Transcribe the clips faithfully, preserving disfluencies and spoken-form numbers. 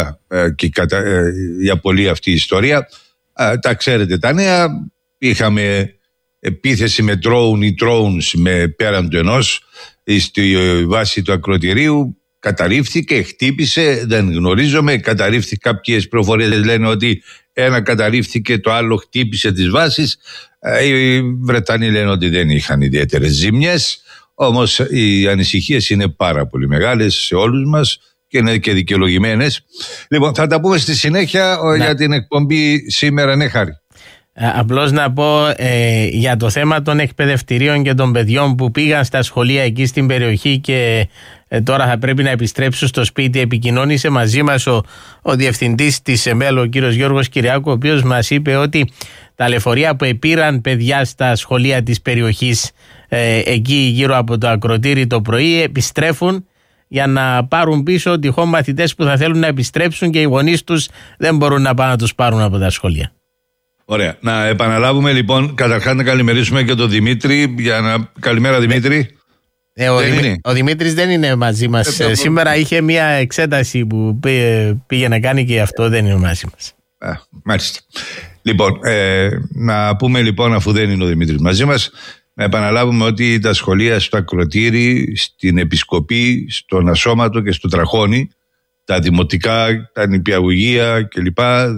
και κατα... η απολύει αυτή η ιστορία. Τα ξέρετε τα νέα. Είχαμε επίθεση με drone ή drones με πέραν του ενός στη βάση του ακροτηρίου. Καταρρίφθηκε, χτύπησε, δεν γνωρίζομαι. Καταρρίφθηκε, κάποιες προφορίες λένε ότι ένα καταρρίφθηκε, το άλλο χτύπησε τις βάσεις. Οι Βρετανοί λένε ότι δεν είχαν ιδιαίτερες ζημιές. Όμως οι ανησυχίες είναι πάρα πολύ μεγάλες σε όλους μας και είναι και δικαιολογημένες. Λοιπόν, θα τα πούμε στη συνέχεια ναι. για την εκπομπή σήμερα, ναι Χάρη. Απλώς να πω ε, για το θέμα των εκπαιδευτηρίων και των παιδιών που πήγαν στα σχολεία εκεί στην περιοχή και ε, τώρα θα πρέπει να επιστρέψουν στο σπίτι. Επικοινώνησε μαζί μας ο, ο διευθυντής της ΕΜΕΛ, ο κύριος Γιώργος Κυριάκου, ο οποίος μας είπε ότι τα λεωφορεία που επήραν παιδιά στα σχολεία της περιοχής ε, εκεί γύρω από το ακροτήρι το πρωί επιστρέφουν για να πάρουν πίσω τυχόν μαθητές που θα θέλουν να επιστρέψουν και οι γονείς τους δεν μπορούν να πάνε να τους πάρουν από τα σχολεία. Ωραία. Να επαναλάβουμε λοιπόν, καταρχάς να καλημερίσουμε και τον Δημήτρη. Για να... Καλημέρα Δημήτρη. Ε, ο, Δημή... ο Δημήτρης δεν είναι μαζί μας. Ε, Σήμερα είχε μια εξέταση που πήγε να κάνει και αυτό δεν είναι μαζί μας. Α, μάλιστα. Λοιπόν, ε, να πούμε λοιπόν, αφού δεν είναι ο Δημήτρης μαζί μας, να επαναλάβουμε ότι τα σχολεία στο Ακροτήρι, στην Επισκοπή, στον Ασώματο και στο Τραχώνι, τα δημοτικά, τα νηπιαγωγεία κλπ.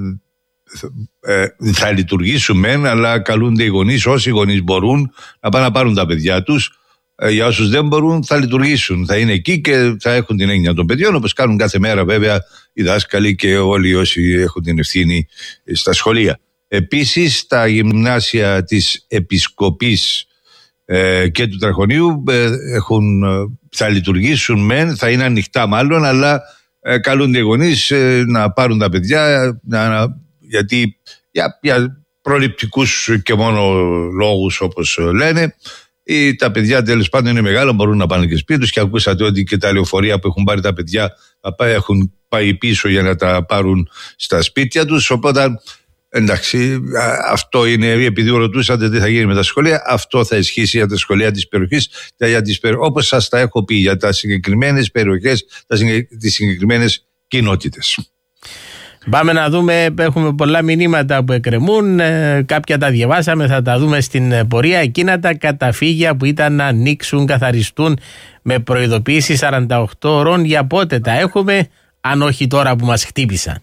Ε, θα λειτουργήσουν μεν, αλλά καλούνται οι γονείς, όσοι γονείς μπορούν, να πάνε να πάρουν τα παιδιά τους. Ε, για όσους δεν μπορούν, θα λειτουργήσουν. Θα είναι εκεί και θα έχουν την έννοια των παιδιών, όπως κάνουν κάθε μέρα βέβαια οι δάσκαλοι και όλοι όσοι έχουν την ευθύνη στα σχολεία. Επίσης, τα γυμνάσια της Επισκοπής ε, και του Τραχωνίου ε, έχουν, θα λειτουργήσουν μεν, θα είναι ανοιχτά μάλλον, αλλά ε, καλούνται οι γονείς ε, να πάρουν τα παιδιά, να, να γιατί για, για προληπτικούς και μόνο λόγους όπως λένε, ή τα παιδιά τέλος πάντων είναι μεγάλα, μπορούν να πάνε και σπίτι τους και ακούσατε ότι και τα λεωφορεία που έχουν πάρει τα παιδιά έχουν πάει πίσω για να τα πάρουν στα σπίτια τους, οπότε εντάξει, αυτό είναι, επειδή ρωτούσατε τι θα γίνει με τα σχολεία, αυτό θα ισχύσει για τα σχολεία της περιοχής, για τις, όπως σας τα έχω πει, για τα συγκεκριμένες περιοχές, τις συγκεκριμένες κοινότητες. Πάμε να δούμε, έχουμε πολλά μηνύματα που εκκρεμούν, ε, κάποια τα διαβάσαμε, θα τα δούμε στην πορεία. Εκείνα τα καταφύγια που ήταν να ανοίξουν, καθαριστούν με προειδοποίηση σαράντα οκτώ ώρων, για πότε τα έχουμε, αν όχι τώρα που μας χτύπησαν?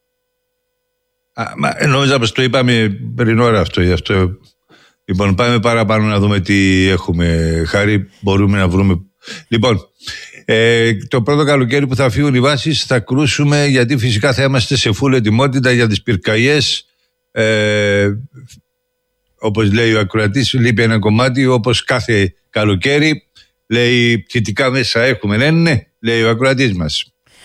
Α, μα, νόμιζα πως το είπαμε πριν ώρα αυτό, γι' αυτό. Λοιπόν, πάμε παραπάνω να δούμε τι έχουμε, Χάρη, μπορούμε να βρούμε. Λοιπόν, Ε, το πρώτο καλοκαίρι που θα φύγουν οι βάσεις θα κρούσουμε, γιατί φυσικά θα είμαστε σε φουλ ετοιμότητα για τις πυρκαγιές. Ε, όπως λέει ο ακροατής, λείπει ένα κομμάτι, όπως κάθε καλοκαίρι. Λέει, πτυτικά μέσα έχουμε, ναι, ναι, λέει ο ακροατής μας.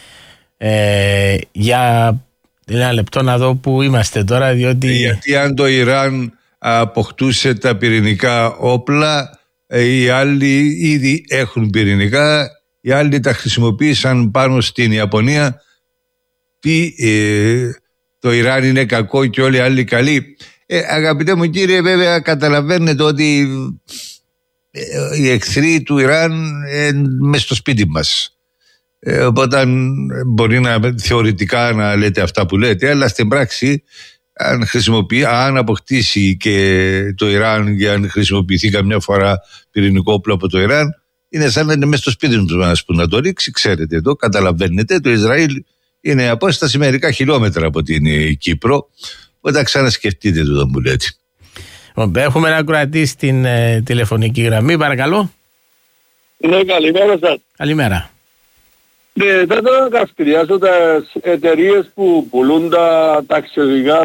Ε, για ένα λεπτό να δω που είμαστε τώρα, διότι... Γιατί αν το Ιράν αποκτούσε τα πυρηνικά όπλα, οι άλλοι ήδη έχουν πυρηνικά, οι άλλοι τα χρησιμοποίησαν πάνω στην Ιαπωνία. Τι, ε, το Ιράν είναι κακό και όλοι οι άλλοι καλοί. Ε, αγαπητέ μου κύριε, βέβαια καταλαβαίνετε ότι ε, οι εχθροί του Ιράν είναι μες στο σπίτι μας. Ε, οπότε μπορεί να θεωρητικά να λέτε αυτά που λέτε, αλλά στην πράξη αν, χρησιμοποιεί, αν αποκτήσει και το Ιράν και αν χρησιμοποιηθεί καμιά φορά πυρηνικό όπλο από το Ιράν, είναι σαν να είναι μέσα στο σπίτι του μας που να το ρίξει. Ξέρετε εδώ, καταλαβαίνετε, το Ισραήλ είναι απόσταση μερικά χιλιόμετρα από την Κύπρο. Όταν ξανασκεφτείτε το που λέτε. Έχουμε ένα ακροατή στην ε, τηλεφωνική γραμμή, παρακαλώ. Ναι, καλημέρα σας. Καλημέρα. Ναι, θα ήθελα να καστηριάσω τις εταιρείες που πουλούν τα ταξιδιωτικά,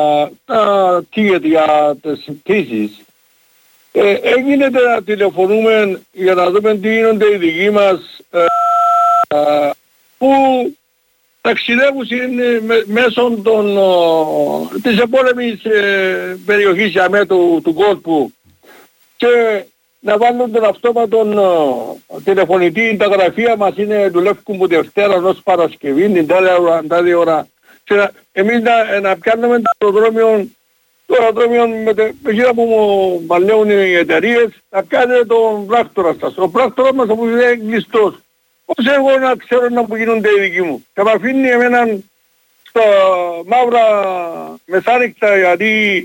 τα ticket για τις πτήσεις. Ε, έγινε να τηλεφωνούμε για να δούμε τι γίνονται οι δικοί μας ε, ε, που ταξιδεύουν με, μέσω των, ε, της επόλεμης ε, περιοχής για μέ του, του κόλπου και να βάλουν τον αυτόματον ε, τηλεφωνητή. Τα γραφεία μας είναι, δουλεύουν από Δευτέρα ως Παρασκευή, την τάδε ώρα. Και εμείς να, να πιάνουμε το αεροδρόμιο, το αεροδρόμιο με τα γύρω που μας λέουν οι εταιρείες, να πιάνετε τον πράκτορα σας. Ο πράκτορας μας που είναι κλειστός. Πώς εγώ να ξέρω να που γίνονται οι δικοί μου. Και με αφήνει εμένα στα μαύρα μεσάνυχτα, γιατί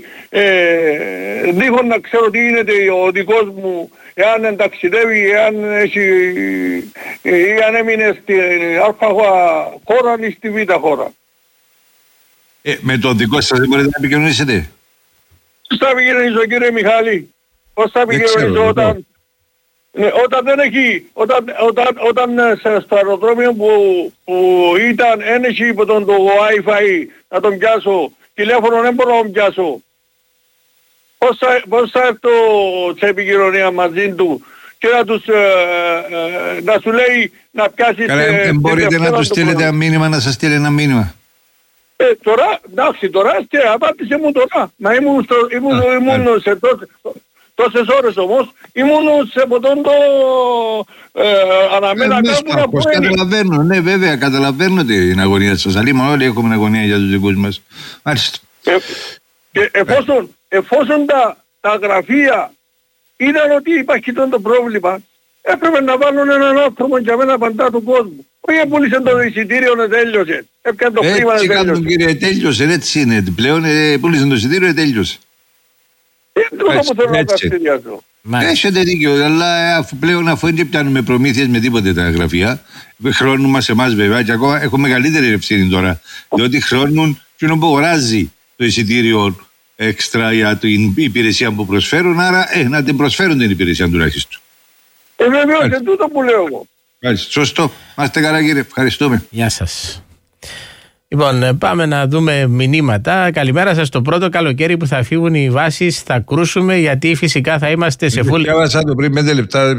ε, δίχως να ξέρω τι γίνεται ο δικός μου, εάν ταξιδεύει, εάν έχει, ή αν έμεινε στην Α χώρα ή στη Β χώρα. Ε, με το δικό σας δεν μπορείτε να επικοινωνήσετε? Πώς θα επικοινωνήσω, κύριε Μιχάλη? Πώς θα επικοινωνήσω όταν, ναι, όταν δεν έχει, όταν, όταν, όταν στο αεροδρόμιο που, που ήταν ένεχει υπό τον το Wi-Fi να τον πιάσω, τηλέφωνο δεν μπορώ να τον πιάσω. Πώς θα, πώς θα έρθω σε επικοινωνία μαζί του και να, τους, ε, ε, να σου λέει να πιάσεις... Καλά, ε, μπορείτε να του στείλετε ένα μήνυμα, να σας στείλει ένα μήνυμα. Ε, τώρα, εντάξει, τώρα και απάντησε μου τώρα. Μα ήμουν, στο, ήμουν, Α, ήμουν α. σε τόσε, τόσες ώρες όμως, ήμουν σε ποτόν το ε, αναμένα ε, κάπου να πω. Καταλαβαίνω, ναι βέβαια, καταλαβαίνω την αγωνία σας. Αλλά όλοι έχουμε αγωνία για τους δικούς μας. Μάλιστα. Ε, και εφόσον, εφόσον τα, τα γραφεία είδαν ότι υπάρχει το πρόβλημα, έπρεπε να βάλουν έναν άνθρωπο για μένα παντά του κόσμου. Όχι πούλησε το εισιτήριο να τέλειωσε. Έπιαν το χρήμα να τέλειωσε. Έτσι κύριε, τέλειωσε, έτσι είναι. Πλέον ε, πούλησε το εισιτήριο, τέλειωσε. Είναι τούτο που θέλω να καστηριάσω. Έχετε δίκιο, αλλά αφού πλέον αφού δεν πιάνουμε προμήθειες με τίποτε τα γραφεία, χρώνουν μας εμάς βέβαια και ακόμα έχω μεγαλύτερη ευθύνη τώρα. Διότι χρώνουν ποιον που αγοράζει το εισιτήριο έξτρα για την υπηρεσία που προσφέρουν, άρα ε, να την προσφέρουν την υπηρεσία τουλάχιστον. Ε, βεβαίως, είναι τούτο που λέω εγώ. Μάλιστα, σωστό. Είμαστε καλά κύριε, ευχαριστούμε. Γεια σας. Λοιπόν, πάμε να δούμε μηνύματα. Καλημέρα σας. Το πρώτο καλοκαίρι που θα φύγουν οι βάσεις θα κρούσουμε, γιατί φυσικά θα είμαστε σε φούλη. Διάβασα το πριν πέντε λεπτά,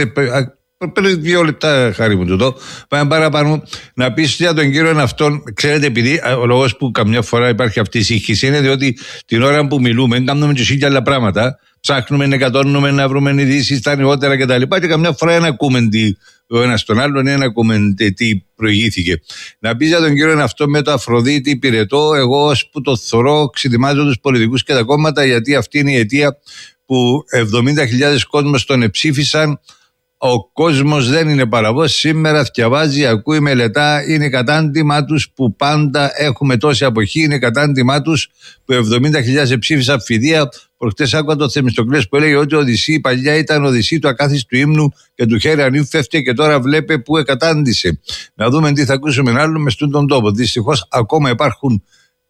πριν δύο λεπτά χάρη μου τούτο. Πάμε παραπάνω να πεις για τον κύριο αυτόν. Ξέρετε, επειδή ο λόγος που καμιά φορά υπάρχει αυτή η σύγχυση είναι διότι την ώρα που μιλούμε κάνουμε και σίγια άλλα πράγματα. Ψάχνουμε, εκατώνουμε να βρούμε ειδήσεις, τα νεότερα κτλ. Και, και καμιά φορά δεν ακούμε τι ο ένας τον άλλον, δεν ακούμε τι προηγήθηκε. Να πει για τον κύριο αυτό με το Αφροδίτη πυρετό, εγώ ως που το θωρώ, ξετοιμάζω τους πολιτικούς και τα κόμματα, γιατί αυτή είναι η αιτία που εβδομήντα χιλιάδες κόσμος τον εψήφισαν. Ο κόσμος δεν είναι παραβός. Σήμερα διαβάζει, ακούει, μελετά. Είναι κατάντημά τους που πάντα έχουμε τόση αποχή. Είναι κατάντημά τους που εβδομήντα χιλιάδες ψήφισαν φιδεία. Προχτές άκουγα το Θεμιστοκλές που έλεγε ότι ο Οδυσσή παλιά ήταν Οδυσσή του ακάθιστου ύμνου και του χέρι ανήφευτε και τώρα βλέπε που εκατάντησε. Να δούμε τι θα ακούσουμε άλλο μες στον τόπο. Δυστυχώς ακόμα υπάρχουν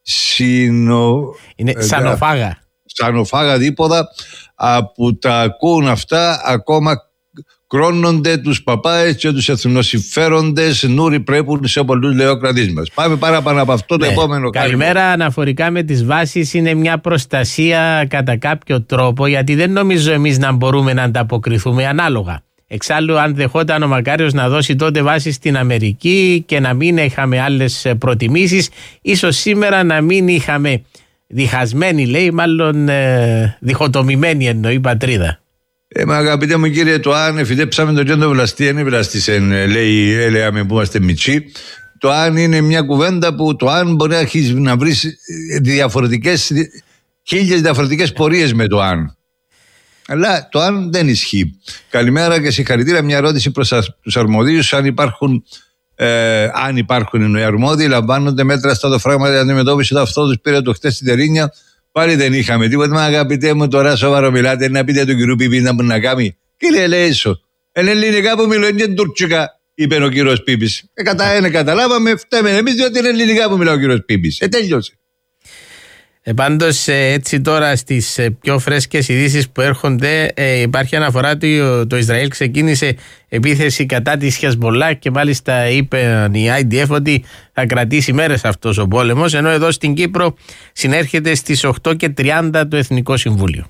συνο... Είναι σανοφάγα. Σανοφάγα δίποδα που τα ακούν αυτά, ακόμα κρώνονται τους παπάες και τους εθνοσυμφέροντες νούρι πρέπουν σε πολλούς λεωκρατείς μας. Πάμε παραπάνω από αυτό το ναι. επόμενο. Καλημέρα. Κάρμα. Αναφορικά με τις βάσεις, είναι μια προστασία κατά κάποιο τρόπο, γιατί δεν νομίζω εμείς να μπορούμε να ανταποκριθούμε ανάλογα. Εξάλλου, αν δεχόταν ο Μακάριος να δώσει τότε βάσεις στην Αμερική και να μην είχαμε άλλες προτιμήσεις, ίσως σήμερα να μην είχαμε διχασμένη, λέει, μάλλον ε, διχοτομημένη εννοεί πατρίδα. Ε, μα αγαπητέ μου κύριε, το αν εφηδέψαμε τον κέντρο βλαστή, δεν βλαστήσεν, λέει, έλεγαμε που είμαστε μητσί. Το αν είναι μια κουβέντα που το αν μπορεί να αρχίσει να βρει διαφορετικές, χίλιες διαφορετικές πορείες με το αν. Αλλά το αν δεν ισχύει. Καλημέρα και συγχαρητήρια. Μια ερώτηση προς τους αρμοδίους, αν υπάρχουν, ε, αν υπάρχουν οι αρμόδιοι, λαμβάνονται μέτρα στα δοφράγματα για αντιμετώπιση του αυτόδους πήρε το χτες στην Τερίνια. Πάλι δεν είχαμε τίποτα. Μα αγαπητέ μου, τώρα σοβαρό μιλάτε, να πείτε του κυρίου Πίπη να μου να κάνει. Κύριε Λέησο, είναι ελληνικά που μιλώ, είναι τουρκικά, είπε ο κύριος Πίπης. Ε, κατά ένα καταλάβαμε, φταίμε εμείς, διότι είναι ελληνικά που μιλά ο κύριος Πίπης. Ε, τέλειωσε. Ε, πάντως έτσι τώρα στις πιο φρέσκες ειδήσεις που έρχονται ε, υπάρχει αναφορά ότι το, το Ισραήλ ξεκίνησε επίθεση κατά της Χεσμολάχ και μάλιστα είπε η άι ντι εφ ότι θα κρατήσει μέρες αυτός ο πόλεμος, ενώ εδώ στην Κύπρο συνέρχεται στις οκτώ και τριάντα το Εθνικό Συμβούλιο.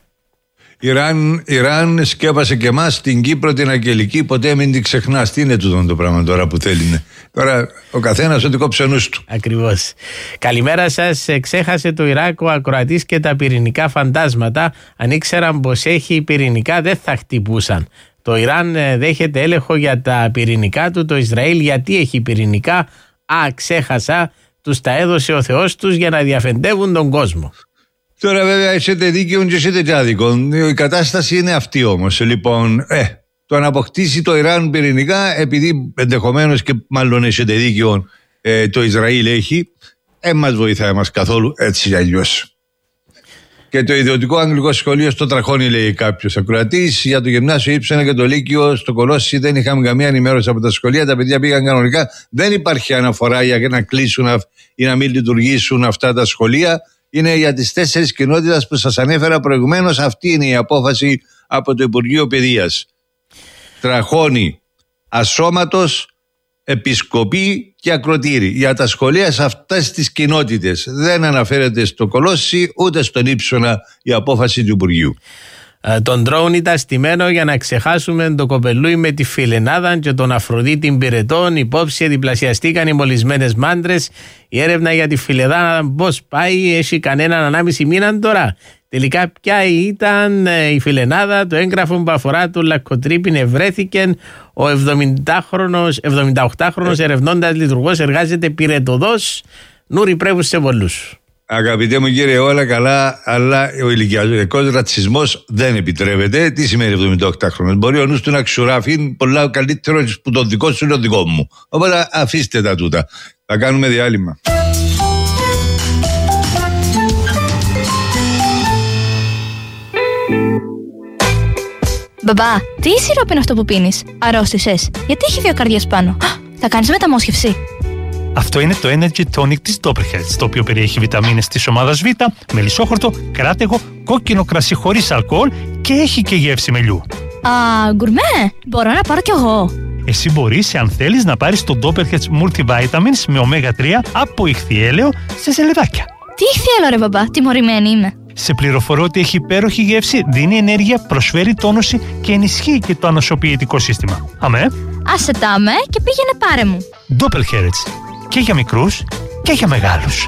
Ιράν, Ιράν σκέπασε και εμάς στην Κύπρο την Αγγελική, ποτέ μην την ξεχνάς. Τι είναι τούτο το πράγμα τώρα που θέλει. Τώρα ο καθένας ό,τι κόψε νους του. Ακριβώς. Καλημέρα σας. Ξέχασε το Ιράκ ο ακροατής και τα πυρηνικά φαντάσματα. Αν ήξεραν πως έχει πυρηνικά δεν θα χτυπούσαν. Το Ιράν δέχεται έλεγχο για τα πυρηνικά του. Το Ισραήλ γιατί έχει πυρηνικά? Α, ξέχασα. Τους τα έδωσε ο Θεός τους για να διαφεντεύουν τον κόσμο. Τώρα βέβαια έχετε δίκιο και έχετε άδικο. Η κατάσταση είναι αυτή όμως. Λοιπόν, ε, το να αποκτήσει το Ιράν πυρηνικά, επειδή ενδεχομένως και μάλλον έχετε δίκιο, ε, το Ισραήλ έχει, δεν μας βοηθάει μας καθόλου έτσι ή αλλιώς. Και το ιδιωτικό αγγλικό σχολείο στο Τραχώνι, λέει κάποιος ακροατής. Για το γυμνάσιο Ύψονα και το Λύκειο στο Κολόσι δεν είχαμε καμία ενημέρωση από τα σχολεία. Τα παιδιά πήγαν κανονικά. Δεν υπάρχει αναφορά για να κλείσουν ή να μην λειτουργήσουν αυτά τα σχολεία. Είναι για τις τέσσερις κοινότητες που σας ανέφερα προηγουμένως. Αυτή είναι η απόφαση από το Υπουργείο Παιδείας. Τραχώνι, Ασώματος, Επισκοπή και Ακροτήρι. Για τα σχολεία σε αυτές τις κοινότητες. Δεν αναφέρεται στο Κολόσι ούτε στον Ύψονα η απόφαση του Υπουργείου. Ε, τον ντρόουν ήταν στημένο για να ξεχάσουμε το κοπελούι με τη Φιλενάδα και τον Αφροδίτη Πυρετών. Υπόψη διπλασιαστήκαν οι μολυσμένες μάντρες. Η έρευνα για τη Φιλενάδα πώς πάει, έχει κανέναν ανάμιση μήνα τώρα. Τελικά ποια ήταν η Φιλενάδα, το έγγραφο που αφορά τον Λακκοτρίπιν ευρέθηκε. Ο εβδομηντάχρονος, εβδομηνταοκτάχρονος ερευνώντας λειτουργός εργάζεται πυρετοδός. Νούρι πρέβους σε πολλούς. Αγαπητέ μου κύριε, όλα καλά, αλλά ο ηλικιακός ρατσισμός δεν επιτρέπεται. Τι σημαίνει εβδομηνταοκτάχρονος? Μπορεί ο νους του να ξουράφει, είναι πολλά καλύτερο που το δικό σου είναι ο δικό μου. Οπότε αφήστε τα τούτα. Θα κάνουμε διάλειμμα. Μπαμπά, τι σιρόπι είναι αυτό που πίνεις? Αρρώστησες? Γιατί έχει δύο καρδιές πάνω? Θα κάνεις μεταμόσχευση? Αυτό είναι το Energy Tonic της Doppelherz, το οποίο περιέχει βιταμίνες της ομάδας Β, μελισσόχορτο, κράτεγο, κόκκινο κρασί χωρίς αλκοόλ και έχει και γεύση μελιού. Α, γκουρμέ! Μπορώ να πάρω κι εγώ. Εσύ μπορείς, αν θέλεις, να πάρεις το Doppelherz Multivitamins με ωμέγα τρία από ηχθιέλαιο σε σελεδάκια. Τι ηχθιέλαιο ρε μπαμπά, τιμωρημένη είμαι. Σε πληροφορώ ότι έχει υπέροχη γεύση, δίνει ενέργεια, προσφέρει τόνωση και ενισχύει και το ανοσοποιητικό σύστημα. Αμέ. Άσε τα αμέ και πήγαινε πάρε μου. Doppelherz. Και για μικρούς και για μεγάλους.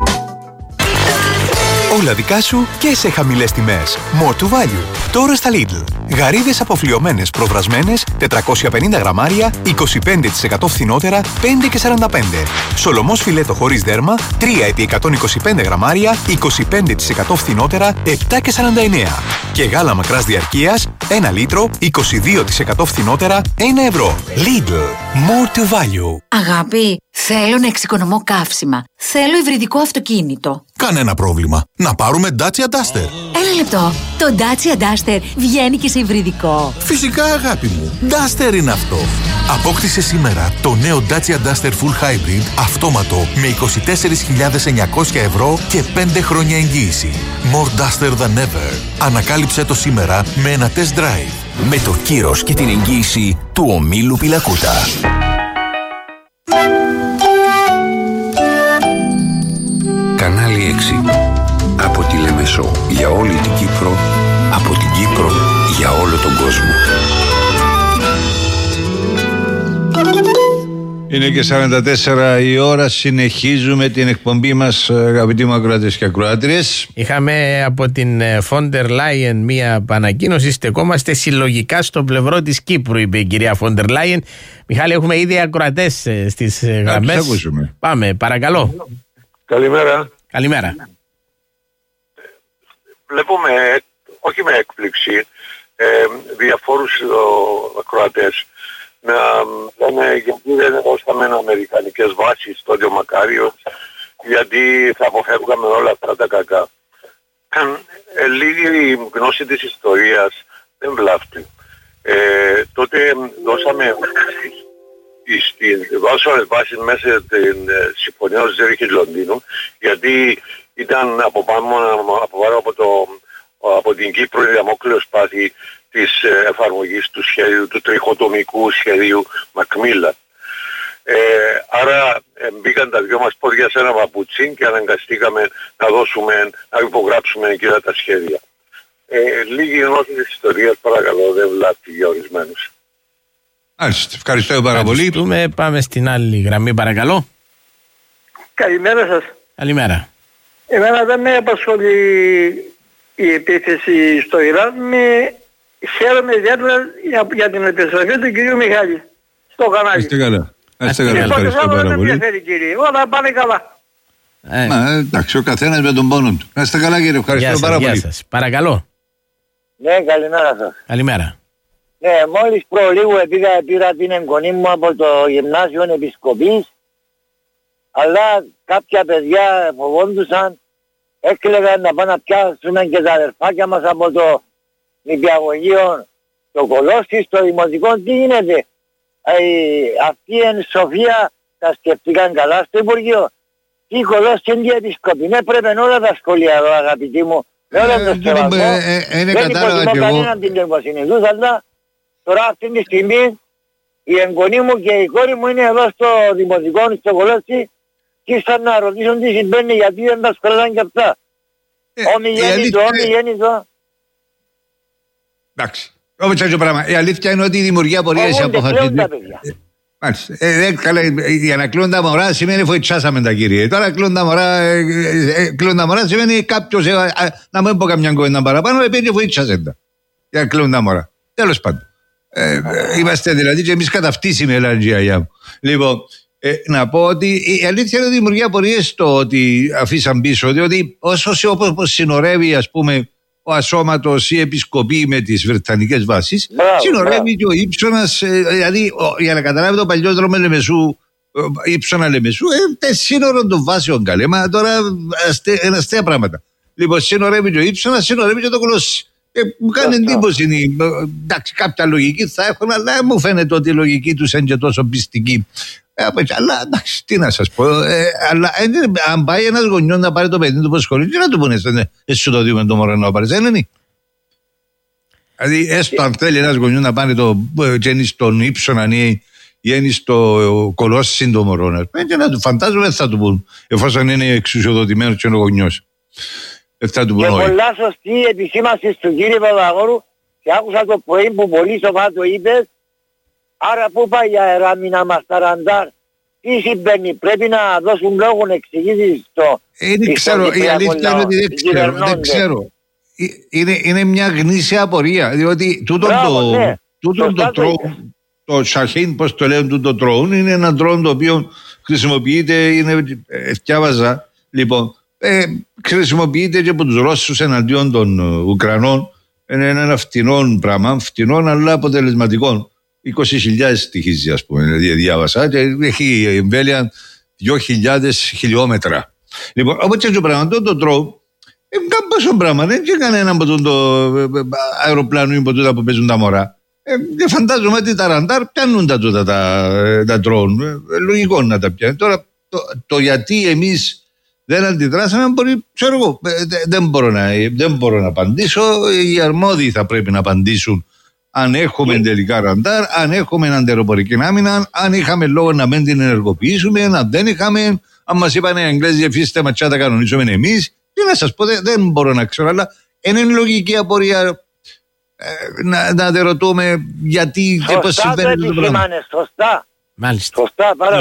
Όλα δικά σου και σε χαμηλές τιμές. More to value. Τώρα στα Lidl. Γαρίδες αποφλιωμένες προβρασμένες, τετρακόσια πενήντα γραμμάρια, είκοσι πέντε τοις εκατό φθηνότερα, πέντε και σαράντα πέντε. Σολομός φιλέτο χωρίς δέρμα, τρία επί εκατόν είκοσι πέντε γραμμάρια, είκοσι πέντε τοις εκατό φθηνότερα, επτά και σαράντα εννέα. Και γάλα μακράς διαρκείας, ένα λίτρο, είκοσι δύο τοις εκατό φθηνότερα, ένα ευρώ. Lidl. More to value. Αγάπη, θέλω να εξοικονομώ καύσιμα. Θέλω υβριδικό αυτοκίνητο. Κανένα πρόβλημα. Να πάρουμε Dacia Duster. Ένα λεπτό. Το Dacia Duster βγαίνει και σε υβριδικό. Φυσικά, αγάπη μου. Duster είναι αυτό. Απόκτησε σήμερα το νέο Dacia Duster Full Hybrid αυτόματο με είκοσι τέσσερις χιλιάδες εννιακόσια ευρώ και πέντε χρόνια εγγύηση. More Duster than ever. Ανακάλυψε το σήμερα με ένα test drive. Με το κύρος και την εγγύηση του ομίλου Πιλακούτα. Κανάλι έξι. Από τη Λεμεσό για όλη την Κύπρο, από την Κύπρο για όλο τον κόσμο. Είναι και σαράντα τέσσερα η ώρα, συνεχίζουμε την εκπομπή μας, αγαπητοί μου ακροατές και ακροάτριες. Είχαμε από την Φόντερ Λάιεν μία ανακοίνωση, στεκόμαστε συλλογικά στο πλευρό της Κύπρου, είπε η κυρία Φόντερ Λάιεν. Μιχάλη, έχουμε ήδη ακροατές στις γραμμές. Πάμε, παρακαλώ. Καλημέρα. Καλημέρα. Βλέπουμε, όχι με έκπληξη, ε, διαφόρους ακροατές να λένε γιατί δεν δώσαμε αμερικανικές βάσεις στο Μακάριο, γιατί θα αποφεύγαμε όλα αυτά τα κακά. Ε, λίγη γνώση της ιστορίας δεν βλάφτει. Ε, τότε δώσαμε στην δώσαμε βάση μέσα στην συμφωνία του Ζέριχη Λονδίνου, γιατί ήταν από πάνω από, πάνω από, το, από την Κύπρο η Δαμόκλειο σπάθη της εφαρμογής του σχέδιου, του τριχοτομικού σχεδίου Μακμίλαν. Ε, άρα ε, μπήκαν τα δυο μας πόδια σε ένα παπουτσίν και αναγκαστήκαμε να δώσουμε, να υπογράψουμε εκείνα τα σχέδια. Ε, λίγη γνώση της ιστορίας παρακαλώ, δεν βλάπτει για ορισμένους. Μάλιστα, ευχαριστώ πάρα πολύ. Πάμε στην άλλη γραμμή, παρακαλώ. Καλημέρα σας. Καλημέρα. Εμένα δεν με απασχολεί η επίθεση στο Ιράν. Με... Χαίρομαι ιδιαίτερα για, για την επιστροφή του κυρίου Μιχάλη στο κανάλι. Είστε καλά. Είστε καλά. Ευχαριστώ πάρα πολύ. Δεν ενδιαφέρει κύριε. Όλα πάνε καλά. Ε. Μα, εντάξει, ο καθένας με τον πόνο του. Να είστε καλά κύριε. Ευχαριστώ γεια πάρα σας, πολύ. Γεια σας. Παρακαλώ. Ναι, καλημέρα σας. Καλημέρα. Ναι, μόλις προλίγου πήγα, πήρα την εγγονή μου από το Γυμνάσιο Επισκοπής αλλά κάποια παιδιά φοβόντουσαν, έκλαιγαν να πάνε να πιάσουμε και τα αδερφάκια μας από το νηπιαγωγείο, το Κολώσι, στο δημοτικό. Τι γίνεται? Ε, αυτή η Σοφία τα σκεφτήκαν καλά στο Υπουργείο. Τι Κολώσι είναι η επισκοπή? Ναι, πρέπει όλα τα σχολεία εδώ, αγαπητοί μου. Με όλα το σεβασμό. Δεν υποτιμώ κανέναν την νοημοσύνη, αλλά τώρα αυτή τη στιγμή η εγγονή μου και η κόρη μου είναι εδώ στο δημοτικό, στο Κολώσι, και ήσαν να ρωτήσουν τι συμβαίνει, γιατί δεν τα σχολιάζαν και αυτά. Όμοι γέννητο, όμοι γέννητο. Εντάξει. Όμως τέτοιο πράγμα. Η αλήθεια είναι ότι η δημιουργία πορείας αποφασίζει. Μάλιστα. Ε, καλά, για να κλείνουν τα μωρά σημαίνει φοητσάσαμε τα κύριε. Τώρα κλείνουν τα μωρά, ε, ε, κλείνουν τα μωρά σημαίνει κάποιος, ε, ε, να μην πω καμιά κομμένα παραπάνω, επειδή φοητσάσαμε τα. Για να κλείνουν τα μωρά. Τέλος πάντων. Ε, ε, είμαστε δηλαδή και εμείς καταυτήσιμοι, έλα γιαγιά μου. Λοιπόν, ε, να πω ότι η αλήθεια είναι ότι η δημιουργία πορείας στο ότι αφήσαν πίσω, διότι όσο όπως συνορεύει, ας πούμε, ο ασώματος ή επισκοπή με τις βρετανικές βάσεις, συνορεύει και ο Ήψωνας, ε, δηλαδή ο, για να καταλάβει το παλιό δρόμο Λεμεσού, Ήψωνα Λεμεσού, ε, σύνορο των βάσεων καλέ, μα τώρα αστε, είναι αστεία πράγματα. Λοιπόν, συνορεύει και ο Ήψωνας, συνορεύει και το Κολώσι. Ε, μου κάνει εντύπωση, εντάξει, κάποια λογική θα έχουν, αλλά μου φαίνεται ότι η λογική τους είναι και τόσο πιστική. Ε, αλλά εντάξει, τι να σας πω. Ε, αλλά ε, αν πάει ένας γονιός να πάρει το παιδί του από σχολείο, τι να του πούνε, εσύ το δούμε το μωρό να πάρεις, δεν είναι. Δηλαδή, έστω αν θέλει ένας γονιός να πάρει το γέννη στον Ήψωνα ή γέννη στο Κολώσι το μωρό, και να του φαντάζομαι θα του πούν, εφόσον είναι εξουσιοδοτημένος και ο γονιός. Και πολλά σωστή επισήμαση του κύριου Παπαγόρου, και άκουσα το πρωί που πολύ σοφά το είπες. Άρα πού πάει για εράμινα μας τα ραντάρ? Τι συμβαίνει? Πρέπει να δώσουν λόγο εξηγήσεις στο... Ε, δεν ξέρω, η αλήθεια είναι ότι δεν ξέρω, δεν ξέρω. Είναι, είναι μια γνήσια απορία, διότι τούτο Μπράβο, το, ναι. τούτο το, το, το σαχίν, πώς το λένε, τούτο τρόουν, είναι ένα drone το οποίο χρησιμοποιείται, είναι, διάβαζα, λοιπόν, ε, χρησιμοποιείται και από τους Ρώσους εναντίον των Ουκρανών. Είναι ένα φτηνό πράγμα, φτηνό αλλά αποτελεσματικό. είκοσι χιλιάδες στοιχίζει, ας πούμε, διάβασα, και έχει εμβέλεια δύο χιλιάδες χιλιόμετρα. Λοιπόν, όπως τέτοιο πράγμα, το, το τρώω, ε, πόσο πράγμα, δεν και κανένα από το, το αεροπλάνο ή από τούτα που παίζουν τα μωρά. Ε, και φαντάζομαι ότι τα ραντάρ πιάνουν τα τούτα τα, τα τρώνε. Ε, λογικό να τα πιάνουν. Τώρα, το, το γιατί εμείς δεν αντιδράσαμε, μπορεί, ξέρω εγώ, δεν μπορώ, να, δεν μπορώ να απαντήσω. Οι αρμόδιοι θα πρέπει να απαντήσουν. Αν έχουμε τελικά ραντάρ, αν έχουμε αντεροπορική άμυνα, αν είχαμε λόγο να μην την ενεργοποιήσουμε, αν δεν είχαμε, αν μας είπαν οι Αγγλέζοι εφήστε ματσιά τα κανονίσουμε εμείς. Τι να σας πω, δεν, δεν μπορώ να ξέρω, αλλά είναι λογική απορία ε, να, να ρωτούμε γιατί σωστά και πώς συμβαίνει το πράγμα. Σωστά, Μάλιστα. Σωστά, πάρα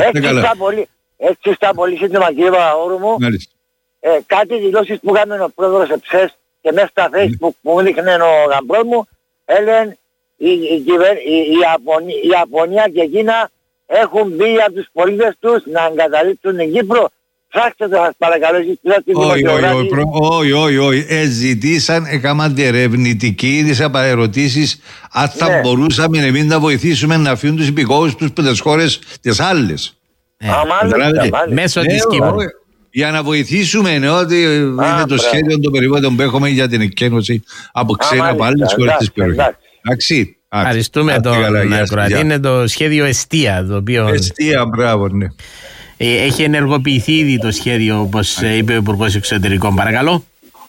πολύ. Έτσι στα πολύ σύντομα, κύριε Παπαγόρου μου, ε, κάτι δηλώσεις που κάνουν ο πρόεδρος Εψές και μέσα στα Facebook που μου δείχνει ο γαμπρός μου, έλεγαν η, η, η, η, Ιαπωνία, η Ιαπωνία και Κίνα έχουν μπει από τους πολίτες τους να εγκαταλείψουν την Κύπρο. Ψάξτε το, σας παρακαλώ, εσείς πήρατε την δημοσιογράφη. Όχι, όχι, όχι. Εζητήσαν, έκαναν διερευνητική ερωτήσεις αν θα ναι. μπορούσαμε εμείς να βοηθήσουμε να αφήνουν τους υπηκόους τους από τις χώρες τις άλλες. Ε, μάλιστα, μέσω ναι, της Κύπρου. Για να βοηθήσουμε, είναι ότι Α, είναι το μπράβο. σχέδιο των περιβόντων που έχουμε για την εκκένωση από ξένα από άλλες χώρες της περιοχής. Εντάξει. Ευχαριστούμε τον ακροατή. Είναι το σχέδιο Εστία. Το οποίο... Εστία, μπράβο, ναι. Έχει ενεργοποιηθεί ήδη το σχέδιο, όπως είπε ο Υπουργός Εξωτερικών. Παρακαλώ.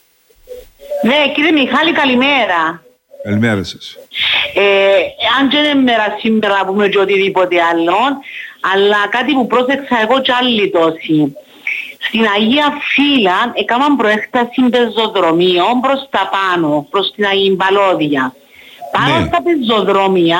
Ναι, κύριε Μιχάλη, καλημέρα. Καλημέρα σας. Ε, αν και είναι μέρα σήμερα να πούμε και οτιδήποτε άλλο, αλλά κάτι που πρόσεξα εγώ και άλλοι τόσοι. Στην Αγία Φύλλα έκαναν προέκταση πεζοδρομίων προς τα πάνω, προς την Αγιμπαλώδια. Πάνω ναι. στα πεζοδρόμια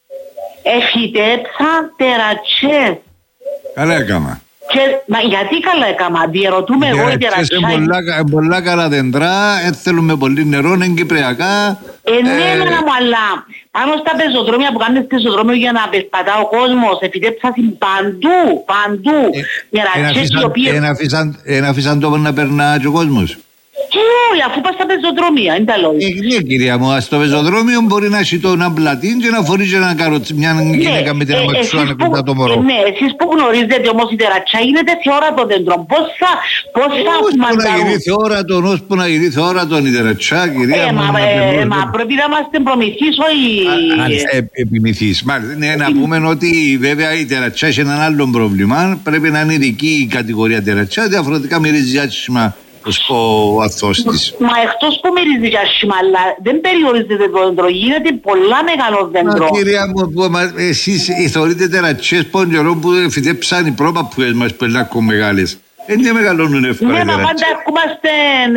εφυτέψαν τερατσές. Καλά έκανα. Και, μα γιατί καλά έκανα, διερωτούμε εγώ οι τερατσές. Πολλά, πολλά καλά δεντρά, θέλουμε πολύ νερό, είναι κυπριακά. Ε, ναι, ε... ναι, μου, αλλά πάνω στα πεζοδρόμια που κάνουν πεζοδρόμιο για να περπατά ο κόσμος, εφυτέψαν παντού, παντού. Εν αφήσαν το να περνά και ο κόσμος. Ε, όχι, αφού πας στα πεζοδρομία, είναι τα λόγια. Ε, ναι, κυρία μου, στο πεζοδρόμιο μπορεί να έχει το ένα πλατίν και να φορεί ένα καροτσι, μια γυναίκα με την αμαξουά να κρατά το μωρό. Ναι, εσείς που γνωρίζετε όμως η τερατσιά γίνεται θεόρατο δέντρο. Πώς θα, πώς θα μανταρούν. Ώσπου να γίνει θεόρατον, ώσπου να γίνει θεόρατον η τερατσιά, κυρία ε, μου. Μα, ε, μα πρέπει να είμαστε προμηθείς, όχι... Επιμηθείς. Μάλιστα, ναι, να πούμε ότι βέβαια η τερατσιά έχει έναν άλλο πρόβλημα. Πρέπει να είναι ειδική η κατηγορία τερατσιά, διαφορετικά μυρίζει άσχημα ο αθώος της. Μα εκτός που μυρίζει άσχημα, αλλά δεν περιορίζεται το δέντρο, γίνεται πολλά μεγάλο δέντρο. Μα κυρία μου, που, μα, εσείς θεωρείτε τερατσιές πόντιορο που φυτέψαν οι πρόπαπουες μας που είναι ακόμα μεγάλες. Δεν μεγαλώνουν εύκολα. Ναι, μα πάντα ακούμαστε.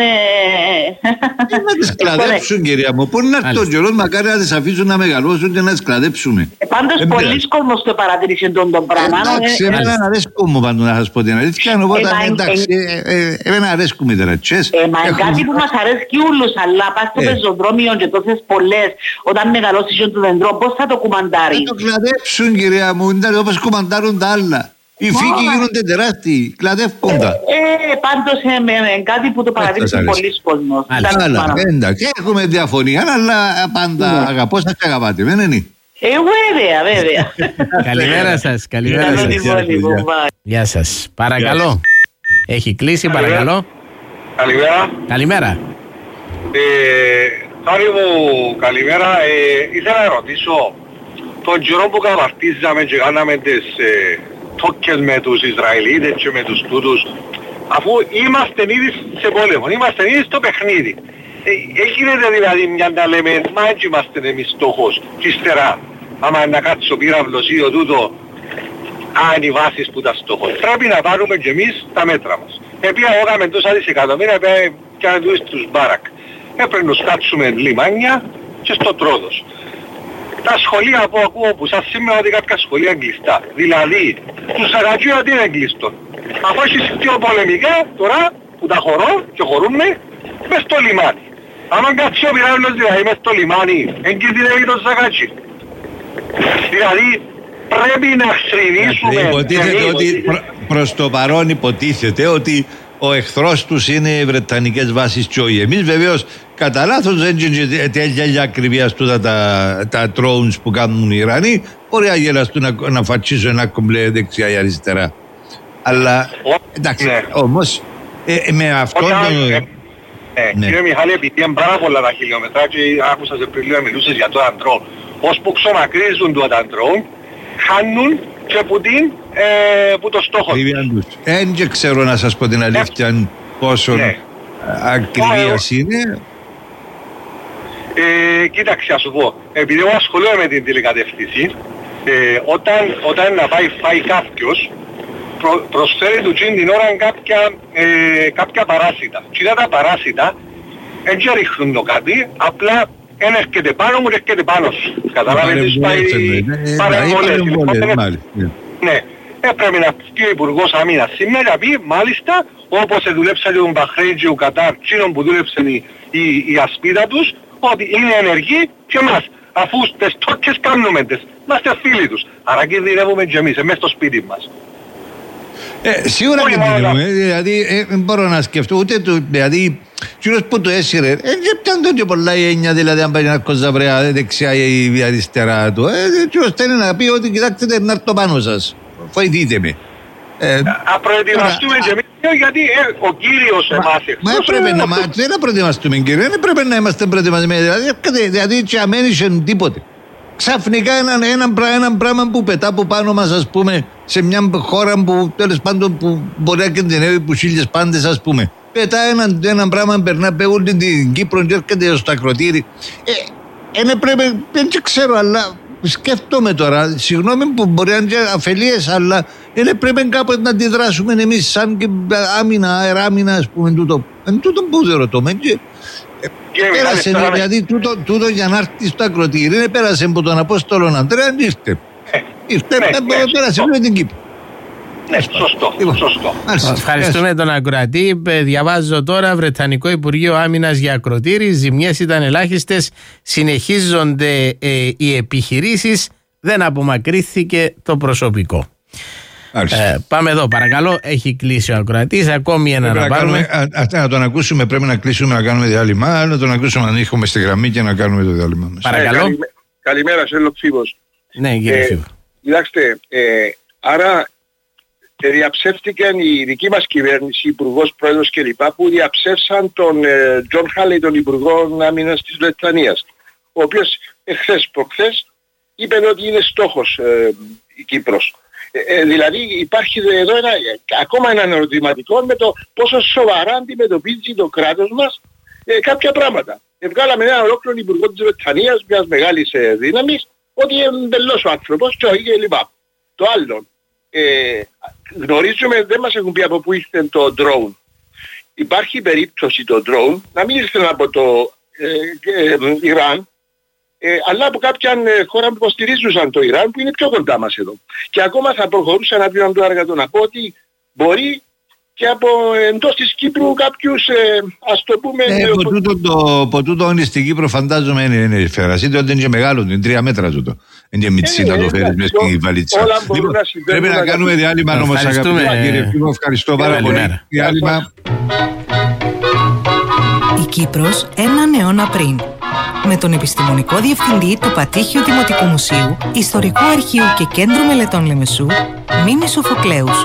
Να τις κλαδέψουν, κυρία μου. Πού να έρθει τον καιρό, μακάρι να τις αφήσουν να μεγαλώσουν και να τις κλαδέψουμε. Πάντως, πολλοί κόσμος το παρατηρήσει τον τον πράγμα. Εντάξει, εμένα αρέσκω μου πάντως να σας πω την αλήθεια. Οπότε, εντάξει, εμένα αρέσκουμε οι τερατσιές. Μα κάτι που μας αρέσκει ούλους, αλλά πας στο πεζοδρόμιο και τόσες πολλές, όταν μεγαλώσεις το δέντρο, πώς θα το κουμαντάρεις. Να το κλαδέψουν, κυρία μου, όπως κουμαντάρουν τα άλλα. Οι φύκοι γίνονται τεράστιοι, κλαδεύκοντα. Ε, πάντως ε, κάτι που το παρατηρήσει πολλοί κόσμος. Άλλα, εντάξει, έχουμε διαφωνία, αλλά πάντα αγαπώ σας και αγαπάτε, δεν είναι. Ε, βέβαια, βέβαια. Καλημέρα σας, καλημέρα σας. Γεια σας. Παρακαλώ. Έχει κλείσει, παρακαλώ. Καλημέρα. Καλημέρα. Χάρη μου, καλημέρα. Ήθελα να ρωτήσω, τον καιρό που καταρτίζαμε και κάναμε τις τόκες με τους Ισραηλίτες και με τους τούτους, αφού είμαστε ήδη σε πόλεμο, είμαστε ήδη στο παιχνίδι. Έγινε δηλαδή μια να λέμε, μα έτσι είμαστε εμείς στόχος, και ύστερα, άμα να κάτσει ο πύραυλος ή ο τούτο, αν οι βάσεις που τα στόχος. Πρέπει να πάρουμε και εμείς τα μέτρα μας. Επειδή έκαμε τόσα δισεκατομμύρια και να δούμε στους μπάρακ. Έπρεπε να σκάτσουμε λιμάνια και στο Τρόδος. Τα σχολεία που ακούω που σας σήμερα ότι κάποια σχολεία είναι κλειστά. Δηλαδή, τους Σαρακίου ότι είναι κλειστό. Αφού έχεις δύο πολεμικά τώρα που τα χωρώ και χωρούμε μες στο λιμάνι. Άμα κάτσει ο πυράβλος δηλαδή μες στο λιμάνι, εγκυδεύει τον Σακάτσι. Δηλαδή, πρέπει να θρηνήσουμε... Υποτίθεται ότι προ, προς το παρόν υποτίθεται ότι ο εχθρός τους είναι οι Βρετανικές βάσεις και όχι. Εμείς βεβαίως κατά λάθος δεν είναι τέτοια ακριβία τούτα τα, τα drones που κάνουν οι Ιρανοί. Μπορεί να γελαστούν να, να φατσίσουν ένα κομπλέ δεξιά ή αριστερά. Αλλά εντάξει, ναι. Όμως ε, με αυτό... Ε, ναι. Κύριε Μιχάλη, επειδή είναι πάρα πολλά τα χιλιόμετρα και άκουσα σε πριν λίγο μιλούσες για το αντρό. Ώσπου ξομακρίζουν το αντρό, χάνουν και που, την, ε, που το στόχο τους. Δεν και ξέρω να σας πω την αλήθεια ναι. πόσο ναι. ακριβίας ε, είναι. Ε, κοίταξε, ας σου πω. Επειδή εγώ ασχολούμαι με την τηλεκατεύθυνση, ε, όταν, όταν να πάει φάει κάποιος, προ, προσφέρει του τσιν την ώρα κάποια, ε, κάποια παράσιτα. Και τα παράσιτα δεν ρίχνουν το κάτι, απλά ένα έρχεται πάνω μου και έρχεται πάνω σου. Καταλάβετε, πάει παρεμβολές. Ναι, έπρεπε να πει ο Υπουργός Αμήνας σήμερα να πει μάλιστα όπως δουλέψαν τον Μπαχρέιν και ο Κατάρ, τσίνον που δούλεψαν η, η, η ασπίδα τους, ότι είναι ενεργοί και εμάς. Αφού τις τόκες κάνουμε τες, είμαστε φίλοι τους. Άρα κινδυνεύουμε και εμείς, εμείς στο σπίτι μας. Ε, σίγουρα κινδυνεύουμε, δηλαδή δεν μπορώ να σκεφτώ ούτε το, δηλαδή κύριος που το έσυρε, δεν πιάνε και πολλά η έννοια, δηλαδή αν πάει να κοζαβρέα δεξιά ή αριστερά του, κύριος θέλει να πει ότι κοιτάξτε να έρθω πάνω σας, βοηθείτε με. Απροετοιμαστούμε και εμείς γιατί ο κύριος εμάς μα έπρεπε να δεν να προετοιμαστούμε κύριε, δεν έπρεπε να είμαστε προετοιμασμένοι, δηλαδή και αμένησαν τίποτε. Ξαφνικά έναν ένα, ένα πράγμα που πετά από πάνω μας, ας πούμε, σε μια χώρα που τέλος πάντων που μπορεί να κινδυνεύει που χίλιες πάντες, ας πούμε. Πετά έναν ένα πράγμα, περνά πέγουν την Κύπρο και έρχεται στο ακροτήρι. Ε, δεν πρέπει, δεν ξέρω, αλλά σκέφτομαι τώρα, συγγνώμη που μπορεί να είναι αφελίες, αλλά δεν πρέπει κάπως να αντιδράσουμε εμείς σαν και άμυνα, αεράμυνα, ας πούμε, τούτο. Εν τούτο που δεν ρωτώ, πέρασε δηλαδή τούτο, τούτο για να έρθει στο ακροτήρι, δεν πέρασε από τον Απόστολο Ανδρέα, ήρθε. Ήρθε, πέρασε με την Κύπρο. Ναι, σωστό, σωστό. Ευχαριστούμε τον ακροατή. Διαβάζω τώρα, Βρετανικό Υπουργείο Άμυνας για ακροτήρι, ζημιές ήταν ελάχιστες, συνεχίζονται ε, οι επιχειρήσεις, δεν απομακρύθηκε το προσωπικό. Ε, πάμε εδώ, παρακαλώ. Έχει κλείσει ο ακροατής. Ακόμη ένα να πάρουμε. Αυτά να τον ακούσουμε, πρέπει να κλείσουμε να κάνουμε διάλειμμα. Να τον ακούσουμε να ανοίχουμε στη γραμμή και να κάνουμε το διάλειμμα μας. Παρακαλώ. Ε, καλημέ... Καλημέρα, Σέλο Φίβος. Ναι, κύριε ε, Φίβο. Κοιτάξτε, ε, άρα ε, διαψεύτηκαν η δική μας κυβέρνηση, υπουργός, πρόεδρος κλπ. Που διαψεύσαν τον ε, Τζον Χάλεϊ, τον υπουργό άμυνας της Βρετανίας, ο οποίος εχθές προχθές είπε ότι είναι στόχος ε, η Κύπρος. Ε, δηλαδή υπάρχει εδώ ένα, ακόμα ένα ερωτηματικό με το πόσο σοβαρά αντιμετωπίζει το κράτος μας ε, κάποια πράγματα. Ε, βγάλαμε ένα ολόκληρο υπουργό της Βρετανίας, μιας μεγάλης ε, δύναμης, ότι είναι μπελός ο άνθρωπος και όχι κλπ. Το άλλο, ε, γνωρίζουμε, δεν μας έχουν πει από πού ήρθε το drone. Υπάρχει περίπτωση το drone να μην ήρθε από το ε, ε, ε, Ιράν, Ε, αλλά από κάποια ε, χώρα που υποστηρίζουν το Ιράν, που είναι πιο κοντά μας εδώ. Και ακόμα θα προχωρούσα να πει το αργατό να πω ότι μπορεί και από εντός της Κύπρου κάποιους, ε, ας το πούμε... Ε, από τούτο το, από τούτο είναι στην Κύπρο φαντάζομαι είναι, είναι φερασίτε, ότι είναι και μεγάλο, είναι τρία μέτρα τούτο. Είναι και μητσί να το φέρεις μέσα στη βαλίτσα. Λοιπόν, πρέπει να κάνουμε διάλειμμα όμως, αγαπητοί κύριε Φίβο, ευχαριστώ πάρα πολύ. Διάλειμμα. Η Κύπρος έναν αιώνα πριν. Με τον επιστημονικό διευθυντή του Πατήχιου Δημοτικού Μουσείου, Ιστορικού Αρχείου και Κέντρου Μελετών Λεμεσού, Μίμη Σοφοκλέους.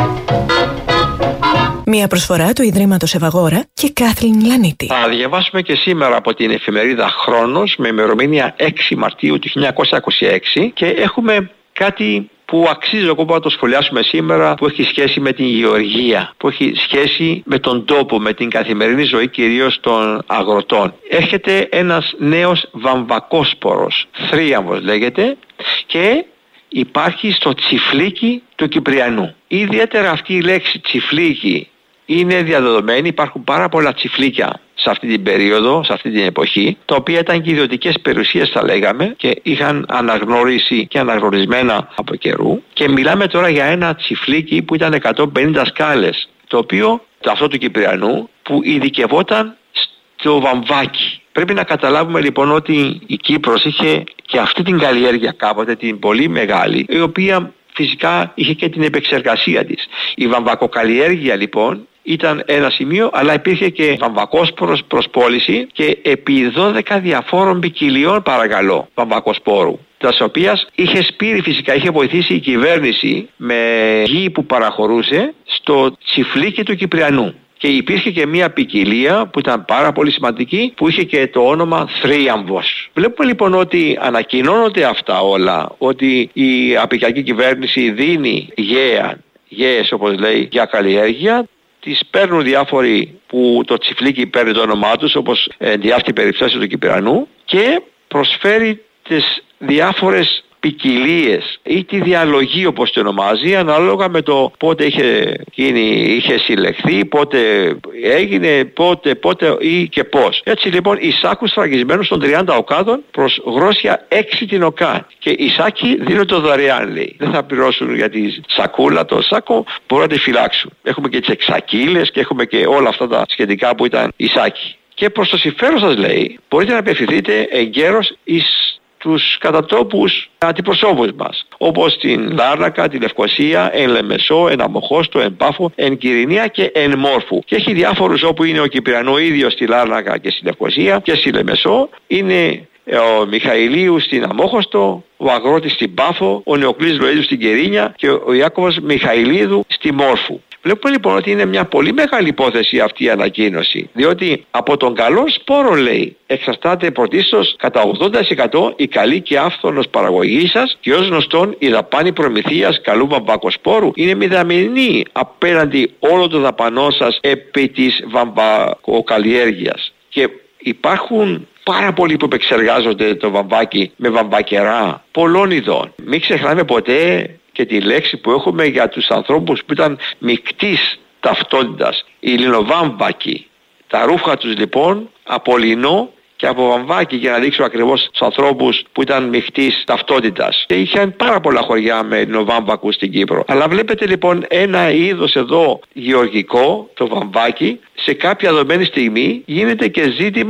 Μια προσφορά του Ιδρύματος Ευαγόρα και Κάθριν Λανίτη. Θα διαβάσουμε και σήμερα από την εφημερίδα Χρόνος με ημερομηνία έξι Μαρτίου του χίλια εννιακόσια είκοσι έξι και έχουμε κάτι που αξίζει τον κόπο να το σχολιάσουμε σήμερα, που έχει σχέση με την γεωργία, που έχει σχέση με τον τόπο, με την καθημερινή ζωή κυρίως των αγροτών. Έρχεται ένας νέος βαμβακόσπορος, θρίαμβος λέγεται, και υπάρχει στο τσιφλίκι του Κυπριανού. Ιδιαίτερα αυτή η λέξη τσιφλίκι είναι διαδεδομένη, υπάρχουν πάρα πολλά τσιφλίκια σε αυτή την περίοδο, σε αυτή την εποχή, τα οποία ήταν και ιδιωτικές περιουσίες θα λέγαμε και είχαν αναγνώριση και αναγνωρισμένα από καιρού, και μιλάμε τώρα για ένα τσιφλίκι που ήταν εκατόν πενήντα σκάλες, το οποίο, αυτό του Κυπριανού, που ειδικευόταν στο βαμβάκι. Πρέπει να καταλάβουμε λοιπόν ότι η Κύπρος είχε και αυτή την καλλιέργεια κάποτε, την πολύ μεγάλη, η οποία φυσικά είχε και την επεξεργασία της. Η βαμβακοκαλλιέργεια λοιπόν ήταν ένα σημείο, αλλά υπήρχε και βαμβακόσπορος προς πώληση και επί δώδεκα διαφόρων ποικιλιών παρακαλώ βαμβακοσπόρου, τας οποίας είχε σπείρει φυσικά, είχε βοηθήσει η κυβέρνηση με γη που παραχωρούσε στο τσιφλίκι του Κυπριανού. Και υπήρχε και μια ποικιλία που ήταν πάρα πολύ σημαντική, που είχε και το όνομα θρίαμβος. Βλέπουμε λοιπόν ότι ανακοινώνονται αυτά όλα, ότι η απικιακή κυβέρνηση δίνει γέα, γέες όπως λέει, για καλλιέργεια. Τις παίρνουν διάφοροι που το τσιφλίκι παίρνει το όνομά τους, όπως δι' αυτή η περίπτωση του Κυπριανού, και προσφέρει τις διάφορες ποικιλίες ή τη διαλογή όπως το ονομάζει, ανάλογα με το πότε είχε, γίνει, είχε συλλεχθεί, πότε έγινε, πότε, πότε ή και πώς. Έτσι λοιπόν οι σάκους σφραγισμένους των τριάντα οκάδων προς γρόσια έξι την οκά, και οι σάκοι δίνουν το δωρεάν λέει. Δεν θα πληρώσουν για τη σακούλα, το σάκο, μπορούν να τη φυλάξουν. Έχουμε και τις εξακύλες και έχουμε και όλα αυτά τα σχετικά που ήταν οι σάκοι. Και προς το συμφέρον σας λέει, μπορείτε να απευθυνθείτε εγκαίρως εις τους κατατόπους αντιπροσώπους μας, όπως την Λάρνακα, τη Λευκοσία, εν Λεμεσό, εν Αμοχώστο, εν Πάφο, εν Κυρινία και εν Μόρφου. Και έχει διάφορους όπου είναι ο Κυπριανό ίδιος στη Λάρνακα και στη Λευκοσία και στη Λεμεσό, είναι ο Μιχαηλίου στην Αμόχωστο, ο Αγρότης στην Πάφο, ο Νεοκλής Λοΐδου στην Κερίνια και ο Ιάκωβος Μιχαηλίδου στη Μόρφου. Βλέπουμε λοιπόν ότι είναι μια πολύ μεγάλη υπόθεση αυτή η ανακοίνωση, διότι από τον καλό σπόρο λέει εξαρτάται πρωτίστως κατά ογδόντα τοις εκατό η καλή και άφθονος παραγωγή σας, και ως γνωστόν η δαπάνη προμηθείας καλού βαμβακοσπόρου είναι μηδαμινή απέναντι όλων των δαπανών σας επί της βαμβακοκαλλιέργειας. Και υπάρχουν πάρα πολλοί που επεξεργάζονται το βαμβάκι με βαμβακερά πολλών ειδών. Μην ξεχνάμε ποτέ και τη λέξη που έχουμε για τους ανθρώπους που ήταν μεικτής ταυτότητας, οι λινοβάμβακοι. Τα ρούχα τους λοιπόν από λινό και από βαμβάκι, για να δείξω ακριβώς τους ανθρώπους που ήταν μεικτής ταυτότητας. Και είχαν πάρα πολλά χωριά με λινοβάμβακους στην Κύπρο. Αλλά βλέπετε λοιπόν ένα είδος εδώ γεωργικό, το βαμβάκι, σε κάποια δεδομένη στιγμή γίνεται και ζήτημα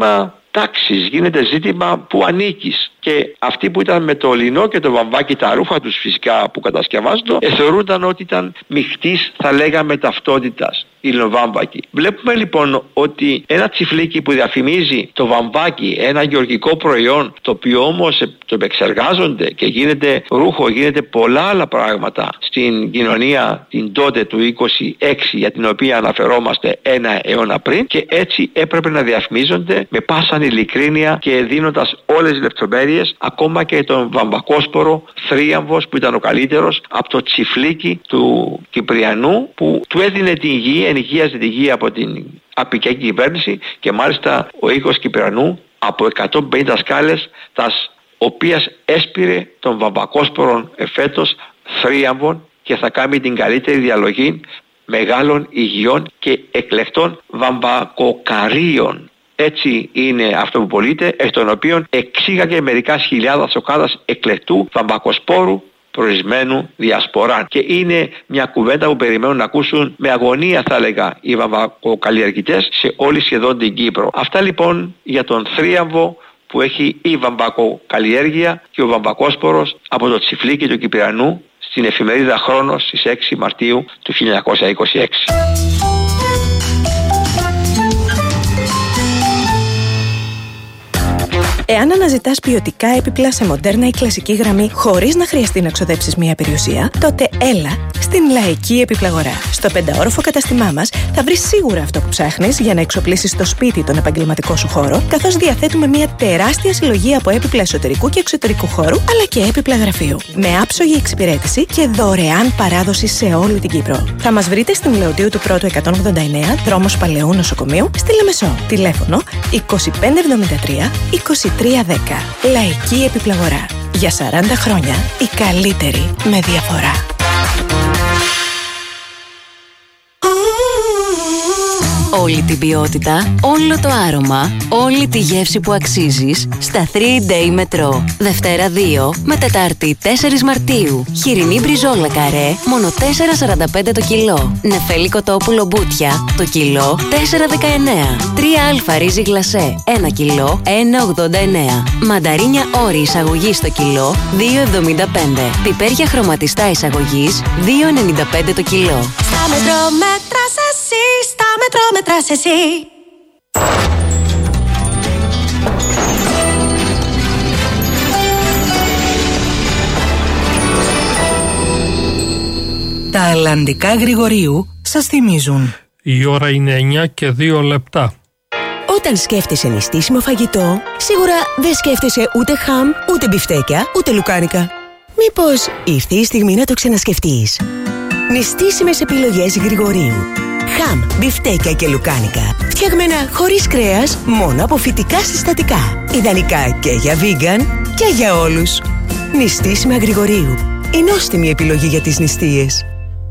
τάξης, γίνεται ζήτημα που ανήκεις. Και αυτοί που ήταν με το λινό και το βαμβάκι, τα ρούχα τους φυσικά που κατασκευάζονται, θεωρούνταν ότι ήταν μειχτής, θα λέγαμε, ταυτότητας, οι λινοβάμβακοι. Βλέπουμε λοιπόν ότι ένα τσιφλίκι που διαφημίζει το βαμβάκι, ένα γεωργικό προϊόν, το οποίο όμως το επεξεργάζονται και γίνεται ρούχο, γίνεται πολλά άλλα πράγματα στην κοινωνία την τότε του είκοσι έξι, για την οποία αναφερόμαστε ένα αιώνα πριν, και έτσι έπρεπε να διαφημίζονται με πάσα ειλικρίνεια και δίνοντας όλες τις λεπτομέρειες, ακόμα και τον βαμβακόσπορο θρίαμβος που ήταν ο καλύτερος, από το τσιφλίκι του Κυπριανού που του έδινε την γη, ενοικίαζε τη γη από την απικιακή κυβέρνηση, και μάλιστα ο οίκος Κυπριανού από εκατόν πενήντα σκάλες, τας οποίας έσπηρε τον βαμβακόσπορον εφέτος θρίαμβων, και θα κάνει την καλύτερη διαλογή μεγάλων υγιών και εκλεκτών βαμβακοκαρίων. Έτσι είναι αυτό που πωλείται, εκ των οποίων εξήγαγε μερικά χιλιάδας οκάδας εκλεκτού βαμβακοσπόρου προορισμένου διασποράν. Και είναι μια κουβέντα που περιμένουν να ακούσουν με αγωνία, θα έλεγα, οι βαμβακοκαλλιεργητές σε όλη σχεδόν την Κύπρο. Αυτά λοιπόν για τον θρίαμβο που έχει η βαμβακοκαλλιέργεια και ο βαμβακόσπορος από το τσιφλίκι του Κυπριανού στην εφημερίδα Χρόνος στις έξι Μαρτίου του χίλια εννιακόσια είκοσι έξι. Εάν αναζητάς ποιοτικά έπιπλα σε μοντέρνα ή κλασική γραμμή χωρίς να χρειαστεί να ξοδέψεις μία περιουσία, τότε έλα στην Λαϊκή Επιπλαγορά. Στο πενταόροφο καταστημά μας θα βρεις σίγουρα αυτό που ψάχνεις για να εξοπλίσεις το σπίτι, τον επαγγελματικό σου χώρο, καθώς διαθέτουμε μία τεράστια συλλογή από έπιπλα εσωτερικού και εξωτερικού χώρου, αλλά και έπιπλα γραφείου. Με άψογη εξυπηρέτηση και δωρεάν παράδοση σε όλη την Κύπρο. Θα μας βρείτε στην Λεωτίου του Πρώτου εκατόν ογδόντα εννέα, δρόμος Παλαιού Νοσοκομείου, στη Λεμεσό. Τηλέφωνο είκοσι πέντε εβδομήντα τρία είκοσι τρία δέκα. Λαϊκή Επιπλαγορά. Για σαράντα χρόνια η καλύτερη με διαφορά. Όλη την ποιότητα, όλο το άρωμα, όλη τη γεύση που αξίζεις στα τρία day Metro. Δευτέρα δύο με Τετάρτη τέσσερις Μαρτίου. Χοιρινή μπριζόλα καρέ, μόνο τέσσερα σαράντα πέντε το κιλό. Νεφέλη κοτόπουλο μπούτια, το κιλό τέσσερα δεκαεννέα. τρία α ρύζι γλασέ, ένα κιλό ένα ογδόντα εννέα. Μανταρίνια όρη εισαγωγής το κιλό δύο εβδομήντα πέντε. Πιπέρια χρωματιστά εισαγωγής δύο ενενήντα πέντε το κιλό. Στα Μετρό μέτρας εσύ, στα Μετρό μέτρας εσύ. Τα αλλαντικά Γρηγορίου σας θυμίζουν. Η ώρα είναι εννιά και δύο λεπτά. Όταν σκέφτεσαι νηστίσιμο φαγητό, σίγουρα δεν σκέφτεσαι ούτε χαμ, ούτε μπιφτέκια, ούτε λουκάνικα. Μήπως ήρθε η στιγμή να το ξανασκεφτείς? Νηστίσιμες επιλογές Γρηγορίου. Χαμ, μπιφτέκια και λουκάνικα. Φτιαγμένα χωρίς κρέας, μόνο από φυτικά συστατικά. Ιδανικά και για βίγκαν και για όλους. Νηστίσιμα Γρηγορίου. Η νόστιμη επιλογή για τις νηστείες.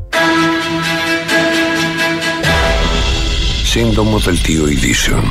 Σύντομο δελτίο ειδήσεων.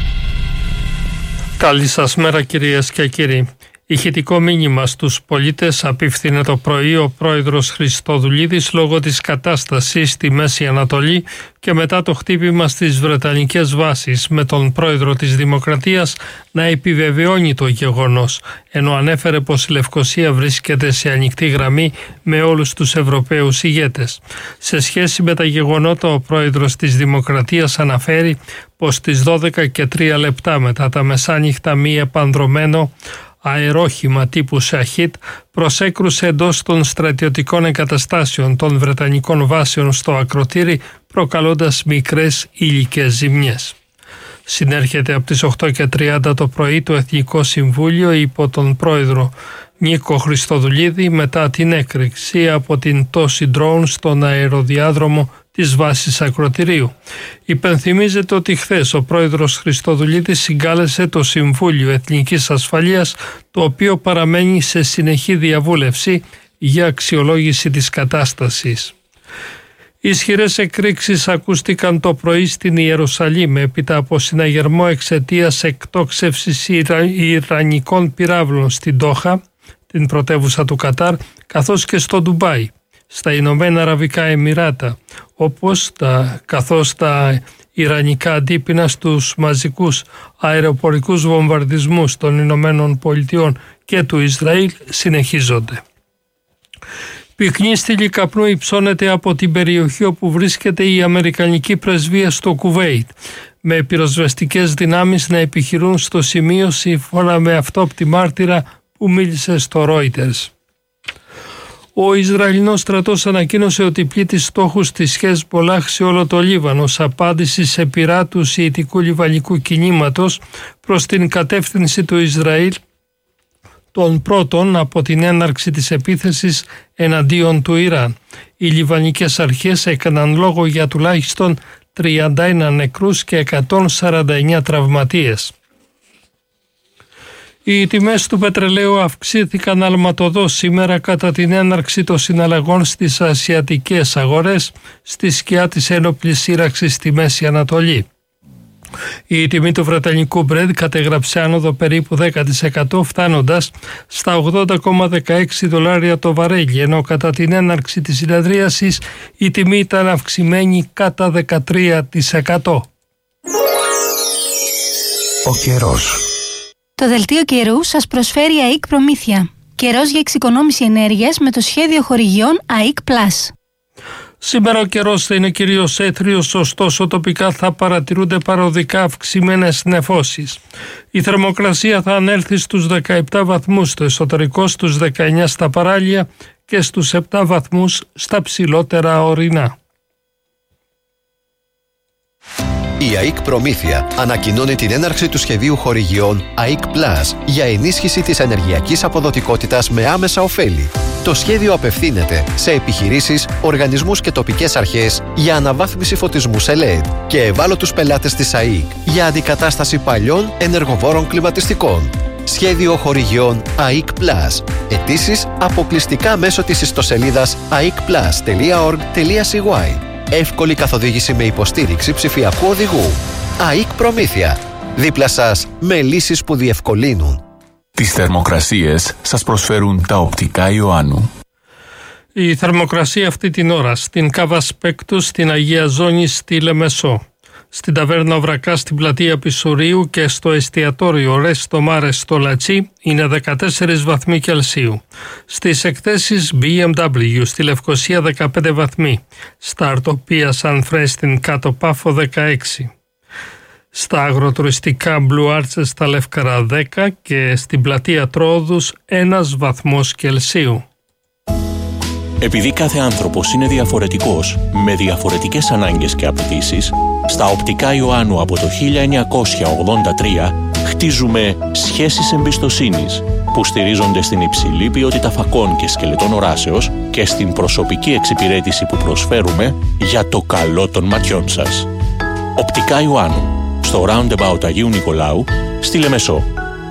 Καλή σας μέρα κυρίες και κύριοι. Ηχητικό μήνυμα στους πολίτες απίφθινε το πρωί ο πρόεδρος Χριστοδουλίδης λόγω της κατάστασης στη Μέση Ανατολή και μετά το χτύπημα στις Βρετανικές βάσεις, με τον πρόεδρο της Δημοκρατίας να επιβεβαιώνει το γεγονός, ενώ ανέφερε πως η Λευκοσία βρίσκεται σε ανοιχτή γραμμή με όλους τους Ευρωπαίους ηγέτες. Σε σχέση με τα γεγονότα, ο πρόεδρος της Δημοκρατίας αναφέρει πως στις δώδεκα και τρία λεπτά μετά τα μεσάνυχτα μη επανδρωμένο αερόχημα τύπου Σαχίτ προσέκρουσε εντός των στρατιωτικών εγκαταστάσεων των Βρετανικών βάσεων στο ακροτήρι, προκαλώντας μικρές υλικές ζημιές. Συνέρχεται από τις οκτώ και τριάντα το πρωί το Εθνικό Συμβούλιο υπό τον πρόεδρο Νίκο Χριστοδουλίδη μετά την έκρηξη από την πτώση drone στον αεροδιάδρομο της βάσης ακροτηρίου. Υπενθυμίζεται ότι χθες ο πρόεδρος Χριστοδουλίδης συγκάλεσε το Συμβούλιο Εθνικής Ασφαλείας, το οποίο παραμένει σε συνεχή διαβούλευση για αξιολόγηση της κατάστασης. Ισχυρές εκρήξεις ακούστηκαν το πρωί στην Ιερουσαλήμ έπειτα από συναγερμό εξαιτίας εκτόξευσης Ιρα... Ιρανικών πυράβλων στην Ντόχα, την πρωτεύουσα του Κατάρ, καθώς και στο Ντουμπάι, στα Ηνωμένα Αραβικά Εμιράτα, όπως τα, καθώς τα ιρανικά αντίπεινα στους μαζικούς αεροπορικούς βομβαρδισμούς των Ηνωμένων Πολιτειών και του Ισραήλ συνεχίζονται. Πυκνή στήλη καπνού υψώνεται από την περιοχή όπου βρίσκεται η Αμερικανική πρεσβεία στο Κουβέιτ, με πυροσβεστικές δυνάμεις να επιχειρούν στο σημείο σύμφωνα με αυτόπτη μάρτυρα που μίλησε στο Reuters. Ο Ισραηλινός στρατός ανακοίνωσε ότι πλήττει στόχους της Χεσμπολάχ σε όλο το Λίβανο ως απάντηση σε πειρά του σιητικού λιβανικού κινήματος προς την κατεύθυνση του Ισραήλ, των πρώτων από την έναρξη της επίθεσης εναντίον του Ιράν. Οι λιβανικές αρχές έκαναν λόγο για τουλάχιστον τριάντα ένα νεκρούς και εκατόν σαράντα εννέα τραυματίες. Οι τιμές του πετρελαίου αυξήθηκαν αλματωδώς σήμερα κατά την έναρξη των συναλλαγών στις ασιατικές αγορές στη σκιά της ένοπλης σύραξης στη Μέση Ανατολή. Η τιμή του βρετανικού Brent κατέγραψε άνοδο περίπου δέκα τοις εκατό φτάνοντας στα ογδόντα κόμμα δεκαέξι δολάρια το βαρέλι, ενώ κατά την έναρξη της συνεδρίασης η τιμή ήταν αυξημένη κατά δεκατρία τοις εκατό. Ο καιρός. Το δελτίο καιρού σας προσφέρει ΑΕΚ Προμήθεια. Καιρός για εξοικονόμηση ενέργειας με το σχέδιο χορηγιών ΑΕΚ Plus. Σήμερα ο καιρός θα είναι κυρίως έθριος, ωστόσο τοπικά θα παρατηρούνται παροδικά αυξημένες νεφώσεις. Η θερμοκρασία θα ανέλθει στους δεκαεπτά βαθμούς στο εσωτερικό, στους δεκαεννέα στα παράλια και στους επτά βαθμούς στα ψηλότερα ορεινά. Η ΑΕΚ Προμήθεια ανακοινώνει την έναρξη του σχεδίου χορηγιών ΑΕΚ Plus για ενίσχυση της ενεργειακής αποδοτικότητας με άμεσα ωφέλη. Το σχέδιο απευθύνεται σε επιχειρήσεις, οργανισμούς και τοπικές αρχές για αναβάθμιση φωτισμού σε ελ ι ντι και ευάλωτους πελάτες της ΑΕΚ για αντικατάσταση παλιών ενεργοβόρων κλιματιστικών. Σχέδιο χορηγιών ΑΕΚ Plus. Αιτήσεις αποκλειστικά μέσω της ιστοσελίδας έι άι κ πλας τελεία οργκ τελεία σι γουάι. Εύκολη καθοδήγηση με υποστήριξη ψηφιακού οδηγού. ΑΕΚ Προμήθεια. Δίπλα σας με λύσεις που διευκολύνουν. Τις θερμοκρασίες σας προσφέρουν τα οπτικά Ιωάννου. Η θερμοκρασία αυτή την ώρα στην Κάβα Σπέκτου, στην Αγία Ζώνη, στη Λεμεσό, στην Ταβέρνα Βρακά, στην Πλατεία Πισουρίου και στο εστιατόριο Ρέστο Μάρε στο Λατσί είναι δεκατέσσερις βαθμοί Κελσίου. Στις εκθέσεις μπι εμ ντάμπλιου στη Λευκοσία δεκαπέντε βαθμοί, στα Αρτοπία Σαν Φρέ στην Κάτω Πάφο δεκαέξι. Στα αγροτουριστικά Blue Arches στα Λεύκαρα δέκα και στην Πλατεία Τρόδους ένας βαθμός Κελσίου. Επειδή κάθε άνθρωπος είναι διαφορετικός, με διαφορετικές ανάγκες και απαιτήσεις, στα οπτικά Ιωάννου από το χίλια εννιακόσια ογδόντα τρία χτίζουμε σχέσεις εμπιστοσύνης που στηρίζονται στην υψηλή ποιότητα φακών και σκελετών οράσεως και στην προσωπική εξυπηρέτηση που προσφέρουμε για το καλό των ματιών σας. Οπτικά Ιωάννου, στο Roundabout Αγίου Νικολάου, στη Λεμεσό.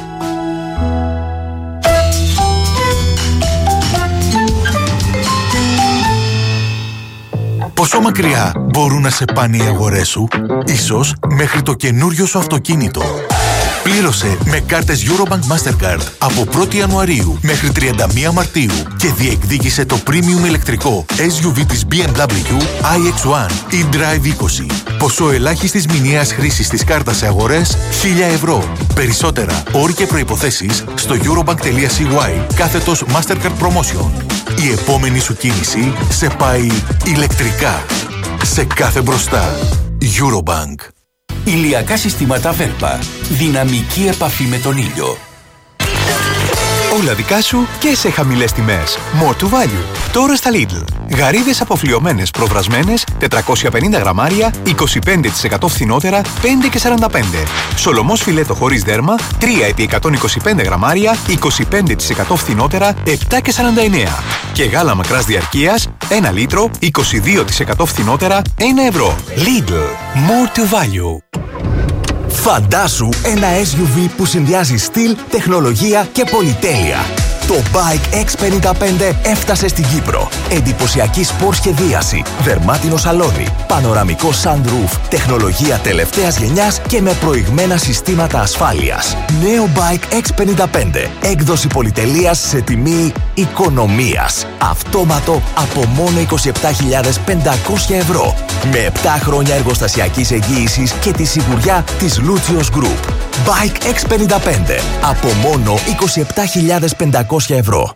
Πόσο μακριά μπορούν να σε πάνε οι αγορές σου? Ίσως μέχρι το καινούριο σου αυτοκίνητο. Πλήρωσε με κάρτες Eurobank Mastercard από πρώτη Ιανουαρίου μέχρι τριάντα μία Μαρτίου και διεκδίκησε το premium ηλεκτρικό ες γιου βι της μπι εμ ντάμπλιου άι εξ ουάν e-Drive είκοσι. Ποσό ελάχιστης μηνιαίας χρήσης της κάρτας σε αγορές χίλια ευρώ. Περισσότερα όροι και προϋποθέσεις στο eurobank τελεία σι γουάι κάθετος Mastercard Promotion. Η επόμενη σου κίνηση σε πάει ηλεκτρικά. Σε κάθε μπροστά. Eurobank. Ηλιακά συστήματα Βέλπα. Δυναμική επαφή με τον ήλιο. Όλα δικά σου και σε χαμηλές τιμές. More to value. Τώρα στα Lidl. Γαρίδες αποφλιωμένες προβρασμένες τετρακόσια πενήντα γραμμάρια, είκοσι πέντε τοις εκατό φθηνότερα, πέντε και σαράντα πέντε. Σολομός φιλέτο χωρίς δέρμα, τρία επί εκατόν είκοσι πέντε γραμμάρια, είκοσι πέντε τοις εκατό φθηνότερα, επτά και σαράντα εννέα. Και γάλα μακράς διαρκείας, ένα λίτρο, είκοσι δύο τοις εκατό φθηνότερα, ένα ευρώ. Lidl. More to value. Φαντάσου ένα ες γιου βι που συνδυάζει στυλ, τεχνολογία και πολυτέλεια. Το Bike εξ πενήντα πέντε έφτασε στην Κύπρο. Εντυπωσιακή σπορ σχεδίαση, δερμάτινο σαλόνι, πανοραμικό sunroof, τεχνολογία τελευταίας γενιάς και με προηγμένα συστήματα ασφάλειας. Νέο Bike εξ πενήντα πέντε. Έκδοση πολυτελείας σε τιμή οικονομίας. Αυτόματο από μόνο είκοσι επτά χιλιάδες πεντακόσια ευρώ. Με επτά χρόνια εργοστασιακής εγγύησης και τη σιγουριά της Lucius Group. Bike εξ πενήντα πέντε. Από μόνο είκοσι επτά χιλιάδες πεντακόσια ευρώ.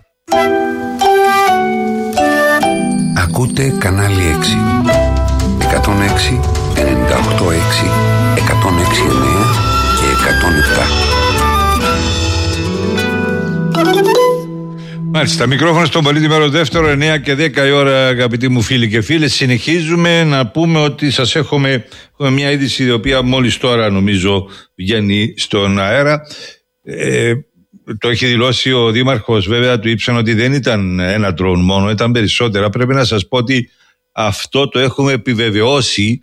Ακούτε κανάλι έξι. εκατόν έξι, ενενήντα οκτώ έξι, εκατόν έξι εννέα και εκατόν επτά. Μάλιστα, μικρόφωνο στον Πολίτη μέρο δεύτερο, εννέα και δέκα η ώρα, αγαπητοί μου φίλοι και φίλες. Συνεχίζουμε να πούμε ότι σας έχουμε, έχουμε μια είδηση η οποία μόλις τώρα νομίζω βγαίνει στον αέρα. Ε, το έχει δηλώσει ο Δήμαρχος, βέβαια, του Ύψων ότι δεν ήταν ένα drone μόνο, ήταν περισσότερα. Πρέπει να σας πω ότι αυτό το έχουμε επιβεβαιώσει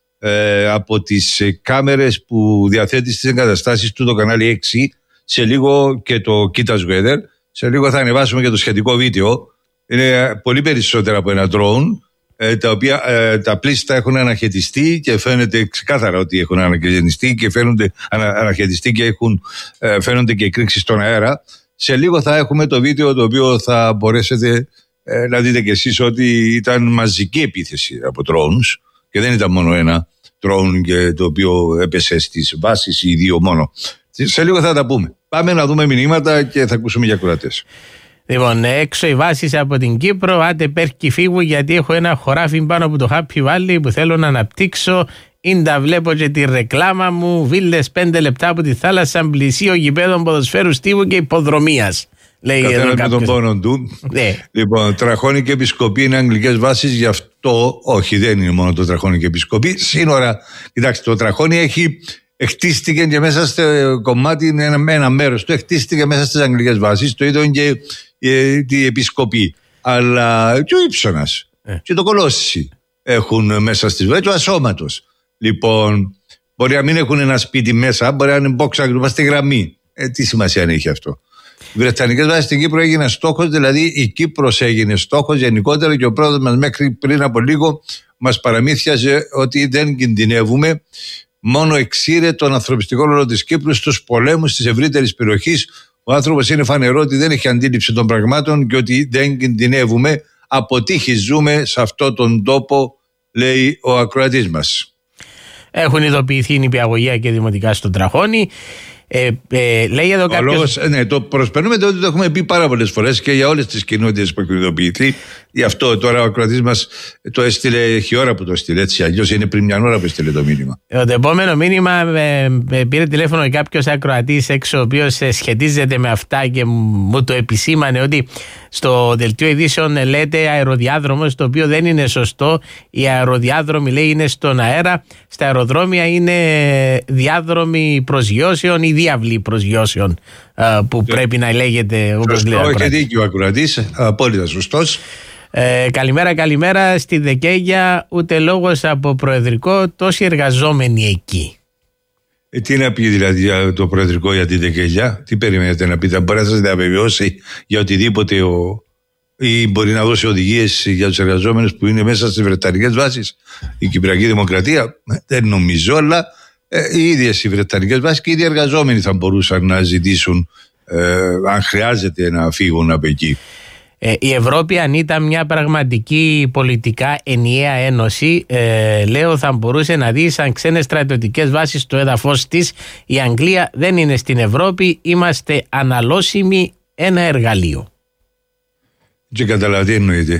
ε, από τις κάμερες που διαθέτει στις εγκαταστάσεις του το κανάλι έξι, σε λίγο και το Kitas Weather. Σε λίγο θα ανεβάσουμε και το σχετικό βίντεο. Είναι πολύ περισσότερα από ένα drone, ε, τα οποία ε, τα πλήστα έχουν αναχαιτιστεί και φαίνεται ξεκάθαρα ότι έχουν αναχαιτιστεί και φαίνονται ανα, αναχαιτιστεί και έχουν, ε, φαίνονται και εκρήξεις στον αέρα. Σε λίγο θα έχουμε το βίντεο το οποίο θα μπορέσετε ε, να δείτε κι εσείς ότι ήταν μαζική επίθεση από drones και δεν ήταν μόνο ένα drone και το οποίο έπεσε στις βάσεις ή δύο μόνο. Σε λίγο θα τα πούμε. Πάμε να δούμε μηνύματα και θα ακούσουμε για κουρατές. Λοιπόν, έξω οι βάσεις από την Κύπρο, άντε πέρκει φύγου γιατί έχω ένα χωράφι πάνω από το Happy Valley που θέλω να αναπτύξω. Ίντα βλέπω και τη ρεκλάμα μου, βίλες πέντε λεπτά από τη θάλασσα, πλησίο γηπέδων ποδοσφαίρου στίβου και υποδρομίας. Λέει καθένας με τον πόνο του. Ναι. Λοιπόν, Τραχώνη και Επισκοπή είναι αγγλικές βάσεις, γι' αυτό όχι, δεν είναι μόνο το Τραχώνη και Επισκοπή. Σύνορα, κοιτάξτε, το Τραχώνη έχει. Χτίστηκε και μέσα στο κομμάτι, ένα, ένα μέρος του χτίστηκε μέσα στις αγγλικές βάσεις, το είδαν και ε, η Επισκοπή. Αλλά και ο Ύψωνας ε. και το Κολόσσι έχουν μέσα στις βάσεις, ο Ασώματος. Λοιπόν, μπορεί να μην έχουν ένα σπίτι μέσα, μπορεί να είναι μπόξα γκρουπά στη γραμμή. Ε, τι σημασία έχει αυτό. Οι Βρετανικές βάσεις στην Κύπρο έγιναν στόχος, δηλαδή η Κύπρος έγινε στόχος γενικότερα και ο πρόεδρος μας μέχρι πριν από λίγο μας παραμύθιαζε ότι δεν κινδυνεύουμε. Μόνο εξήρε τον ανθρωπιστικό ρόλο της Κύπρου στους πολέμους της ευρύτερης περιοχής. Ο άνθρωπος είναι φανερό ότι δεν έχει αντίληψη των πραγμάτων και ότι δεν κινδυνεύουμε. Από τύχη ζούμε σε αυτόν τον τόπο, λέει ο ακροατής μας. Έχουν ειδοποιηθεί νηπιαγωγεία και δημοτικά στον Τραχώνη. Ε, ε, λέει εδώ κάποιος... λόγος, ναι, το προσπερνούμε το ότι το έχουμε πει πάρα πολλές φορές και για όλες τις κοινότητες που έχουν ειδοποιηθεί. Γι' αυτό τώρα ο ακροατής μας το έστειλε, έχει ώρα που το έστειλε, έτσι αλλιώς είναι πριν μια ώρα που έστειλε το μήνυμα. Το επόμενο μήνυμα ε, ε, πήρε τηλέφωνο κάποιος ακροατής έξω ο οποίος ε, σχετίζεται με αυτά και μου το επισήμανε ότι στο δελτίο ειδήσεων λέτε αεροδιάδρομος, το οποίο δεν είναι σωστό. Οι αεροδιάδρομοι, λέει, είναι στον αέρα. Στα αεροδρόμια είναι διάδρομοι προσγειώσεων ή διάβλοι προσγειώσεων που και πρέπει να λέγεται όπως λέει. Έχει δίκιο ο ακροατής, απόλυτα σωστός. Ε, καλημέρα, καλημέρα. Στη Δεκέγια ούτε λόγος από προεδρικό, τόσοι εργαζόμενοι εκεί. Ε, τι να πει δηλαδή το προεδρικό για τη Δεκέγια, τι περιμένετε να πείτε, μπορεί να σας διαβεβαιώσει για οτιδήποτε ο... ή μπορεί να δώσει οδηγίες για τους εργαζόμενους που είναι μέσα στις βρετανικές βάσεις, η Κυπριακή Δημοκρατία, δεν νομίζω, αλλά ε, οι ίδιες οι βρετανικές βάσεις και οι ίδιοι εργαζόμενοι θα μπορούσαν να ζητήσουν ε, αν χρειάζεται να φύγουν από εκεί. Ε, η Ευρώπη, αν ήταν μια πραγματική πολιτικά ενιαία ένωση, ε, λέω θα μπορούσε να δει σαν ξένες στρατιωτικές βάσεις στο έδαφος της. Η Αγγλία δεν είναι στην Ευρώπη, είμαστε αναλώσιμοι, ένα εργαλείο. Και καταλαβαίνετε τι εννοείται.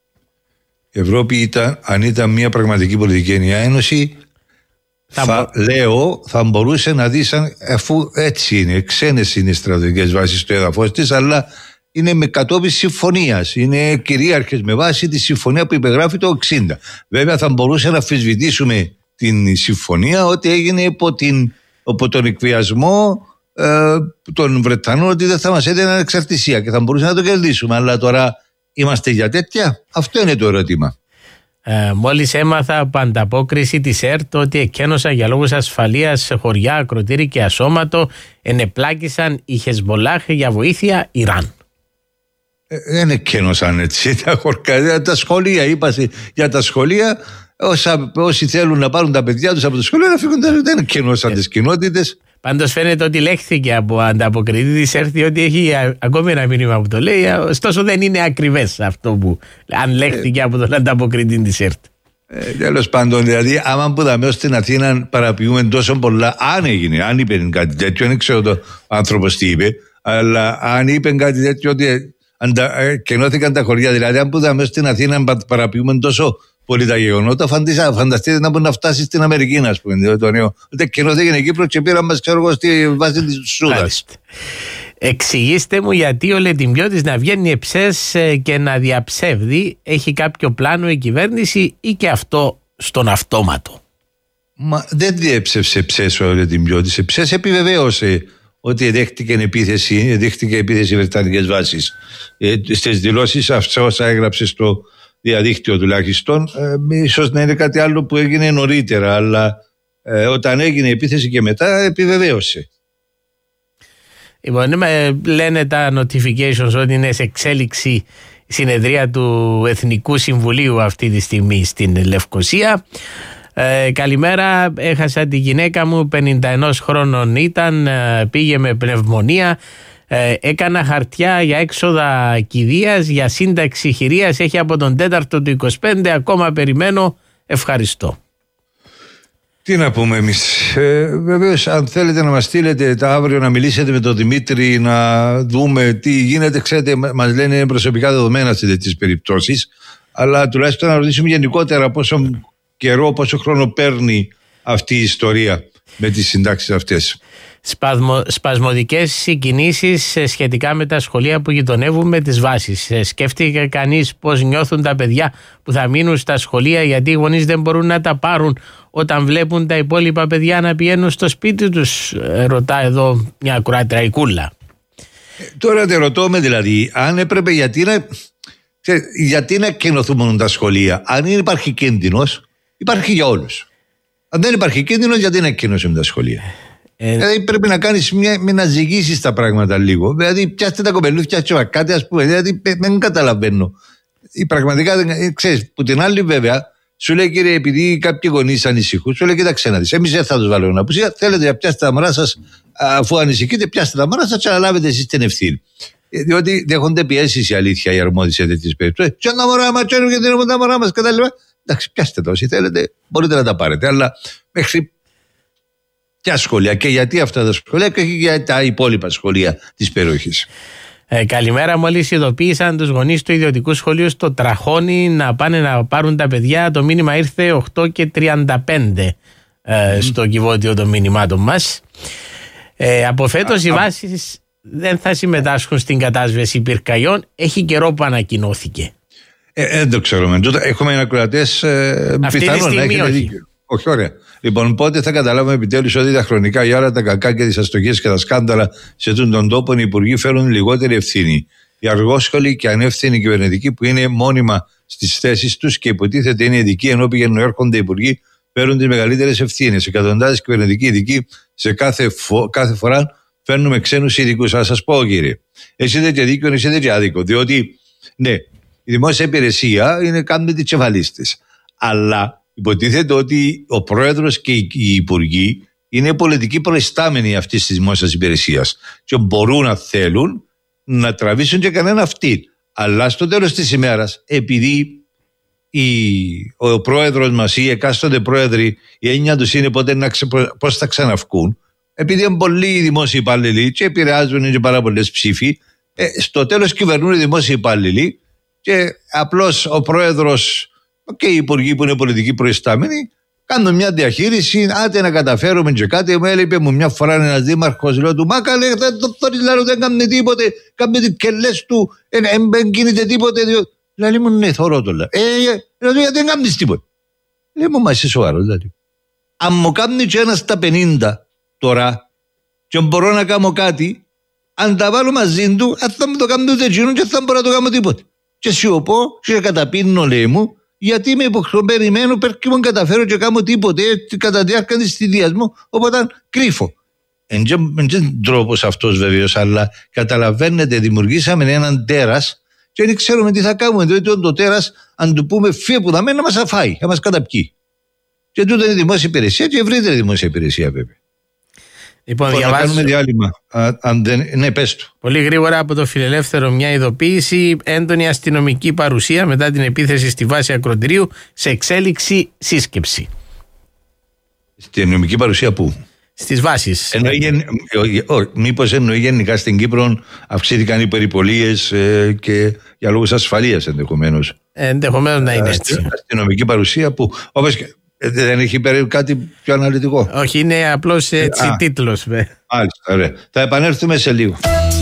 Η Ευρώπη ήταν, αν ήταν μια πραγματική πολιτική ενιαία ένωση, θα, θα μπο... λέω θα μπορούσε να δει σαν, αφού έτσι είναι, ξένες είναι στρατιωτικές βάσεις στο έδαφος της, αλλά είναι με κατόπιν συμφωνίας. Είναι κυρίαρχες με βάση τη συμφωνία που υπεγράφει το εξήντα. Βέβαια θα μπορούσε να αμφισβητήσουμε την συμφωνία ότι έγινε υπό, την, υπό τον εκβιασμό ε, των Βρετανών ότι δεν θα μας έδινε ανεξαρτησία και θα μπορούσαμε να το κερδίσουμε. Αλλά τώρα είμαστε για τέτοια. Αυτό είναι το ερώτημα. Ε, μόλις έμαθα από ανταπόκριση της ΕΡΤ ότι εκένωσα για λόγους ασφαλείας σε χωριά, ακροτήρι και ασώματο, ενεπλάκησαν οι Χεσμολάχ για βοήθεια Ιράν. Δεν εκκένωσαν έτσι τα χωρικά. Τα σχολεία, είπα για τα σχολεία, όσα, όσοι θέλουν να πάρουν τα παιδιά τους από το σχολείο να φύγουν, δεν εκκένωσαν τις κοινότητες. Πάντως φαίνεται ότι λέχθηκε από ανταποκριτή της έρθει ότι έχει ακόμη ένα μήνυμα που το λέει, ωστόσο δεν είναι ακριβές αυτό που αν λέχθηκε ε, από τον ανταποκριτή της ΕΡΤ. Ε, τέλος πάντων, δηλαδή, άμα που δαμε στην Αθήνα παραποιούμε τόσο πολλά, αν έγινε, αν είπε κάτι τέτοιο, δεν ξέρω το άνθρωπος τι είπε, αλλά αν είπε κάτι τέτοιο ότι αντα, ε, κενώθηκαν τα χωριά, δηλαδή αν που δαμε στην Αθήνα παραποιούμε τόσο πολύ τα γεγονότα, φανταστείτε να μπορεί να φτάσει στην Αμερική, α πούμε. Το νέο. Ότι κενώθηκε η Κύπρο και πήραμε, ξέρω εγώ, στη βάση τη Σούδα. Εξηγήστε μου γιατί ο Λετιμπιώτης να βγαίνει εψές και να διαψεύδει, έχει κάποιο πλάνο η κυβέρνηση ή και αυτό στον αυτόματο? Μα δεν διέψευσε ψες ο Λετιμπιώτης. Ψες επιβεβαίωσε ότι δέχτηκε επίθεση, δέχτηκε επίθεση βρετανικές βάσεις. Ε, στις δηλώσεις αυτά όσα έγραψε στο διαδίκτυο τουλάχιστον, ε, ίσως να είναι κάτι άλλο που έγινε νωρίτερα, αλλά ε, όταν έγινε επίθεση και μετά επιβεβαίωσε. Λοιπόν, λένε τα notifications ότι είναι σε εξέλιξη η συνεδρία του Εθνικού Συμβουλίου αυτή τη στιγμή στην Λευκοσία. Ε, καλημέρα, έχασα τη γυναίκα μου, πενήντα ενός χρόνων ήταν, πήγε με πνευμονία, ε, έκανα χαρτιά για έξοδα κηδείας, για σύνταξη χειρίας, έχει από τον τέταρτο του είκοσι πέντε, ακόμα περιμένω, ευχαριστώ. Τι να πούμε εμείς, ε, βεβαίως αν θέλετε να μας στείλετε τα αύριο να μιλήσετε με τον Δημήτρη, να δούμε τι γίνεται, ξέρετε μας λένε προσωπικά δεδομένα σε τέτοιες περιπτώσεις, αλλά τουλάχιστον να ρωτήσουμε γενικότερα πόσο καιρό, πόσο χρόνο παίρνει αυτή η ιστορία με τις συντάξεις αυτές. Σπασμο, σπασμωδικές συγκινήσεις σχετικά με τα σχολεία που γειτονεύουν με τις βάσεις. Σκέφτηκε κανείς πώς νιώθουν τα παιδιά που θα μείνουν στα σχολεία, γιατί οι γονείς δεν μπορούν να τα πάρουν όταν βλέπουν τα υπόλοιπα παιδιά να πηγαίνουν στο σπίτι τους? Ρωτά εδώ μια ακροάτρια, η Κούλα. Ε, τώρα te ρωτώ με δηλαδή, αν έπρεπε γιατί να, γιατί να κενωθούν τα σχολεία? Αν υπάρχει κίνδυνος, υπάρχει για όλους. Αν δεν υπάρχει κίνδυνος, γιατί να κενώσουμε τα σχολεία? Ε, δηλαδή πρέπει να κάνεις μια, να ζυγίσεις τα πράγματα λίγο. Δηλαδή πιάστε τα κοπελούθια και κάτι, ας πούμε. Δηλαδή δεν καταλαβαίνω. Η πραγματικά, ξέρεις, που την άλλη βέβαια σου λέει, κύριε, επειδή κάποιοι γονείς ανησυχούν, σου λέει, κοίταξε να δεις, εμείς δεν θα τους βάλουμε ένα απουσία. Θέλετε να πιάσετε τα μωρά σας, αφού ανησυχείτε, πιάστε τα μωρά σας και αναλάβετε εσείς την ευθύνη. Διότι δέχονται πιέσεις, η αλήθεια, οι αρμόδιοι σε τέτοιες περιπτώσεις. Τι τα μωρά μας, τσέρουν και δίνουμε τα μωρά μας κτλ. Εντάξει, πιάστε τα όσοι θέλετε, μπορείτε να τα πάρετε. Αλλά μέχρι ποια σχολεία και γιατί αυτά τα σχολεία και για τα υπόλοιπα σχολεία της περιοχής. Ε, καλημέρα, μόλις ειδοποίησαν τους γονείς του ιδιωτικού σχολείου στο Τραχώνι να πάνε να πάρουν τα παιδιά. Το μήνυμα ήρθε οκτώ και τριάντα πέντε ε, mm. στο κυβότιο των μηνυμάτων μας. Ε, από φέτος οι βάσεις δεν θα συμμετάσχουν στην κατάσβεση πυρκαγιών. Έχει καιρό που ανακοινώθηκε. Ε, δεν το ξέρουμε. Έχουμε ανακροατές ε, πιθανόν να έχετε δίκιο. Όχι, ωραία. Λοιπόν, πότε θα καταλάβουμε επιτέλους ότι τα χρονικά η ώρα, τα κακά και τις αστοχίες και τα σκάνδαλα σε αυτόν τον τόπο οι υπουργοί φέρουν λιγότερη ευθύνη. Οι αργόσχολοι και ανεύθυνοι κυβερνητικοί που είναι μόνιμα στις θέσεις τους και υποτίθεται είναι ειδικοί, ενώ πηγαίνουν έρχονται οι υπουργοί, φέρουν τις μεγαλύτερες ευθύνες. Εκατοντάδες κυβερνητικοί ειδικοί σε κάθε, φο... κάθε φορά φέρνουμε ξένους ειδικούς. Θα σας πω, κύριε, έχετε και δίκιο, έχετε και άδικο. Διότι, ναι, η δημόσια υπηρεσία είναι κάνουν τις τσεφαλίστες. Αλλά υποτίθεται ότι ο πρόεδρος και οι υπουργοί είναι πολιτικοί προϊστάμενοι αυτής της δημόσιας υπηρεσίας και μπορούν να θέλουν να τραβήσουν και κανένα αυτή. Αλλά στο τέλος της ημέρας, επειδή η, ο πρόεδρος μας ή οι εκάστοτε πρόεδροι, η έννοια τους είναι ποτέ να ξε, πώς θα ξαναυκούν, επειδή είναι πολλοί δημόσιοι υπάλληλοι και επηρεάζουν και πάρα πολλές ψήφοι, ε, στο τέλος κυβερνούν οι δημόσιοι υπάλληλοι και απλώς ο πρόεδρος και οι υπουργοί που είναι πολιτικοί προϊστάμενοι κάνουν μια διαχείριση, άντε να καταφέρουμε και κάτι. Μου έλειπε μου μια φορά ένας δήμαρχος, λέω του, μα καλέ, το θωρείς λάρω, δεν κάνουμε τίποτε, κάνουμε τις κελές του, δεν γίνεται τίποτε. Δηλαδή μου, ναι, θωρώ το λέω. Ε, δηλαδή δεν κάνεις τίποτε. Λέει μου, μα είσαι σοβαρός, δηλαδή. Αν μου κάνει και ένας στα πενήντα τώρα και μπορώ να κάνω κάτι, αν τα βάλω μαζί του, αν θα μου το κάνω ούτε εκείνο και θα μπορώ να το κάνω τίποτε. Και σιωπώ και καταπίνω, λέει μου, γιατί με υποχρεωμένο πρέπει να καταφέρω και κάνω τίποτε κατά τη διάρκεια της θητείας μου, οπότε κρύφω. Δεν είναι τρόπος αυτός βεβαίως, αλλά καταλαβαίνετε, δημιουργήσαμε έναν τέρας και δεν ξέρουμε τι θα κάνουμε. Διότι το τέρας, αν του πούμε φύγε που θα μένει, να μας αφάει, να μας καταπιεί. Και τούτο είναι δημόσια υπηρεσία και ευρύτερη δημόσια υπηρεσία, βέβαια. Λοιπόν, διαβάζω... Θα κάνουμε διάλειμμα. Α, αν δεν... Ναι, πες του. Πολύ γρήγορα από το Φιλελεύθερο μια ειδοποίηση. Έντονη αστυνομική παρουσία μετά την επίθεση στη βάση Ακροτηρίου, σε εξέλιξη σύσκεψη. Αστυνομική παρουσία πού? Στις βάσεις. Εννοεί, μήπως εννοεί γενικά στην Κύπρο αυξήθηκαν οι περιπολίες ε, και για λόγους ασφαλείας ενδεχομένως. Ε, ενδεχομένως να είναι έτσι. Αστυνομική παρουσία που, όπως και, ε, δεν έχει κάτι πιο αναλυτικό. Όχι, είναι απλώς έτσι ε, τίτλος. Μάλιστα, ωραία. Θα επανέλθουμε σε λίγο.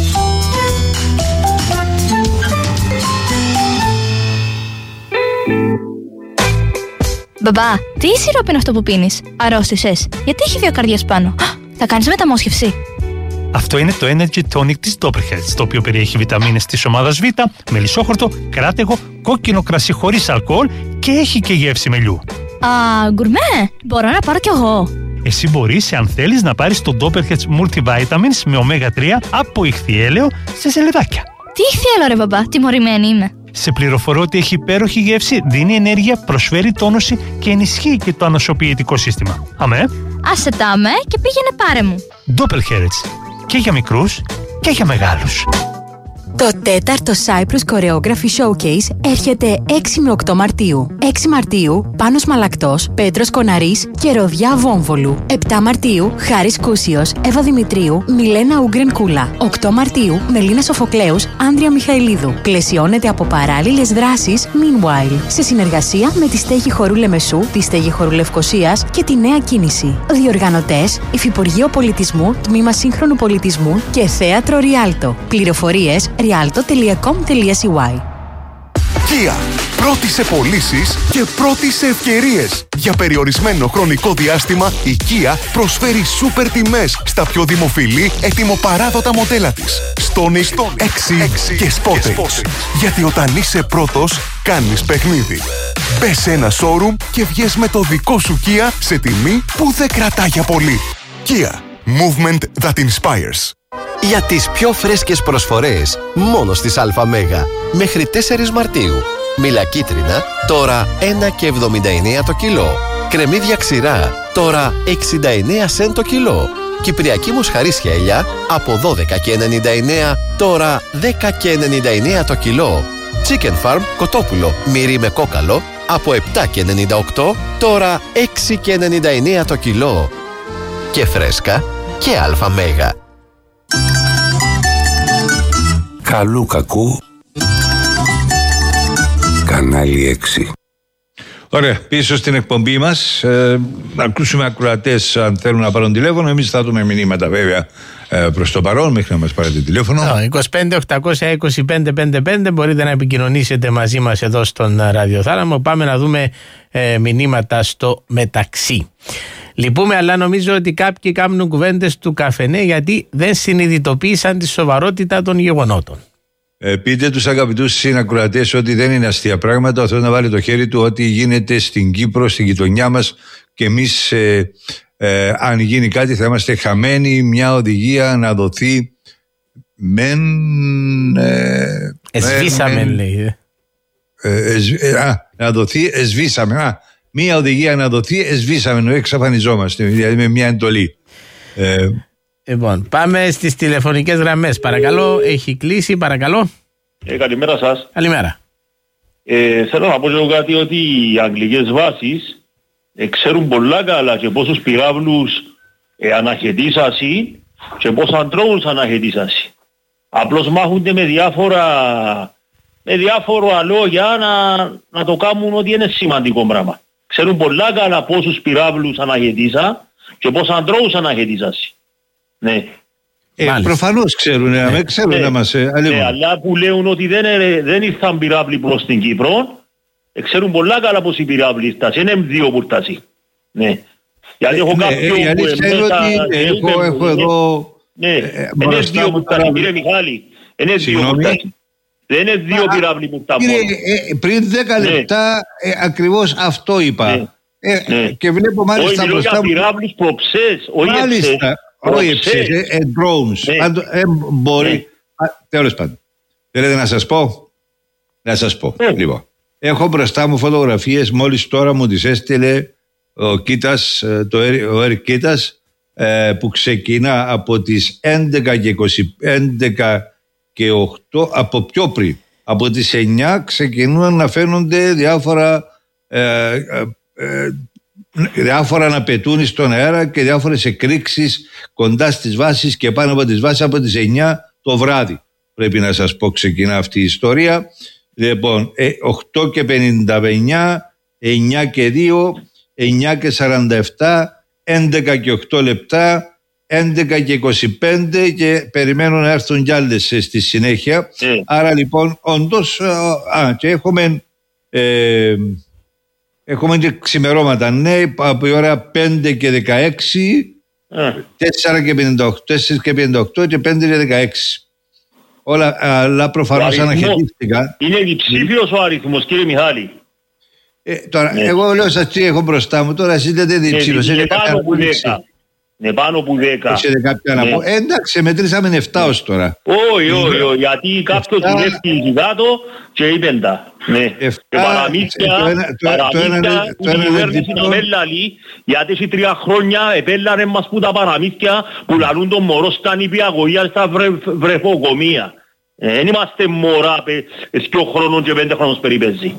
Μπαμπά, τι σιρόπι είναι αυτό που πίνεις? Αρρώστησες? Γιατί έχει δύο καρδιές πάνω? Θα κάνεις μεταμόσχευση? Αυτό είναι το Energy Tonic της Doppelherz, το οποίο περιέχει βιταμίνες της ομάδας Β, μελισσόχορτο, κράτεγο, κόκκινο κρασί χωρίς αλκοόλ και έχει και γεύση μελιού. Α, γκουρμέ! Μπορώ να πάρω κι εγώ. Εσύ μπορείς, αν θέλεις, να πάρεις το Doppelherz Multivitamins με ωμέγα τρία από ηχθιέλαιο σε σελεδάκια. Τι ηχθιέλαιο ρε μπαμπά, τιμωρημένη είμαι. Σε πληροφορώ ότι έχει υπέροχη γεύση, δίνει ενέργεια, προσφέρει τόνωση και ενισχύει και το ανοσοποιητικό σύστημα. Αμέ. Άσε τα αμέ και πήγαινε πάρε μου. Doppelherz. Και για μικρούς και για μεγάλους. Το τέταρτο Cyprus Choreography Showcase έρχεται έξι με οκτώ Μαρτίου. έξι Μαρτίου, Πάνος Μαλακτός, Πέτρος Κοναρής και Ροδιά Βόμβολου. επτά Μαρτίου, Χάρης Κούσιος, Εύα Δημητρίου, Μιλένα Ούγκρεν Κούλα. οκτώ Μαρτίου, Μελίνα Σοφοκλέους, Άνδρια Μιχαηλίδου. Πλαισιώνεται από παράλληλες δράσεις Meanwhile, σε συνεργασία με τη Στέγη Χορού Λεμεσού, τη Στέγη Χορού Λευκωσίας και τη Νέα Κίνηση. Διοργανωτές, Υφυπουργείο Πολιτισμού, Τμήμα Σύγχρονου Πολιτισμού και Θέατρο Ριάλτο. Πληροφορίες rialto τελεία com τελεία c y. Kia. Πρώτη σε πωλήσεις και πρώτη σε ευκαιρίες. Για περιορισμένο χρονικό διάστημα, η Kia προσφέρει σούπερ τιμές στα πιο δημοφιλή ετοιμοπαράδοτα μοντέλα της. Stonic, έξι και Sportage. Γιατί όταν είσαι πρώτος, κάνεις παιχνίδι. Μπες σε ένα showroom και βγες με το δικό σου Kia σε τιμή που δεν κρατά για πολύ. Kia. Movement that inspires. Για τις πιο φρέσκες προσφορές, μόνο στις ΑΜΕΓΑ. Μέχρι τέσσερις Μαρτίου. Μήλα κίτρινα, τώρα ένα και εβδομήντα εννέα το κιλό. Κρεμμύδια ξηρά, τώρα εξήντα εννέα σεντ το κιλό. Κυπριακή μοσχαρίσια ελιά, από δώδεκα και ενενήντα εννέα, τώρα δέκα και ενενήντα εννέα το κιλό. Chicken Farm, κοτόπουλο, μυρί με κόκαλο, από επτά και ενενήντα οκτώ, τώρα έξι και ενενήντα εννέα το κιλό. Και φρέσκα και ΑΜΕΓΑ. Καλού κακού. Κανάλι έξι. Ωραία, πίσω στην εκπομπή μας. Ε, να ακούσουμε ακροατές αν θέλουν να πάρουν τηλέφωνο. Εμείς θα δούμε μηνύματα βέβαια ε, προς το παρόν μέχρι να μας πάρετε τηλέφωνο. είκοσι πέντε οκτακόσια είκοσι πέντε πενήντα πέντε μπορείτε να επικοινωνήσετε μαζί μας εδώ στον Ραδιοθάλαμο. Πάμε να δούμε ε, μηνύματα στο μεταξύ. Λυπούμε, αλλά νομίζω ότι κάποιοι κάνουν κουβέντες του καφενέ γιατί δεν συνειδητοποίησαν τη σοβαρότητα των γεγονότων. Ε, πείτε τους αγαπητούς συνακροατές ότι δεν είναι αστεία πράγματα. Ο Θεός να βάλει το χέρι του ότι γίνεται στην Κύπρο, στην γειτονιά μας και εμείς ε, ε, αν γίνει κάτι θα είμαστε χαμένοι. Μια οδηγία να δοθεί μεν... Ε, εσβήσαμε μεν, λέει. Ε, εσ, ε, α, να δοθεί, εσβήσαμε. Α, μια οδηγία να δοθεί, εσβήσαμε, ενώ εξαφανιζόμαστε, δηλαδή με μια εντολή. Ε, Λοιπόν, πάμε στις τηλεφωνικές γραμμές. Παρακαλώ, έχει κλείσει, παρακαλώ. Ε, καλημέρα σας. Καλημέρα. Ε, θέλω να πω και κάτι ότι οι αγγλικές βάσεις ε, ξέρουν πολλά καλά και πόσους πυράβλους ε, αναχαιτήσασαι και πόσους αντρόους αναχαιτήσασαι. Απλώς μάχονται με διάφορα με διάφορα λόγια να, να το κάνουν ότι είναι σημαντικό πράγμα. Ξέρουν πολλά καλά πόσους πυράβλους αναχαιτήσα και πόσους αντρόους αναχαιτήσασαι. Ναι. Ε, προφανώς ξέρουν, ναι. με ξέρουν ναι. να μας ε, ναι, αλλά που λέουν ότι δεν, ε, δεν ήρθαν πυράβλοι προς την Κύπρο, ε, ξέρουν πολλά καλά πως οι πυράβλοι ήρθαν, είναι δύο που ήρθαν. Ναι. Γιατί έχω ναι, κάποιον ε, που έχω, έχω, έχω εδώ... Ναι, είναι δύο που ήρθαν, κύριε Μιχάλη, είναι δύο που ήρθαν. Δεν είναι δύο πυράβλοι που ήρθαν. Πριν δέκα λεπτά ακριβώς αυτό είπα. Και βλέπω μάλιστα όχι, μπροστά μου... Όχι, πυράβλους προψές, όχι έψες. Όχι έψες, drones. Αν μπορεί... Τέλος πάντων. Θέλετε να σας πω. Να σας πω. Mm. Λοιπόν, έχω μπροστά μου φωτογραφίες, μόλις τώρα μου τις έστειλε ο Κίτας, το, ο Έρικ Κίτας, ε, που ξεκινά από τις έντεκα και είκοσι, έντεκα και οκτώ, από πιο πριν. Από τις εννιά ξεκινούν να φαίνονται διάφορα, ε, ε, ε, διάφορα να πετούν στον αέρα και διάφορες εκρήξεις κοντά στις βάσεις και πάνω από τις βάσεις από τις εννιά το βράδυ. Πρέπει να σας πω, ξεκινά αυτή η ιστορία. Λοιπόν, οκτώ και πενήντα εννιά, εννιά και δύο, εννιά και σαράντα επτά, έντεκα και οκτώ λεπτά, έντεκα και είκοσι πέντε και περιμένω να έρθουν κι άλλες στη συνέχεια. Mm. Άρα λοιπόν όντως, α, και έχουμε, ε, έχουμε και ξημερώματα, ναι, από η ώρα πέντε και δεκαέξι, mm. τέσσερα και πενήντα οκτώ, τέσσερα και πενήντα οκτώ και πέντε και δεκαέξι. Όλα, αλλά προφανώς αναχαιτίστηκα. Είναι διψήφιος ο αριθμός, κύριε Μιχάλη. Ε, τώρα, ναι. Εγώ λέω σας τι έχω μπροστά μου, τώρα εσείς λέτε διψήφιος. Είναι πάνω από δέκα. Είναι πάνω από δέκα. Έχετε κάποια να πω. Εντάξει, μετρήσαμε εφτά ως τώρα. Όχι, όχι, όχι, γιατί κάποιος δουλεύει κάτω και είπεν τα. Και παραμύθια, παραμύθια που η κυβέρνηση να με λαλεί, γιατί σε τρία χρόνια επέλανε μας που τα παραμύθια που λαλούν τον μωρό στα νηπιαγωγεία στα βρεφοκομεία. Δεν είμαστε μωρά δύο χρόνων και πέντε χρόνων περιπέζει.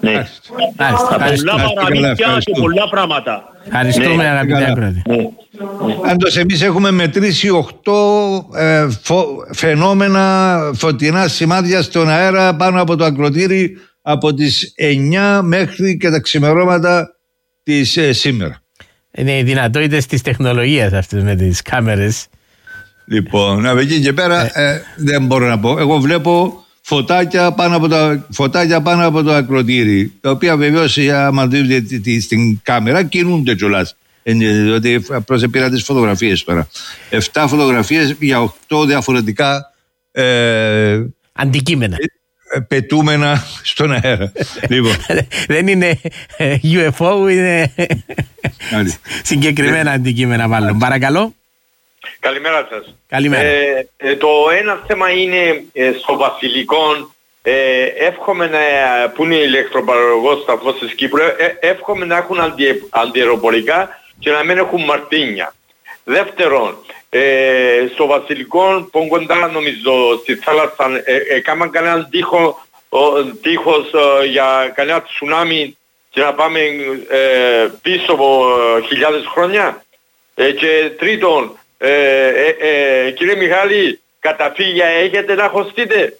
Πολλά παραμύθια και πολλά πράγματα. Ευχαριστούμε αγαπητέ Ακροατή. Άντως εμείς έχουμε μετρήσει οκτώ ε, φω, φαινόμενα φωτεινά σημάδια στον αέρα πάνω από το ακροτήρι από τις εννιά μέχρι και τα ξημερώματα της ε, σήμερα. Είναι οι δυνατότητες της τεχνολογίας αυτές με τις κάμερες. Λοιπόν, από εκεί και πέρα ε. Ε, δεν μπορώ να πω. Εγώ βλέπω φωτάκια πάνω από το, φωτάκια πάνω από το ακροτήρι, τα οποία βεβαίως άμα δείτε στην κάμερα κινούνται κιόλας. Διότι απλώς πήρα τις φωτογραφίες τώρα. Εφτά φωτογραφίες για οκτώ διαφορετικά ε, αντικείμενα. Ε, πετούμενα στον αέρα. Λοιπόν. Δεν είναι γιου εφ ο, είναι συγκεκριμένα αντικείμενα μάλλον. Παρακαλώ. Καλημέρα σας. Καλημέρα. Ε, ε, το ένα θέμα είναι ε, στο Βασιλικό. Ε, εύχομαι να, που είναι ηλεκτροπαραγωγός σταθμός της Κύπρου, ε, εύχομαι να έχουν αντι, αντιεροπορικά και να μην έχουν μαρτίνια. Δεύτερον, ε, στο Βασιλικό, που κοντά νομίζω στη θάλασσα, ε, έκαναν ε, κανέναν τείχο, τείχος ε, για κανένα τσουνάμι και να πάμε ε, πίσω από ε, χιλιάδες χρόνια. Ε, και τρίτον, ε, ε, ε, κύριε Μιχάλη, καταφύγια έχετε να χωστείτε?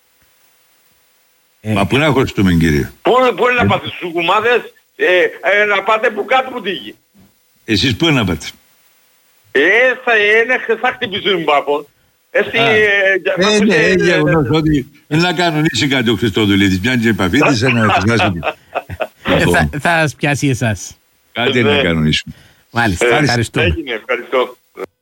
Ε, Μα πού να χωστούμε, κύριε? Πού, πού είναι να πάτε στους κουμάδες, ε, ε, να πάτε που κάτω που τύχει. Εσείς πού είναι να πάτε? Ε, θα, ε, θα χτυπήσουν πάπων. Εσύ, ε, ναι, είναι γεγονός ότι να κανονίσει κάτι ο Χριστόδουλίδης, πιάνει επαφή της, να φυγάσει. Θα σας πιάσει εσάς. Κάτι να κανονίσουμε. Μάλιστα, ευχαριστούμε. Έγινε, ευχαριστώ.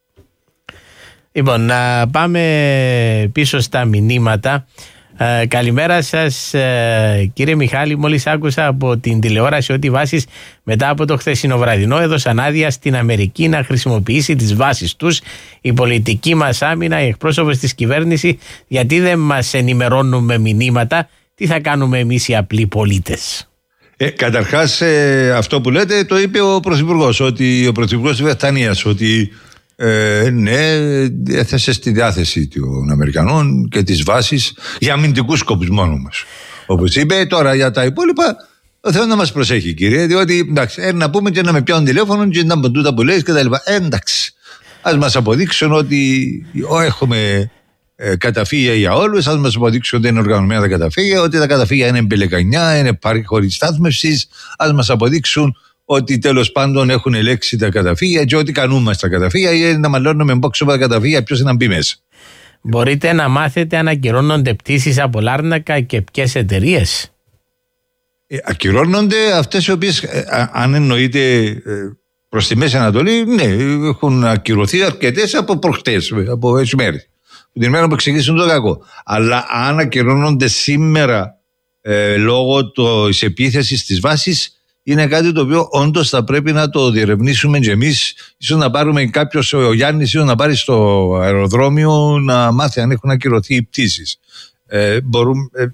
Λοιπόν, να πάμε πίσω στα μηνύματα. Ε, καλημέρα σας, ε, κύριε Μιχάλη. Μόλις άκουσα από την τηλεόραση ότι οι βάσεις μετά από το χθεσινό βραδινό έδωσαν άδεια στην Αμερική να χρησιμοποιήσει τις βάσεις τους. Η πολιτική μας άμυνα, η εκπρόσωπος της κυβέρνησης, γιατί δεν μας ενημερώνουν με μηνύματα? Τι θα κάνουμε εμείς οι απλοί πολίτες? Ε, καταρχάς, ε, αυτό που λέτε το είπε ο Πρωθυπουργός, ότι ο Πρωθυπουργός της Βρετανίας, ότι ε, ναι, έθεσε στη διάθεση των Αμερικανών και τις βάσεις για αμυντικούς σκοπούς μόνο μας. Όπως είπε, τώρα για τα υπόλοιπα, ο Θεός να μας προσέχει, κύριε, διότι εντάξει, ε, να πούμε και να με πιάνουν τηλέφωνο και να μπουν τούτα που λέει και τα λοιπά. Ε, εντάξει, ας μας αποδείξουν ότι έχουμε ε, καταφύγια για όλους, ας μας αποδείξουν ότι είναι οργανωμένα τα καταφύγια, ότι τα καταφύγια είναι μπελεκανιά, είναι πάρει χωρίς στάθμευσης, ας μας αποδείξουν ότι τέλος πάντων έχουν ελέξει τα καταφύγια και ό,τι κανούμε στα καταφύγια είναι να μαλώνουμε μπόξο από τα καταφύγια, ποιος να μπει μέσα. Μπορείτε να μάθετε αν ακυρώνονται πτήσεις από Λάρνακα και ποιες εταιρείες? Ε, ακυρώνονται αυτές οι οποίες, ε, αν εννοείται ε, προς τη Μέση Ανατολή, ναι, έχουν ακυρωθεί αρκετές από προχτές, από έτσι μέρη. Την ημέρα που εξηγήσουν το κακό. Αλλά αν ακυρώνονται σήμερα ε, λόγω της επίθεσης της βάσης, είναι κάτι το οποίο όντως θα πρέπει να το διερευνήσουμε και εμείς. Ίσως να πάρουμε κάποιος, ο Γιάννης, ίσως να πάρει στο αεροδρόμιο να μάθει αν έχουν ακυρωθεί οι πτήσεις. Ε, μπορούμε, ε,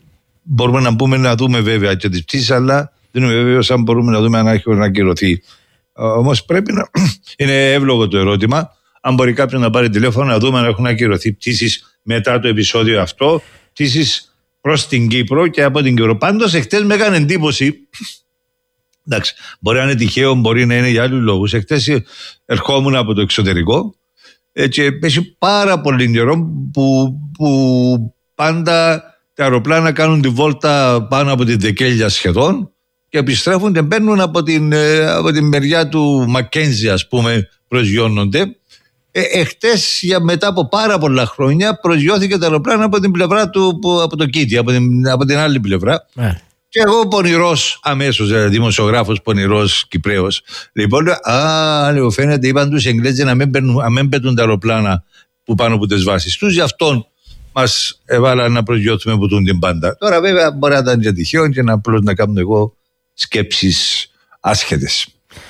μπορούμε να πούμε να δούμε βέβαια και τις πτήσεις, αλλά δεν είμαι βέβαιος αν μπορούμε να δούμε αν έχει ανακυρωθεί. Όμως πρέπει να. Είναι εύλογο το ερώτημα. Αν μπορεί κάποιος να πάρει τηλέφωνο να δούμε αν έχουν ακυρωθεί πτήσεις μετά το επεισόδιο αυτό, πτήσεις προς την Κύπρο και από την Κύπρο. Πάντως, εχθές με έκανε εντύπωση. Εντάξει, μπορεί να είναι τυχαίο, μπορεί να είναι για άλλους λόγους. Εχθές ερχόμουν από το εξωτερικό και έχει πάρα πολύ καιρό που, που πάντα τα αεροπλάνα κάνουν τη βόλτα πάνω από την Δεκέλια σχεδόν και επιστρέφουν και μπαίνουν από την, από την μεριά του Μακκένζι, ας πούμε, προσγειώνονται. Ε, εχθές, για μετά από πάρα πολλά χρόνια, προσγειώθηκε το αεροπλάνο από την πλευρά του, από το Κίτι, από την, από την άλλη πλευρά. Yeah. Και εγώ πονηρός αμέσως, δηλαδή, δημοσιογράφος πονηρός Κυπραίος. Λοιπόν, α, λέω, φαίνεται, είπαν τους Εγγλέζοι να μην, παίρνουν, να μην πέτουν τα αεροπλάνα που πάνω από τις βάσεις τους, γι' αυτόν μας έβαλαν να προσγειώθουμε που τούν την πάντα. Τώρα, βέβαια, μπορεί να ήταν και τυχαίο και να απλώς να κάνω εγώ σκέψεις άσχετες.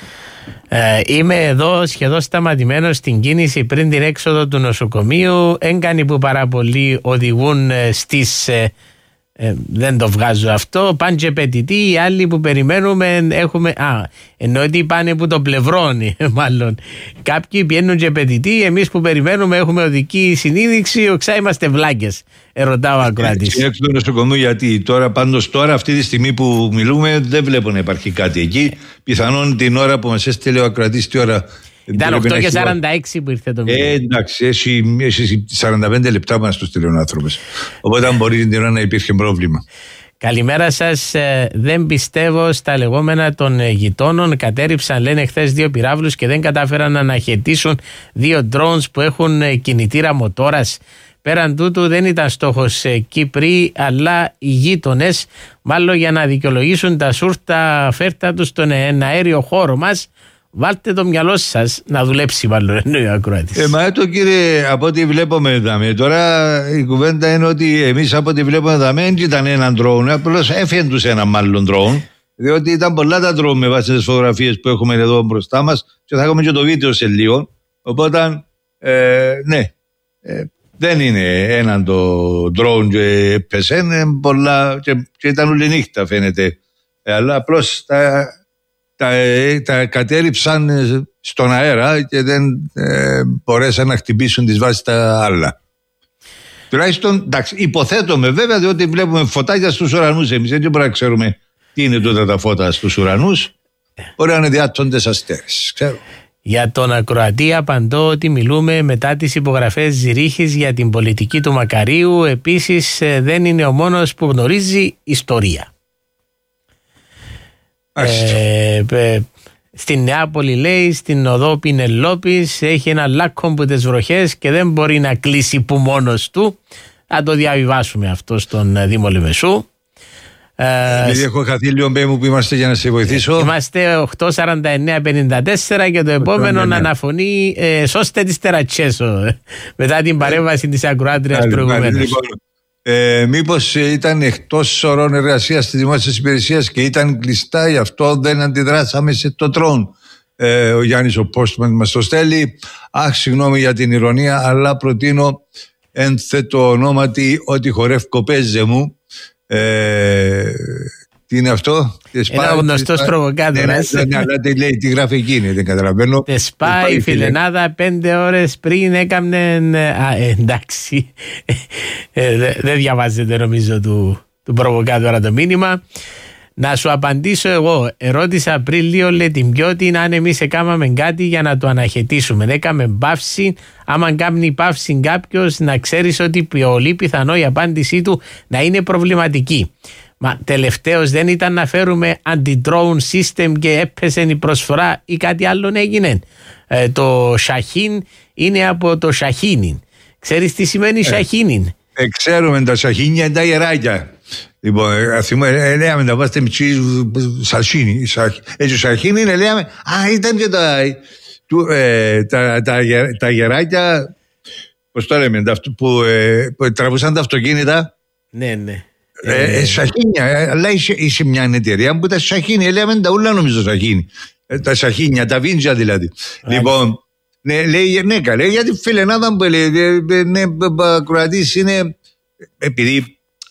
Ε, είμαι εδώ σχεδόν σταματημένος στην κίνηση πριν την έξοδο του νοσοκομείου. Έγκανοι που πάρα πολλοί οδηγούν στις... Ε, ε, δεν το βγάζω αυτό. Πάνε και πετητοί. Οι άλλοι που περιμένουμε έχουμε... Α, ενώ ότι πάνε που το πλευρώνει μάλλον. Κάποιοι πιένουν και πετητοί. Εμείς που περιμένουμε έχουμε οδική συνείδηση. Οξά είμαστε βλάκες. Ερωτάω ακροατής. Στην έξοδο του νοσοκομείου, γιατί τώρα, πάντως τώρα, αυτή τη στιγμή που μιλούμε, δεν βλέπω να υπάρχει κάτι εκεί. Πιθανόν την ώρα που μας έστειλε ο ακροατής, τι ώρα. Ήταν οκτώ και σαράντα έξι που ήρθε το μήνυμα. Ε, εντάξει, έχει, έχει σαράντα πέντε λεπτά που να στο στείλει ο άνθρωπος. Οπότε, αν μπορεί την ώρα να υπήρχε πρόβλημα. Καλημέρα σας. Δεν πιστεύω στα λεγόμενα των γειτόνων. Κατέριψαν, λένε, χθες δύο πυράβλους και δεν κατάφεραν να αναχαιτήσουν δύο drones που έχουν κινητήρα μοτόρας. Πέραν τούτου δεν ήταν στόχος Κύπροι, αλλά οι γείτονες, μάλλον για να δικαιολογήσουν τα σούρτα φέρτα τους στον αέριο χώρο μας. Βάλτε το μυαλό σας να δουλέψει, μάλλον, εννοεί ο ακροατής. Ε, μα το κύριε, από ό,τι βλέπουμε δάμε, τώρα η κουβέντα είναι ότι εμείς από ό,τι βλέπουμε δάμε δεν ήταν έναν ντρόουν, απλώς έφυγαν τους έναν μάλλον ντρόουν, διότι ήταν πολλά τα ντρόουν με βάση τις φωτογραφίες που έχουμε εδώ μπροστά μας και θα έχουμε και το βίντεο σε λίγο. Οπότε, ε, ναι, ε, δεν είναι έναν το ντρόουν και έπεσε, πολλά και, και ήταν όλη νύχτα φαίνεται, ε, αλλά απλώς τα... Τα, τα κατέριψαν στον αέρα και δεν ε, μπορέσαν να χτυπήσουν τις βάσεις τα άλλα. Τουλάχιστον, εντάξει, υποθέτουμε βέβαια, διότι βλέπουμε φωτάκια στους ουρανούς. Εμείς δεν μπορούμε να ξέρουμε τι είναι τότε τα φώτα στους ουρανούς. Μπορεί να είναι διάττοντες αστέρες, ξέρω. Για τον ακροατή απαντώ ότι μιλούμε μετά τις υπογραφές Ζηρίχης για την πολιτική του Μακαρίου. Επίσης δεν είναι ο μόνος που γνωρίζει ιστορία. Ε, ε, στην Νεάπολη, λέει, στην οδό Πινελόπης έχει ένα λάκκο από τις βροχές και δεν μπορεί να κλείσει που μόνος του. Θα το διαβιβάσουμε αυτό στον Δήμο Λεμεσού. Επειδή έχω χαθεί λίγο μπέ μου που είμαστε για να σε βοηθήσω. Είμαστε οκτώ σαράντα εννέα πενήντα τέσσερα και το επόμενο να αναφωνεί ε, σώστε τις τερατσέσο μετά την παρέμβαση της ακροάτριας προηγουμένως. Λοιπόν, Ε, μήπως ήταν εκτός ορών εργασίας της δημόσιας υπηρεσίας και ήταν κλειστά, γι' αυτό δεν αντιδράσαμε σε το τρόν. Ε, ο Γιάννης ο Πόστμαν μας το στέλνει. Αχ, συγγνώμη για την ηρωνία, αλλά προτείνω ένθετο ονόματι ότι χορεύκο παίζε μου. Ε, τι είναι αυτό? Ένα γνωστός προβοκάτορας. Ναι, ναι, αλλά τι λέει, τι γράφει εκείνη, δεν καταλαβαίνω. Τεσπάει η φιλενάδα πέντε ώρες πριν έκαμνε. Α, εντάξει. Δεν διαβάζετε νομίζω του, του προβοκάτορα το μήνυμα. Να σου απαντήσω εγώ. Ερώτησα πριν λίγο, λέει, την Πιώτη, αν εμείς έκαναμε κάτι για να το αναχαιτήσουμε. Έκαμε παύση. Άμα κάνει παύση κάποιος, να ξέρεις ότι πολύ πιθανό η απάντησή του να είναι προβληματική. Μα τελευταίος δεν ήταν να φέρουμε anti-drone system και έπεσε η προσφορά ή κάτι άλλο έγινε? Ε, το Σαχίν είναι από το Σαχίνιν. Ξέρεις τι σημαίνει ε, Σαχίνιν? Ε, ξέρουμε τα Σαχίνια είναι τα γεράκια. Λοιπόν, ε, λέμε να πάστε μητσί Σαχίνι. Έτσι Σαχίνιν λέμε, α, ήταν και τα, ε, τα, τα, τα γεράκια, πώς το λέμε, που, ε, που τραβούσαν τα αυτοκίνητα. Ναι, ναι. Ε, ε, Σαχίνια, αλλά είσαι, είσαι μια εταιρεία που τα Σαχίνια, λέμε τα ούλα νομίζω Σαχίνι. Ε, τα Σαχίνια, τα Βίντζα δηλαδή. Α, λοιπόν, ναι, λέει, ναι, καλέ, γιατί φιλενάδα μου λέει, ναι, Κροατής είναι, επειδή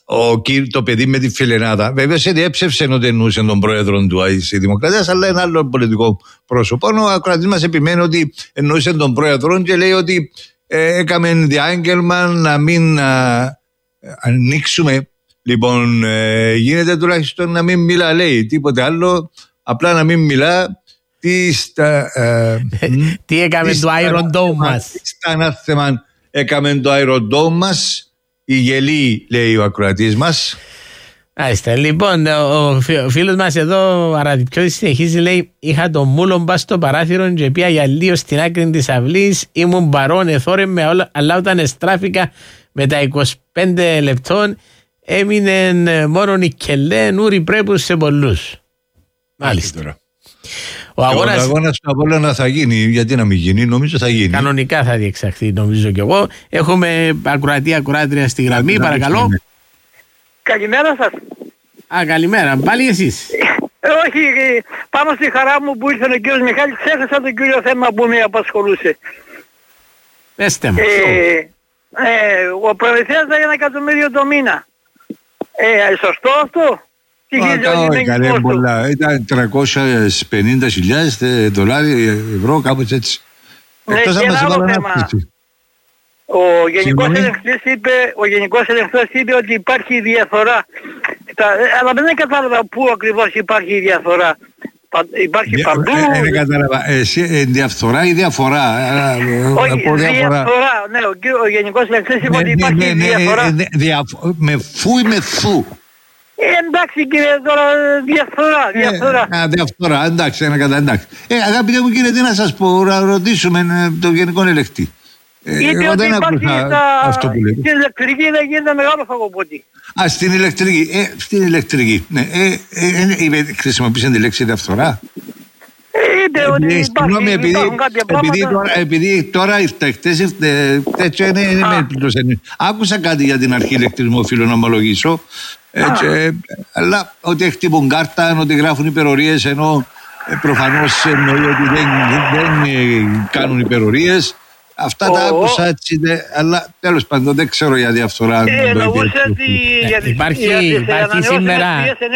ο, το παιδί με τη φιλενάδα. Βέβαια, σε διέψευσε ότι εννοούσε τον πρόεδρο του ΑΕΣ Δημοκρατίας, αλλά ένα άλλο πολιτικό πρόσωπο. Ο ακροατής μας επιμένει ότι εννοούσε τον πρόεδρο και λέει ότι ε, έκαμε διάγγελμα να μην α, ανοίξουμε. Λοιπόν, ε, γίνεται τουλάχιστον να μην μιλά, λέει τίποτε άλλο, απλά να μην μιλά. Τι, στα, ε, τι έκαμε τι το Iron Dome μας. Τι στα ανάθεμα έκαμε το Iron Dome μας. Η γελή, λέει ο ακροατής μας. Άιστε, λοιπόν, ο φίλος μας εδώ, ο Αραδιπιώτης, συνεχίζει, λέει: είχα τον μούλον μπας στο παράθυρο και πια για λίγο στην άκρη της αυλής. Ήμουν παρόν, εθώρε με όλα, αλλά όταν εστράφηκα με τα είκοσι πέντε λεπτών, έμεινε μόνο η κελέ, νούρι πρέπους σε πολλούς. Μάλιστα. Ο αγώνας, ο αγώνας του Απόλλωνα θα γίνει, γιατί να μην γίνει, νομίζω θα γίνει. Κανονικά θα διεξαχθεί, νομίζω κι εγώ. Έχουμε ακροατή ακροάτρια στη γραμμή, Ά, παρακαλώ. Καλημέρα σας. Α, καλημέρα, πάλι εσείς. Ε, όχι, πάνω στη χαρά μου που ήρθε ο κύριος Μιχάλης, ξέχασα το κύριο θέμα που με απασχολούσε. Πέστε μας. Ε, ε, ο προμηθέας θα είναι ένα εκατομμύριο το μήνα. Ε, σωστό αυτό? Όχι, καλέ πολλά. Ήταν τριακόσιες πενήντα χιλιάδες δολάρια, ευρώ, κάπως έτσι. Ναι, και ένα άλλο θέμα. Ο Γενικός Ελεγκτής είπε, ο Γενικός Ελεγκτής είπε ότι υπάρχει διαφορά. Αλλά δεν κατάλαβα πού ακριβώς υπάρχει η διαφορά. Υπάρχει παντού. Δεν κατάλαβα. Εσύ διαφθορά ή διαφορά? Όχι, διαφορά. Ναι, ο Γενικός Ελεγκτής είπε ότι υπάρχει διαφορά. Με φου ή με θου? Ε, εντάξει κύριε, τώρα διαφθορά, διαφθορά. Ε, α, διαφθορά, εντάξει, ένα κατά εντάξει. Ε, αγαπητέ μου κύριε, τι να σας πω, να ρωτήσουμε τον Γενικό Ελεγκτή. Ε, Είπε ότι υπάρχει στα... στην ηλεκτρική δεν γίνεται μεγάλο φαγοπότη. Α, στην ηλεκτρική, ε, στην ηλεκτρική, ναι. Ε, ε, ε, χρησιμοποίησαν τη λέξη διαφθορά. Είπε ε, ότι υπάρχει, επειδή, υπάρχουν κάποια επειδή, τώρα, επειδή τώρα ήρθα χτες, τέτοιο είναι, είναι άκουσα κάτι για την αρχή ηλεκτρισμού, οφείλω να ομολογήσω. Έτσι, ε, αλλά ότι χτύπουν κάρτα, ότι γράφουν υπερορίες, ενώ ε, προφανώς εννοεί ότι δεν, δεν ε, κάνουν υπερορίες. Αυτά oh, τα άκουσα oh. έτσι, δε, αλλά τέλος πάντων δεν ξέρω για διαφθορά. Ε, εννοούσε ότι υπάρχει, υπάρχει σήμερα...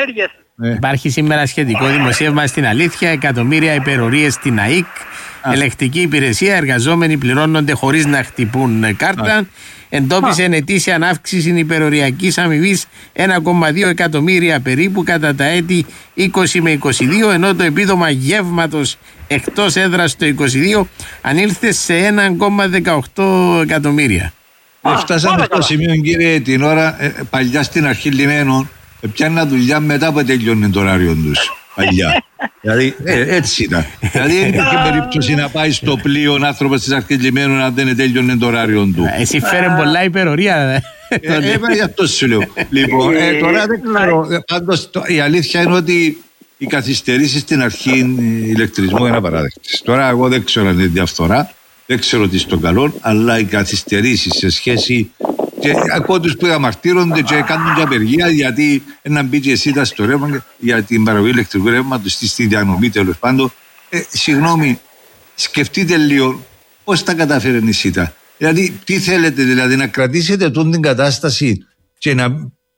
Ε. Υπάρχει σήμερα σχετικό δημοσίευμα στην Αλήθεια, εκατομμύρια υπερορίες στην ΑΕΚ, ah. ελεκτική υπηρεσία, εργαζόμενοι πληρώνονται χωρίς να χτυπούν κάρτα. Ah. Εντόπισε ah. ετήσια αύξηση υπεροριακής αμοιβής ένα κόμμα δύο εκατομμύρια περίπου κατά τα έτη είκοσι με είκοσι δύο, ενώ το επίδομα γεύματος εκτός έδρας το είκοσι δύο ανήλθε σε ένα κόμμα δεκαοκτώ εκατομμύρια. Ah. Φτάσαμε στο σημείο, κύριε, την ώρα ε, παλιά στην αρχή λιμένων πιάνα δουλειά μετά που τελειώνει το ωράριο τους. Παλιά. Δηλαδή ε, έτσι ήταν. Δηλαδή δεν υπήρχε περίπτωση να πάει στο πλοίο ο άνθρωπος της αρχής λιμένου να δεν τελειώνει το ωράριο του. Εσύ φέρε πολλά υπερορία. Ε, γι' αυτό σου λέω. Λοιπόν, ε, τώρα δεν ξέρω. Πάντως η αλήθεια είναι ότι οι καθυστερήσεις στην αρχή ηλεκτρισμού είναι απαράδεκτες. Τώρα εγώ δεν ξέρω αν είναι διαφθορά, δεν ξέρω τι στο καλό, αλλά οι καθυστερήσεις σε σχέση. Και ακούω τους που διαμαρτύρονται και κάνουν και απεργία γιατί να μπει και εσύ στο ρεύμα για την παραγωγή ηλεκτρικού ρεύματος στη διανομή, τέλος πάντων. Ε, συγγνώμη, σκεφτείτε λίγο πώς τα καταφέρει η ΣΥΤΑ. Δηλαδή, τι θέλετε, δηλαδή να κρατήσετε τον την κατάσταση και να,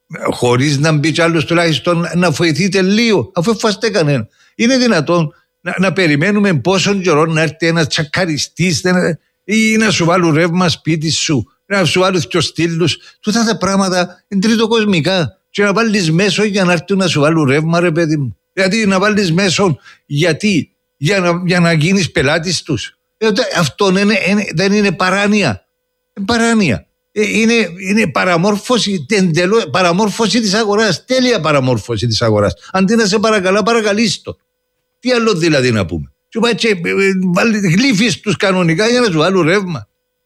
χωρίς να μπει κι άλλος τουλάχιστον να βοηθείτε λίγο, αφού φάστε κανένα. Είναι δυνατόν να, να περιμένουμε πόσο καιρό να έρθει ένας τσακαριστής ή να σου βάλουν ρεύμα σπίτι σου, να σου βάλουν και στήλους. Τούτα τα πράγματα είναι τριτοκοσμικά. Και να βάλεις μέσο για να έρθουν να σου βάλουν ρεύμα, ρε παιδί μου. Γιατί να βάλεις μέσο, γιατί, για να, για να γίνεις πελάτης τους. Ε, αυτό είναι, είναι, δεν είναι παράνοια. Είναι παράνοια. Ε, είναι, είναι παραμόρφωση, εντελώς, παραμόρφωση της αγοράς. Τέλεια παραμόρφωση της αγοράς. Αντί να σε παρακαλά, παρακαλείς το. Τι άλλο δηλαδή να πούμε. Σου πάει και γλύφεις τους κανονικά για να σου βάλουν ρεύμα.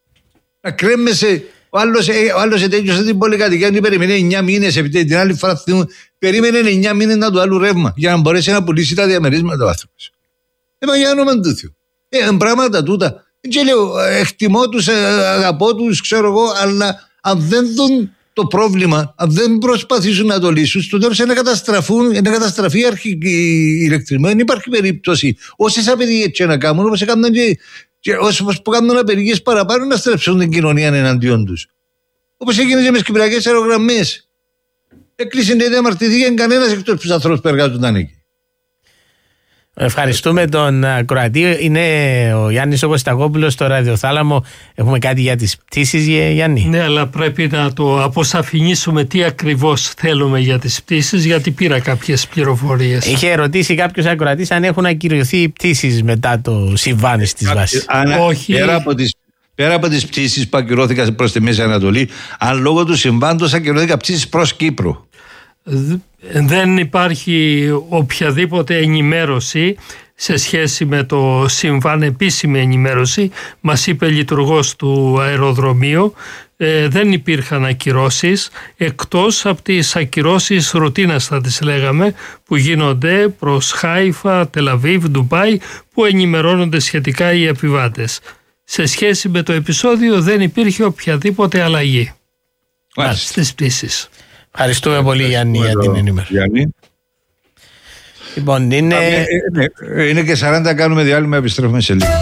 Να κρέμεσαι. Ο άλλος, ο άλλος ετέλειωσε την πολυκατοικία, δεν περίμενε εννιά μήνες, επειδή την άλλη φορά περίμενε εννιά μήνες να του βάλουν ρεύμα για να μπορέσει να πουλήσει τα διαμερίσματα ο άνθρωπος. Ε, μα για όνομα του Θεού. Ε, πράγματα τούτα. Και λέω, εκτιμώ τους, αγαπώ τους, ξέρω εγώ, αλλά αν δεν δουν το πρόβλημα, αν δεν προσπαθήσουν να το λύσουν, στο τέλος να καταστραφούν, να καταστραφεί η αρχική ηλεκτρισμό. Δεν υπάρχει περίπτωση. Όσες απαιτίες και να κάνουν, όπως έκαναν και, και όσες που κάνουν απαιτίες παραπάνω, να στρέψουν την κοινωνία εναντίον τους. Όπως έγινε και με τις κυπριακές αερογραμμές. Έκλεισε η διαμαρτυρία και κανένα εκτός από τους ανθρώπους που εργάζονταν εκεί. Ευχαριστούμε τον Κροατή. Είναι ο Γιάννης ο Κωστακόπουλος στο ραδιοθάλαμο. Έχουμε κάτι για τις πτήσεις, Γιάννη? Ναι, αλλά πρέπει να το αποσαφηνίσουμε τι ακριβώς θέλουμε για τις πτήσεις, γιατί πήρα κάποιες πληροφορίες. Είχε ρωτήσει κάποιος ακροατής αν έχουν ακυρωθεί οι πτήσεις μετά το συμβάν στις βάσεις. Όχι. Πέρα από τις, πέρα από τις πτήσεις που ακυρώθηκαν προς τη Μέση Ανατολή, αν λόγω του συμβάντος ακυρώθηκαν πτήσεις προς Κύπρο. Δεν υπάρχει οποιαδήποτε ενημέρωση σε σχέση με το συμβάν, επίσημη ενημέρωση. Μας είπε λειτουργός του αεροδρομίου, ε, δεν υπήρχαν ακυρώσεις, εκτός από τις ακυρώσεις ρουτίνας θα τις λέγαμε, που γίνονται προς Χάιφα, Τελαβίβ, Ντουμπάι, που ενημερώνονται σχετικά οι επιβάτες. Σε σχέση με το επεισόδιο δεν υπήρχε οποιαδήποτε αλλαγή στις πτήσεις. Ευχαριστούμε πολύ, Γιάννη, για την ενημέρωση. Λοιπόν, είναι... είναι... είναι και σαράντα, κάνουμε διάλειμμα, επιστρέφουμε σε λίγο.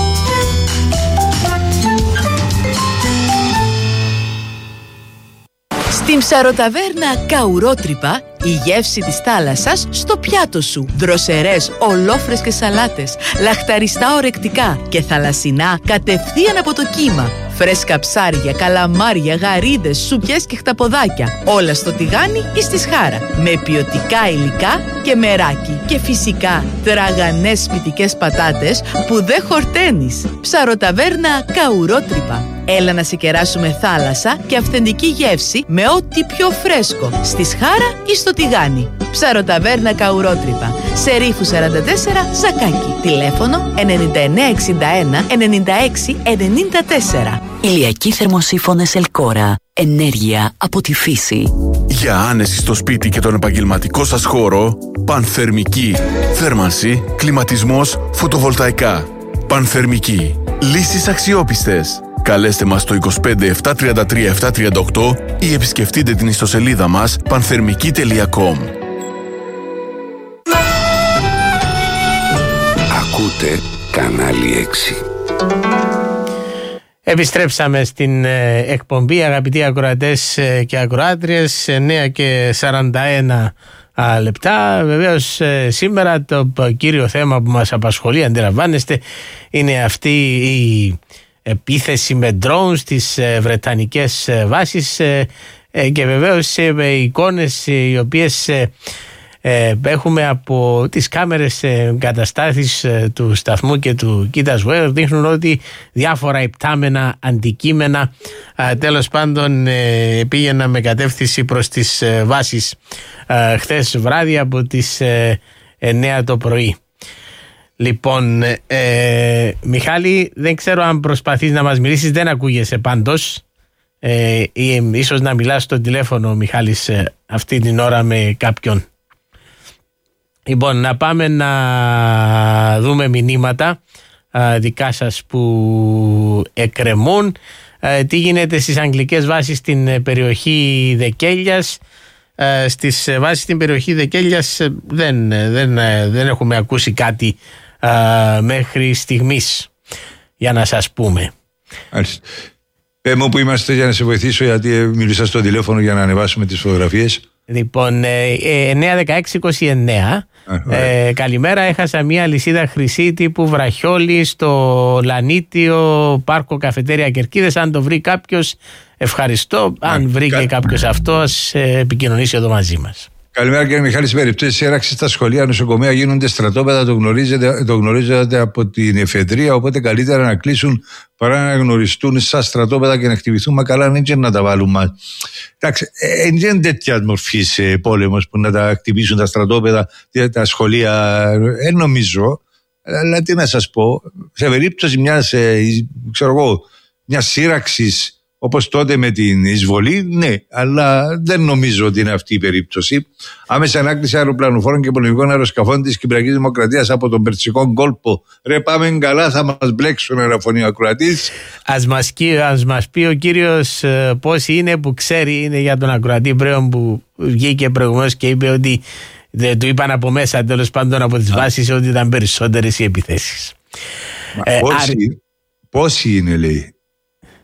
Στην ψαροταβέρνα Καουρότρυπα, η γεύση της θάλασσας στο πιάτο σου. Δροσερές, ολόφρεσκες σαλάτες, λαχταριστά ορεκτικά και θαλασσινά κατευθείαν από το κύμα. Φρέσκα ψάρια, καλαμάρια, γαρίδες, σουπιές και χταποδάκια. Όλα στο τηγάνι ή στη σχάρα. Με ποιοτικά υλικά και μεράκι. Και φυσικά τραγανές σπιτικές πατάτες που δεν χορταίνεις. Ψαροταβέρνα Καουρότρυπα. Έλα να σε κεράσουμε θάλασσα και αυθεντική γεύση με ό,τι πιο φρέσκο. Στη σχάρα ή στο τηγάνι. Ψαροταβέρνα Καουρότρυπα. Σε Ρήφου σαράντα τέσσερα, Ζακάκι. Τηλέφωνο ενενήντα εννέα εξήντα ένα ενενήντα έξι ενενήντα τέσσερα. Ηλιακοί θερμοσύφωνες Ελκόρα. Ενέργεια από τη φύση. Για άνεση στο σπίτι και τον επαγγελματικό σας χώρο, πανθερμική. Θέρμανση, κλιματισμός, φωτοβολταϊκά. Πανθερμική. Λύσεις αξιόπιστες. Καλέστε μας στο είκοσι πέντε επτακόσια τριάντα τρία επτακόσια τριάντα οκτώ ή επισκεφτείτε την ιστοσελίδα μας πανθερμική τελεία κομ. Ακούτε Κανάλι έξι. Επιστρέψαμε στην ε, εκπομπή, αγαπητοί ακροατές ε, και ακροάτριες, εννέα και σαράντα ένα α, λεπτά. Βεβαίως ε, σήμερα το κύριο θέμα που μας απασχολεί, αντιλαμβάνεστε, είναι αυτή η επίθεση με drones στις ε, βρετανικές ε, βάσεις ε, ε, και βεβαίως ε, εικόνες ε, οι οποίες ε, ε, έχουμε από τις κάμερες ε, καταστάσεις ε, του σταθμού και του Κίτας Weather δείχνουν ότι διάφορα υπτάμενα αντικείμενα ε, τέλος πάντων ε, πήγαιναν με κατεύθυνση προς τις ε, βάσεις ε, χθες βράδυ από τις ε, εννέα το πρωί. Λοιπόν, ε, Μιχάλη, δεν ξέρω αν προσπαθείς να μας μιλήσεις, δεν ακούγεσαι πάντως. Ε, ή, ίσως να μιλάς στο τηλέφωνο, Μιχάλης, ε, αυτή την ώρα με κάποιον. Λοιπόν, να πάμε να δούμε μηνύματα ε, δικά σας που εκκρεμούν. Ε, τι γίνεται στις αγγλικές βάσεις στην περιοχή Δεκέλιας. Ε, στις βάσεις στην περιοχή Δεκέλιας ε, δεν, δεν, δεν έχουμε ακούσει κάτι Uh, μέχρι στιγμής, για να σας πούμε. Πες μου που είμαστε για να σε βοηθήσω, γιατί μίλησα στο τηλέφωνο για να ανεβάσουμε τις φωτογραφίες. Λοιπόν, εννέα δεκαέξι είκοσι εννέα ε, καλημέρα, έχασα μια λυσίδα χρυσή τύπου βραχιόλι στο Λανίτιο Πάρκο Καφετέρια Κερκίδες. Αν το βρει κάποιος, ευχαριστώ. Αν βρει και κάποιος αυτό, ας επικοινωνήσει εδώ μαζί μας. Καλημέρα, κύριε Μιχάλη. Σε περιπτώσεις σύραξης στα σχολεία, νοσοκομεία γίνονται στρατόπεδα, το γνωρίζετε, το γνωρίζετε από την εφεδρεία. Οπότε καλύτερα να κλείσουν παρά να γνωριστούν σαν στρατόπεδα και να χτυπηθούν. Μα καλά, δεν είναι να τα βάλουμε. Εντάξει, δεν είναι τέτοια μορφή πόλεμος που να τα χτυπήσουν τα στρατόπεδα, τα σχολεία. Δεν νομίζω. Αλλά τι να σας πω, σε περίπτωση μιας, ξέρω εγώ, μιας σύραξης, όπως τότε με την εισβολή, ναι, αλλά δεν νομίζω ότι είναι αυτή η περίπτωση. Άμεσα ανάκληση αεροπλανοφόρων και πολεμικών αεροσκαφών της Κυπριακής Δημοκρατίας από τον Περσικό κόλπο. Ρε, πάμε καλά, θα μας μπλέξουν, ένα φωνή ο ακροατής. Ας μας, ας μας πει ο κύριος ε, πώς είναι που ξέρει, είναι για τον ακροατή Πρέον που βγήκε προηγουμένως και είπε ότι δεν του είπαν από μέσα, τέλος πάντων από τις βάσεις, ότι ήταν περισσότερες οι επιθέσεις. Μα, ε, πόσοι, άρι... πόσοι είναι, λέει.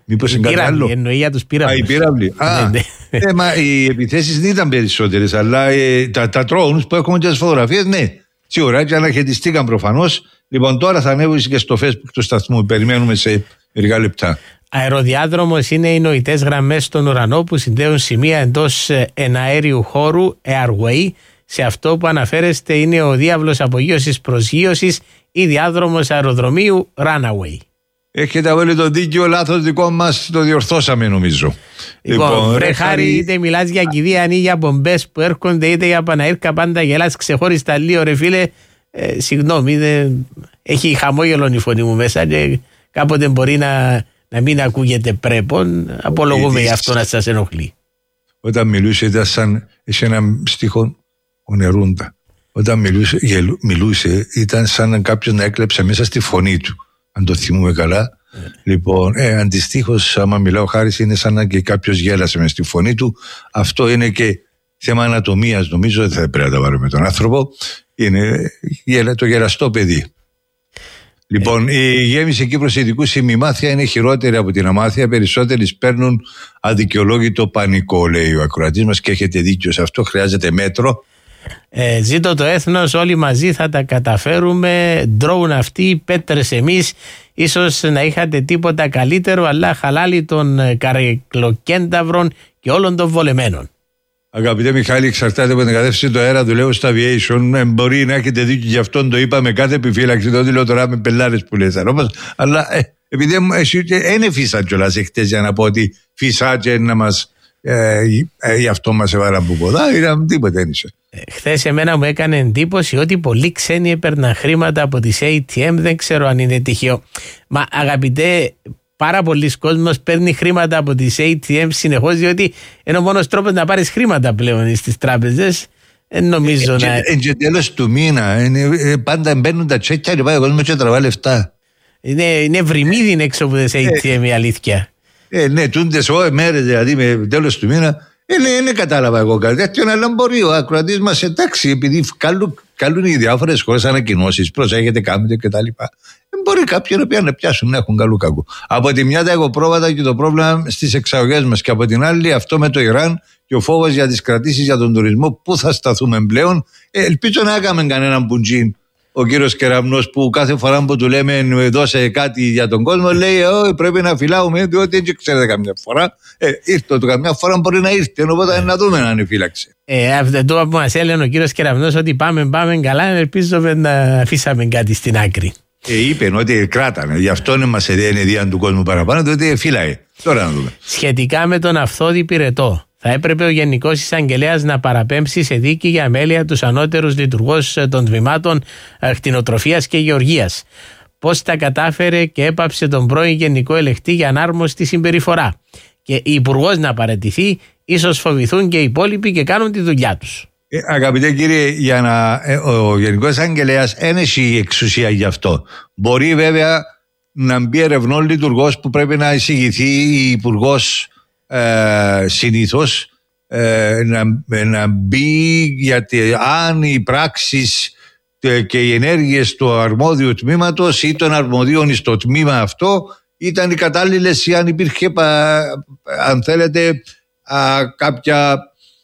Μήπως είναι κάτι άλλο? Εννοεί για τους πύραυλους. Α, οι πύραυλοι. Α, ναι, ναι. Ε, μα οι επιθέσεις δεν ήταν περισσότερες, αλλά ε, τα, τα drones που έχουμε και τις φωτογραφίες, ναι. Σίγουρα και αναχαιτιστήκαν προφανώς. Λοιπόν, τώρα θα ανέβει και στο Facebook του σταθμού. Περιμένουμε σε μερικά λεπτά. Αεροδιάδρομος είναι οι νοητές γραμμές στον ουρανό που συνδέουν σημεία εντός εναέριου χώρου, airway. Σε αυτό που αναφέρεστε είναι ο διάβλος απογείωσης προσγείωσης ή διάδρομος αεροδρομίου, runaway. Έχετε βάλει το δίκιο, λάθος δικό μας, το διορθώσαμε νομίζω. Λοιπόν, λοιπόν βρε Χάρη, είτε μιλάς για κηδεία ή για μπομπές που έρχονται, είτε για Παναήρκα, πάντα γελάς ξεχωριστά λίγο ρε φίλε. Ε, συγγνώμη, δεν... έχει χαμόγελο η φωνή μου μέσα και κάποτε μπορεί να, να μην ακούγεται πρέπον. Απολογούμε για αυτό να σας ενοχλεί. Όταν μιλούσε ήταν σαν σε ένα στίχο ονερούντα. Όταν μιλούσε, μιλούσε ήταν σαν κάποιος να έκλεψε μέσα στη φωνή του. Αν το θυμούμε καλά. Mm. Λοιπόν, ε, αντιστοίχως, άμα μιλάω Χάρης, είναι σαν να και κάποιος γέλασε μέσα στη φωνή του. Αυτό είναι και θέμα ανατομίας, νομίζω, δεν θα πρέπει να τα πάρουμε με τον άνθρωπο. Είναι το γελαστό παιδί. Λοιπόν, η γέμιση εκεί προς ειδικούς ημιμάθεια είναι χειρότερη από την αμάθεια. Περισσότεροι παίρνουν αδικαιολόγητο πανικό, λέει ο ακροατής μας, και έχετε δίκιο σε αυτό. Χρειάζεται μέτρο. Ε, ζήτω το έθνος, όλοι μαζί θα τα καταφέρουμε. Ντρόουν αυτοί, πέτρες εμείς. Ίσως να είχατε τίποτα καλύτερο, αλλά χαλάλι των καρεκλοκένταυρων και όλων των βολεμένων. Αγαπητέ Μιχάλη, εξαρτάται από την κατεύθυνση του αέρα, δουλεύω στο aviation. Ε, μπορεί να έχετε δίκιο, γι' αυτόν το είπα με κάθε επιφύλαξη. Το λέω τώρα με πελάρες που λες αρώμας. Αλλά ε, επειδή εσύ δεν φύσα κιόλας εχθές για να πω ότι φύσατε να μας. Ε, ε, γι' αυτό μας έβαλαν που ποδά, ήταν τίποτα ένιωσε. Ε, χθες εμένα μου έκανε εντύπωση ότι πολλοί ξένοι έπαιρναν χρήματα από τις έι τι εμ, δεν ξέρω αν είναι τυχαίο. Μα αγαπητέ, πάρα πολλοί κόσμος παίρνει χρήματα από τις έι τι εμ συνεχώς, διότι είναι ο μόνος τρόπος να πάρεις χρήματα πλέον στις τράπεζες. Ε, νομίζω ε, να... Εν και τέλος του μήνα, είναι, πάντα μπαίνουν τα τσέκια και πάει ο κόσμος και τραβά λεφτά. Είναι, είναι βρυμίδιν έξω από τις έι τι εμ ε, η αλήθεια. Ε, ναι, τούντες ώρες μέρες δηλαδή με τέλος του μήνα. Ε, ναι, ναι, κατάλαβα εγώ κάτι τέτοιο, αλλά μπορεί ο ακροατής μας, εντάξει, επειδή καλούν, καλούν οι διάφορες χώρες ανακοινώσεις, προσέχετε, κάνετε κτλ. Δεν μπορεί κάποιοι να πιάσουν, να έχουν καλού κακού. Από τη μια τα εγωπρόβατα και το πρόβλημα στις εξαγωγές μας, και από την άλλη αυτό με το Ιράν και ο φόβος για τις κρατήσεις για τον τουρισμό. Πού θα σταθούμε πλέον? Ε, ελπίζω να έκαμε κανέναν πουτζίν. Ο κύριος Κεραμνός που κάθε φορά που του λέμε δώσε κάτι για τον κόσμο, λέει «Ω, πρέπει να φυλάουμε, διότι δεν ξέρετε καμιά φορά». Ε, ήρθε το καμιά φορά μπορεί να ήρθε, οπότε να δούμε αν είναι φύλαξη. Ε, αυτό που μας έλεγε ο κύριος Κεραμνός, ότι πάμε, πάμε καλά, ελπίζουμε να αφήσαμε κάτι στην άκρη. Ε, είπε ότι κράτανε, γι' αυτό είναι μας έδινε δίαν του κόσμου παραπάνω, διότι φύλαε. Τώρα να δούμε. Σχετικά με τον Αυθόδη Πυρετό, θα έπρεπε ο Γενικός Εισαγγελέας να παραπέμψει σε δίκη για αμέλεια τους ανώτερους λειτουργούς των τμήματων κτηνοτροφίας και γεωργίας. Πώς τα κατάφερε και έπαψε τον πρώην Γενικό Ελεκτή για ανάρμοστη συμπεριφορά. Και η Υπουργός να παραιτηθεί, ίσως φοβηθούν και οι υπόλοιποι και κάνουν τη δουλειά τους. Ε, αγαπητέ κύριε, για να, ε, ο Γενικός Εισαγγελέας δεν έχει εξουσία γι' αυτό. Μπορεί βέβαια να μπει ερευνών λειτουργός που πρέπει να εισηγηθεί η Υπουργός. Ε, συνήθως ε, να, να μπει, γιατί αν οι πράξεις και οι ενέργειες του αρμόδιου τμήματος ή των αρμοδίων στο τμήμα αυτό ήταν οι κατάλληλες, ή αν υπήρχε αν θέλετε α, κάποια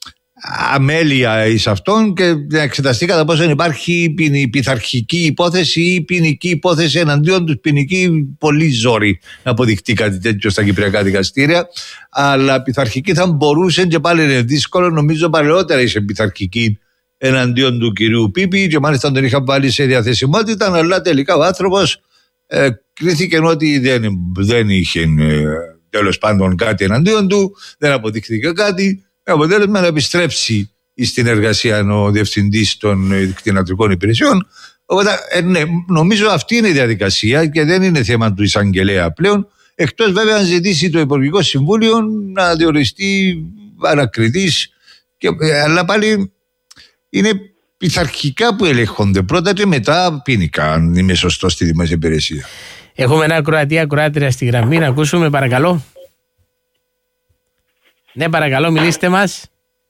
αμέλεια εις αυτόν, και να εξεταστεί κατά πόσο υπάρχει πειθαρχική υπόθεση ή ποινική υπόθεση εναντίον του. Ποινική πολύ ζόρι να αποδειχτεί κάτι τέτοιο στα κυπριακά δικαστήρια, αλλά πειθαρχική θα μπορούσε, και πάλι είναι δύσκολο, νομίζω παλαιότερα είσαι πειθαρχική εναντίον του κυρίου Πίπη και μάλιστα τον είχα βάλει σε διαθεσιμότητα, αλλά τελικά ο άνθρωπος ε, κρίθηκε ότι δεν, δεν είχε ε, τέλος πάντων κάτι εναντίον του, δεν αποδείχθηκε κάτι. Αποτέλεσμα να επιστρέψει στην εργασία ο διευθυντής των κτηνιατρικών υπηρεσιών. Οπότε, ε, ναι, νομίζω αυτή είναι η διαδικασία και δεν είναι θέμα του εισαγγελέα πλέον. Εκτός βέβαια αν ζητήσει το Υπουργικό Συμβούλιο να διοριστεί ανακριτής. Και, αλλά πάλι είναι πειθαρχικά που ελέγχονται πρώτα και μετά ποινικά, αν είμαι σωστό στη δημόσια υπηρεσία. Έχουμε ένα ακροατή, ακροάτρια στη γραμμή, να ακούσουμε παρακαλώ. Ναι, παρακαλώ, μιλήστε μας.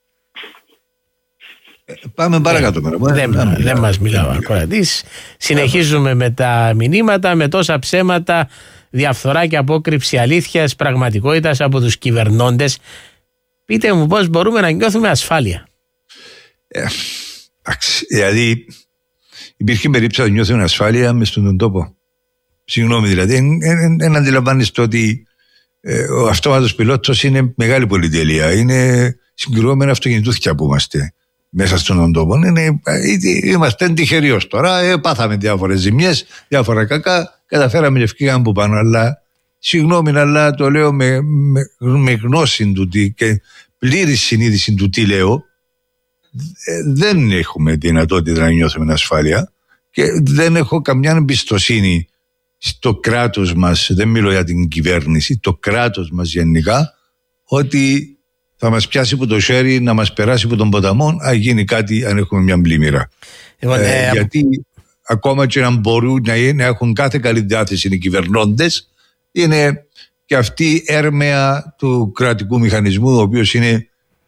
Ε, πάμε παρακάτω. Ε, δεν δεν, δεν μας μιλάω ακροατής. Συνεχίζουμε με τα μηνύματα, με τόσα ψέματα διαφθορά και απόκρυψη αλήθειας, πραγματικότητας από τους κυβερνώντες. Πείτε μου πώς μπορούμε να νιώθουμε ασφάλεια. Ε, δηλαδή υπήρχε περίπτωση να νιώθουμε ασφάλεια μες στον τόπο. Συγγνώμη δηλαδή, δεν αντιλαμβάνεστε ότι ε, ο αυτόματος πιλότος είναι μεγάλη πολυτέλεια. Είναι συγκρουόμενα αυτοκινητούθηκια που είμαστε μέσα στον τόπο. Είναι, είμαστε τυχεροί ως τώρα, ε, πάθαμε διάφορες ζημιές, διάφορα κακά, καταφέραμε και ευκήγαμε από πάνω. Αλλά συγγνώμη, αλλά το λέω με, με, με γνώση του τι, και πλήρη συνείδηση του τι λέω. Ε, δεν έχουμε δυνατότητα να νιώθουμε ασφάλεια και δεν έχω καμιά εμπιστοσύνη στο κράτος μας, δεν μιλώ για την κυβέρνηση, το κράτος μας γενικά, ότι θα μας πιάσει από το χέρι να μας περάσει από τον ποταμό αν γίνει κάτι, αν έχουμε μια πλημμύρα. Εγώ, ε, ε, γιατί ακόμα και να μπορούν να, να έχουν κάθε καλή διάθεση οι κυβερνώντες, είναι και αυτή έρμεα του κρατικού μηχανισμού, ο οποίος είναι,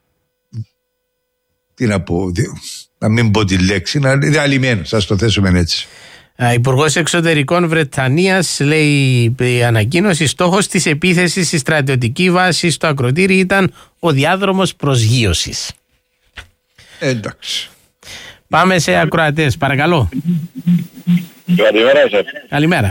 τι να πω, να μην πω τη λέξη, να είναι διαλυμένος, ας το θέσουμε έτσι. Υπουργός Εξωτερικών Βρετανίας λέει η ανακοίνωση: στόχος της επίθεσης στη στρατιωτική βάση στο ακροτήρι ήταν ο διάδρομος προσγείωσης. Εντάξει. Πάμε σε ακροατές, παρακαλώ. Καλημέρα σας. Καλημέρα.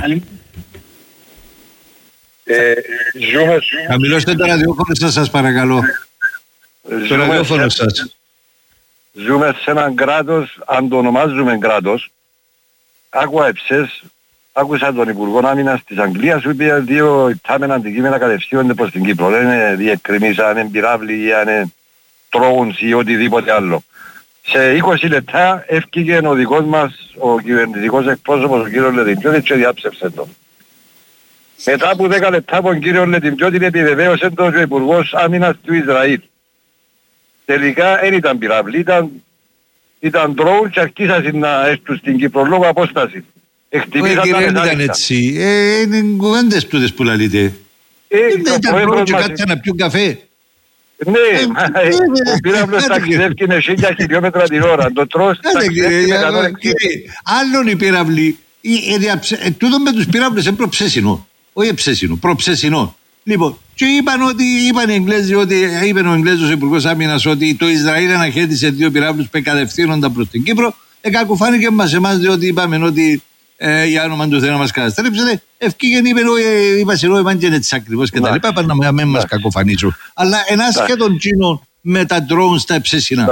Ε, ζούμε... Χαμηλώστε το ραδιόφωνο σας, σας παρακαλώ. Το ραδιόφωνο σας. Ζούμε σε έναν κράτος, αν το ονομάζουμε κράτος. Άκουα εψές, άκουσα τον Υπουργό Άμυνας της Αγγλίας που είπε δύο υπτάμενα αντικείμενα κατευθύνονται προς την Κύπρο. Δεν είναι διεκκρινίσα, αν είναι πυράβλοι ή αν είναι τρόγουνς ή οτιδήποτε άλλο. Σε είκοσι λεπτά έφυγε ο δικός μας, ο κυβερνητικός εκπρόσωπος, ο κύριος Λετιμπιώτη, και διάψευσε το. Μετά από δέκα λεπτά από τον κύριο Λετιμπιώτη επιβεβαίωσε τον ο Υπουργός Άμυνας του Ισραήλ. Τελικά δεν ήταν πυράβλοι, ήταν... Ήταν τρόουν και αρχίσαν να έρθουν στην Κύπρο λόγω απόσταση. Όχι κύριε, δεν ήταν έτσι. Ε, είναι κουβέντες τούτες που λαλείτε. Δεν ήταν τρόουν και κάτσαν να πιούν καφέ. Ναι, ο πύραυλος ταξιδεύει με χίλια χιλιόμετρα την ώρα. Το τρως ταξιδεύει με εκατόν εξήντα. Άλλον οι πύραυλοι, τούτο με τους πύραυλους είναι προψέσινο. Όχι εψέσινο, προψέσινο. Λοιπόν, και είπαν ότι, είπαν οι Εγγλέζοι, ότι είπε ο Εγγλέζος Υπουργός Άμυνας ότι το Ισραήλ αναχέτησε δύο πυράβλους που κατευθύνονταν προς την Κύπρο. Εκακοφάνηκε μας εμάς, διότι είπαμε ότι ε, για όνομα του Θεού να μας καταστρέψετε. Ευκήγεν είπε, ε, είπα σε λόγω και έτσι ακριβώς και τα λοιπά, είπαν να μην μας κακοφανίσουν. Αλλά ένας και τον Τσίνο με τα ντρόουν στα εψέσινα.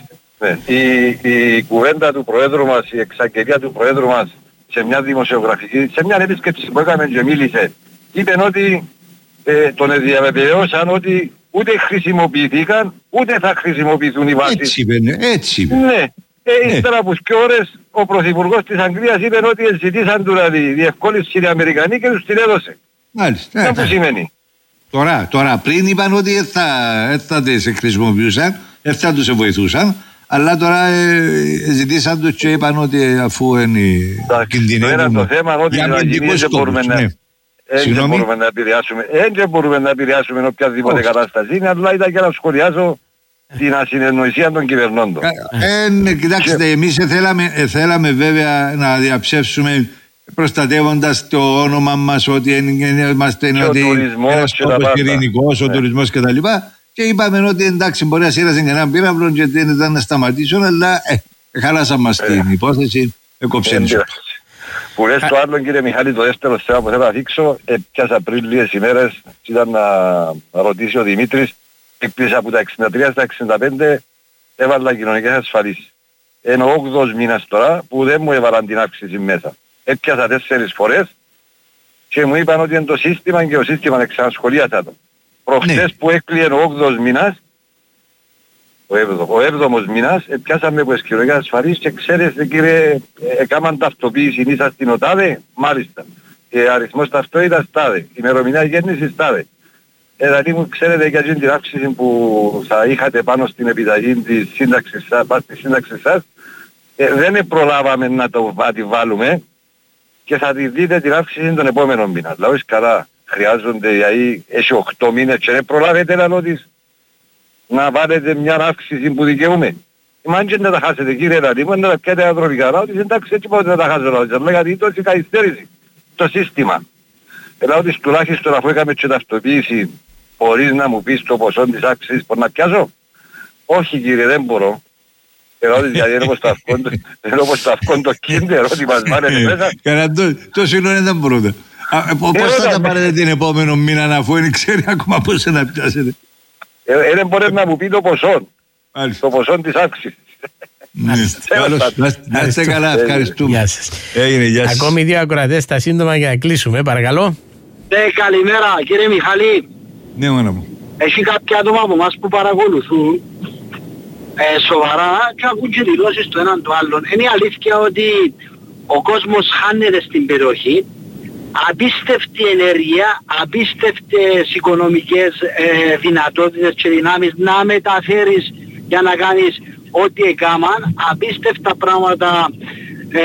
Η, η κουβέντα του Προέδρου μας, η εξαγγελία του Προέδρου μας σε μια δημοσιογραφική, σε μια επίσκεψη που έκαμε και μίλησε, είπε ότι Ε, τον διαβεβαιώσαν ότι ούτε χρησιμοποιηθήκαν ούτε θα χρησιμοποιηθούν οι βάσεις. Έτσι είπε, έτσι είπε. Ναι. Ε, ύστερα από δύο ώρες ο Πρωθυπουργός της Αγγλίας είπε ότι ζητήσαν δηλαδή διευκόλυνση οι Αμερικανοί και τους την έδωσε. Μάλιστα. Τι που σημαίνει. Τώρα, τώρα πριν είπαν ότι θα, θα τις χρησιμοποιούσαν, θα τους βοηθούσαν, αλλά τώρα ε, ζητήσαν τους και είπαν ότι αφού είναι κινδυνεύουν το θέμα ότι για αμυντικούς σκοπούς. Δεν μπορούμε να επηρεάσουμε, δεν μπορούμε να επηρεάσουμε οποιαδήποτε κατάσταση, αλλά ήταν και να σχολιάσω την ασυνεννοησία των κυβερνώντων. Ε, ναι, κοιτάξτε, εμείς θέλαμε, θέλαμε βέβαια να διαψεύσουμε προστατεύοντας το όνομα μας ότι είμαστε ένας τόπος ειρηνικός, ο τουρισμός κτλ. Και είπαμε ότι εντάξει μπορεί να σύρασαν κανέναν πύραυλο και δεν ήταν να σταματήσουν, αλλά ε, χαλάσαν μας την υπόθεση, έκοψαν. Που λες το άλλο κύριε Μιχάλη, το δεύτερο θέμα που θέλω να δείξω, πιάσα πριν λίγες ημέρες, ήταν να ρωτήσει ο Δημήτρης, έκπλησα από τα εξήντα τρία στα εξήντα πέντε, έβαλα κοινωνικές ασφαλίσεις. Είναι ο όγδοος μήνας τώρα που δεν μου έβαλαν την αύξηση μέσα. Έπιασα τέσσερις φορές και μου είπαν ότι είναι το σύστημα και το σύστημα εξανασχολίασα το. Προχτές ναι. Που έκλειε ο όγδοος μήνας, ο, έβδο, ο έβδομος μήνας, πιάσαμε από τις κοινωνικές ασφαλίσεις και ξέρετε κύριε, έκαναν ταυτοποίηση ίσα στην ΟΤΑΔΕ, μάλιστα. Και αριθμός ταυτότητας τάδε, ημερομηνία γέννησης τάδε. Ε, δηλαδή μου ξέρετε για την αύξηση που θα είχατε πάνω στην επιταγή της σύνταξης σας, της σύνταξης σας, ε, δεν προλάβαμε να το να τη βάλουμε και θα τη δείτε την αύξηση τον επόμενο μήνα. Δηλαδή καλά, χρειάζονται, δηλαδή έχει οκτώ μήνες και δεν προλάβετε να της να βάλετε μια αύξηση που δικαιούμε. Μαν και να τα χάσετε κύριε Ραλίμου, να τα πιάτε ανθρωπικά, ότι εντάξει έτσι πότε να τα χάσετε, γιατί τόση καθυστέρηση το σύστημα. Ελάω της τουλάχιστον αφού έκαμε και ταυτοποίηση, μπορείς να μου πεις το ποσό της άξης, μπορεί να πιάσω? Όχι κύριε, δεν μπορώ. Ελάω της γιατί είναι όπως τα αυκόν το κίντερ, ότι μας βάλετε μέσα. Καλά, τόσο είναι δεν μπορούνται. Πώς θα τα πάρετε την επόμενο μήνα αφού δεν ξέρει ακόμα πώς να πιάσετε? Δεν μπορεί να μου πει το ποσό. Το ποσό της άξης. Να είστε καλά, ευχαριστούμε. Γεια σας. Ακόμη δύο ακροατές στα σύντομα για να κλείσουμε, παρακαλώ. Ναι, καλημέρα κύριε Μιχαλή. Ναι, μάνα μου. Έχει κάποια άτομα από εμάς που παρακολουθούν ε, σοβαρά και ακούν και δηλώσεις του έναν του άλλον. Είναι η αλήθεια ότι ο κόσμος χάνεται στην περιοχή. Απίστευτη ενέργεια, απίστευτες οικονομικές ε, δυνατότητες και δυνάμεις να μεταφέρεις για να κάνεις ό,τι έκαναν, απίστευτα πράγματα, ε,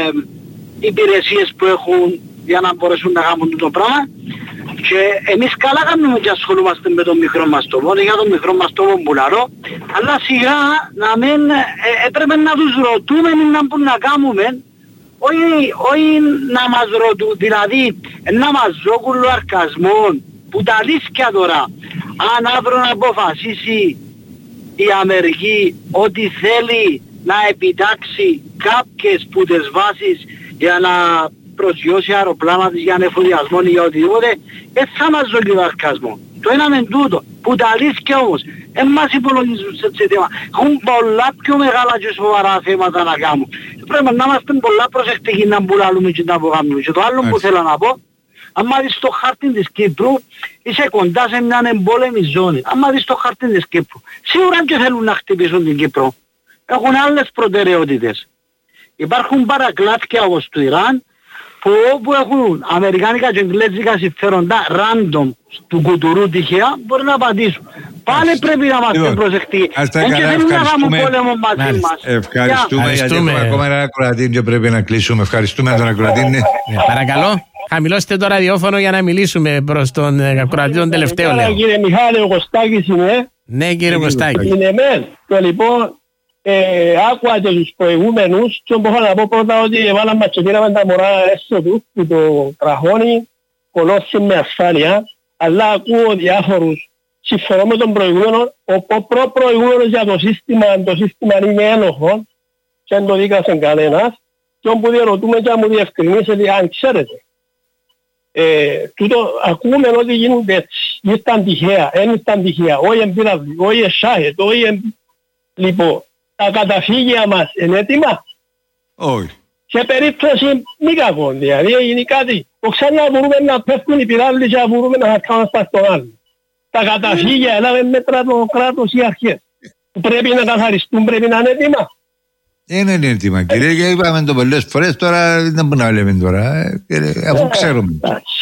υπηρεσίες που έχουν για να μπορέσουν να κάνουν το πράγμα. Και εμείς καλά κάνουμε και ασχολούμαστε με τον μικρό μας τόπο, για τον μικρό μας τόπο μπουλαρό, αλλά σιγά να μην ε, έπρεπε να τους ρωτούμε να που να κάνουμε, όχι, όχι να μας ρωτούν, δηλαδή να μας ζώκουν λοαρκασμό που τα αλήθεια τώρα, αν αύριο να αποφασίσει η Αμερική ότι θέλει να επιτάξει κάποιες που τις βάσεις για να προσγειώσει αεροπλάνα της για ανεφοδιασμό ή για οτιδήποτε, δεν θα μας ζω λοαρκασμό. Το ένα με τούτο, που τα αλήθεια όμως, δεν μας υπολογίζουν σε τέτοια θέματα. Έχουν πολλά πιο μεγάλα και σοβαρά θέματα να κάνουν. Πρέπει να είμαστε πολλά προσεκτικοί να μπουλάλουμε και να απογάμουμε. Και το άλλο που θέλω να πω, άμα δεις το χάρτη της Κύπρου, είσαι κοντά σε μια εμπόλεμη ζώνη. Άμα δεις το χάρτη της Κύπρου, σίγουρα και θέλουν να χτυπήσουν την Κύπρο. Έχουν άλλες προτεραιότητες. Υπάρχουν παρακλάδια όπως του Ιράν, που όπου έχουν αμερικάνικα και εγγλέζικα συμφέροντα random του κουτουρού τυχαία μπορεί να απαντήσουν. Πάλι πρέπει να είμαστε προσεκτικοί. Δεν θέλουν να κάνουμε πόλεμο μαζί μας. Ευχαριστούμε γιατί έχουμε ακόμα ένα ακροατή και πρέπει να κλείσουμε. Ευχαριστούμε τον ακροατή. Παρακαλώ. Χαμηλώστε το ραδιόφωνο για να μιλήσουμε προς τον ακροατή τον τελευταίο. Κύριε Μιχάλη, ο Κωστάκης είναι. Ναι κύριε Κωστάκη. Είναι μεν. Το λοιπόν Ε, άκουα και τους προηγούμενους και μπορώ να πω πρώτα ότι έβαλαν μας και πήραμε τα μωρά έστω τους που το τραχώνει κολώσει με ασφάλεια, αλλά ακούω διάφορους. Συμφωνώ με τον προηγούμενο, ο προ-προηγούμενος για το σύστημα, το σύστημα είναι ένοχο και δεν το δίκασε κανένας και όπου διερωτούμε και να μου διευκρινίσετε αν ξέρετε. Ε, τούτο, ακούμε ότι γίνονται έτσι, ήρθαν τυχαία, δεν ήρθαν τυχαία, όχι εμπειραυλοί, όχι εσάχετ, όχι εμ... Λοιπόν, τα καταφύγια μας είναι έτοιμα. Όχι. Σε περίπτωση μη κακόν, δηλαδή έγινε κάτι. Οξάνια μπορούμε να πέφτουν οι πυράλλοι και μπορούμε να χαθκάμε στα στον άλλο. Τα καταφύγια έλαβε μέτρα το κράτος ή αρχές. Πρέπει να καθαριστούν, πρέπει να είναι έτοιμα. Δεν είναι έτοιμα κύριε, και είπαμε το πολλές φορές, τώρα δεν μπορούμε να λέμε τώρα, αφού ξέρουμε.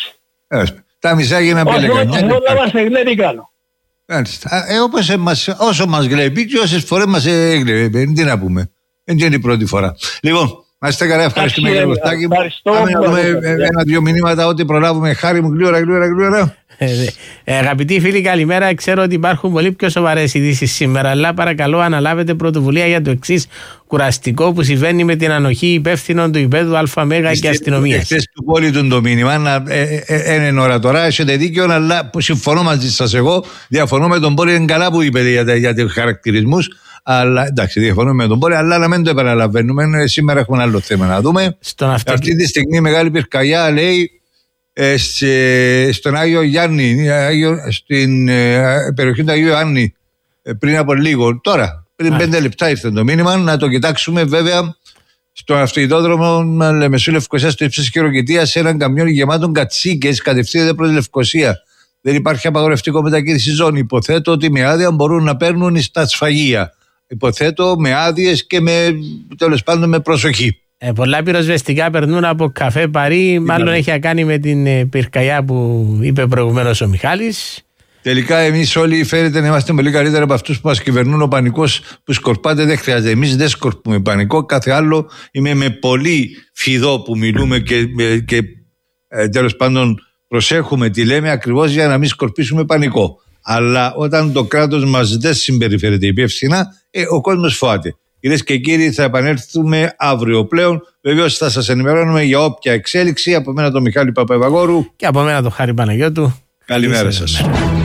Τα μισά γίναν πελεκανιά. Όλα μας εγκλέπει κάνω. Ε, όπως μας, όσο μας γλέπει και όσες φορές μας έγλεπε, τι να πούμε. Δεν είναι η πρώτη φορά. Λοιπόν, να είστε καλά, ευχαριστούμε κύριε Κωστάκη. Πάμε να δούμε ένα-δυο μηνύματα, ό,τι προλάβουμε. Χάρη μου, γλύωρα, γλύωρα, γλύωρα. Ε, αγαπητοί φίλοι, καλημέρα. Ξέρω ότι υπάρχουν πολύ πιο σοβαρές ειδήσεις σήμερα, αλλά παρακαλώ αναλάβετε πρωτοβουλία για το εξής κουραστικό που συμβαίνει με την ανοχή υπεύθυνων του υπέδου ΑΜΕΓΑ και αστυνομίας. Χθες του πόλη το μήνυμα, είναι ώρα τώρα, έχετε δίκιο, αλλά συμφωνώ μαζί σας εγώ, διαφωνώ με τον πόλη, είναι καλά που είπε για, για τους χαρακτηρισμούς. Αλλά εντάξει, διαφωνούμε με τον πόλη, αλλά να μην το επαναλαβαίνουμε. Σήμερα έχουμε ένα άλλο θέμα να δούμε. Αυτή... Αυτή τη στιγμή η μεγάλη πυρκαγιά λέει ε, σε, στον Άγιο Γιάννη, Άγιο, στην ε, περιοχή του Αγίου Ιωάννη, ε, πριν από λίγο. Τώρα, πριν πέντε λεπτά ήρθε το μήνυμα. Να το κοιτάξουμε βέβαια στον αυτοκινητόδρομο Λεμεσού Λευκοσία, στο ύψος της Χειροκητίας, σε έναν καμιόνι γεμάτο κατσίκες, κατευθύνεται προς Λευκοσία. Δεν υπάρχει απαγορευτικό μετακίνηση ζώνη. Υποθέτω ότι με άδεια μπορούν να παίρνουν στα σφαγεία. Υποθέτω με άδειες και με, τέλος πάντων, με προσοχή. Ε, πολλά πυροσβεστικά περνούν από καφέ Παρί. Μάλλον έχει να κάνει με την ε, πυρκαγιά που είπε προηγουμένως ο Μιχάλης. Τελικά εμείς όλοι φαίνεται να είμαστε πολύ καλύτερα από αυτούς που μας κυβερνούν. Ο πανικός που σκορπάτε δεν χρειάζεται. Εμείς δεν σκορπούμε πανικό. Κάθε άλλο είμαι με πολύ φιδό που μιλούμε και, και ε, τέλος πάντων προσέχουμε τι λέμε ακριβώς για να μην σκορπίσουμε πανικό. Αλλά όταν το κράτος μας δεν συμπεριφέρεται υπεύθυνα, ε, ο κόσμος φοβάται. Κυρίες και κύριοι, θα επανέλθουμε αύριο πλέον. Βεβαίως θα σας ενημερώνουμε για όποια εξέλιξη. Από μένα τον Μιχάλη Παπαϊβαγόρου. Και από μένα τον Χάρη Παναγιώτου. Καλημέρα σας.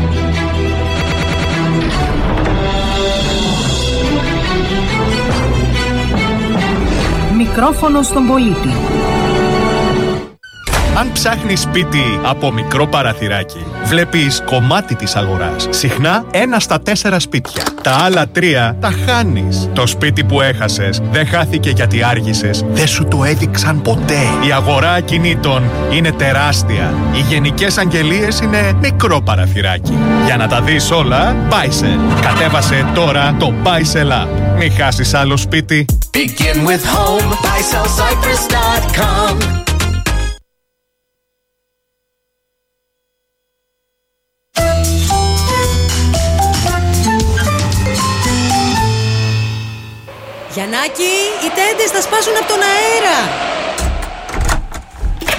Μικρόφωνο στον πολίτη. Αν ψάχνεις σπίτι από μικρό παραθυράκι, βλέπεις κομμάτι της αγοράς. Συχνά ένα στα τέσσερα σπίτια. Τα άλλα τρία τα χάνεις. Το σπίτι που έχασες δεν χάθηκε γιατί άργησες. Δεν σου το έδειξαν ποτέ. Η αγορά ακινήτων είναι τεράστια. Οι γενικές αγγελίες είναι μικρό παραθυράκι. Για να τα δεις όλα, Buysell. Κατέβασε τώρα το Buysell App. Μην χάσεις άλλο σπίτι. Begin with home, buy sell cyprus dot com. Γιαννάκη, οι τέντες θα σπάσουν από τον αέρα.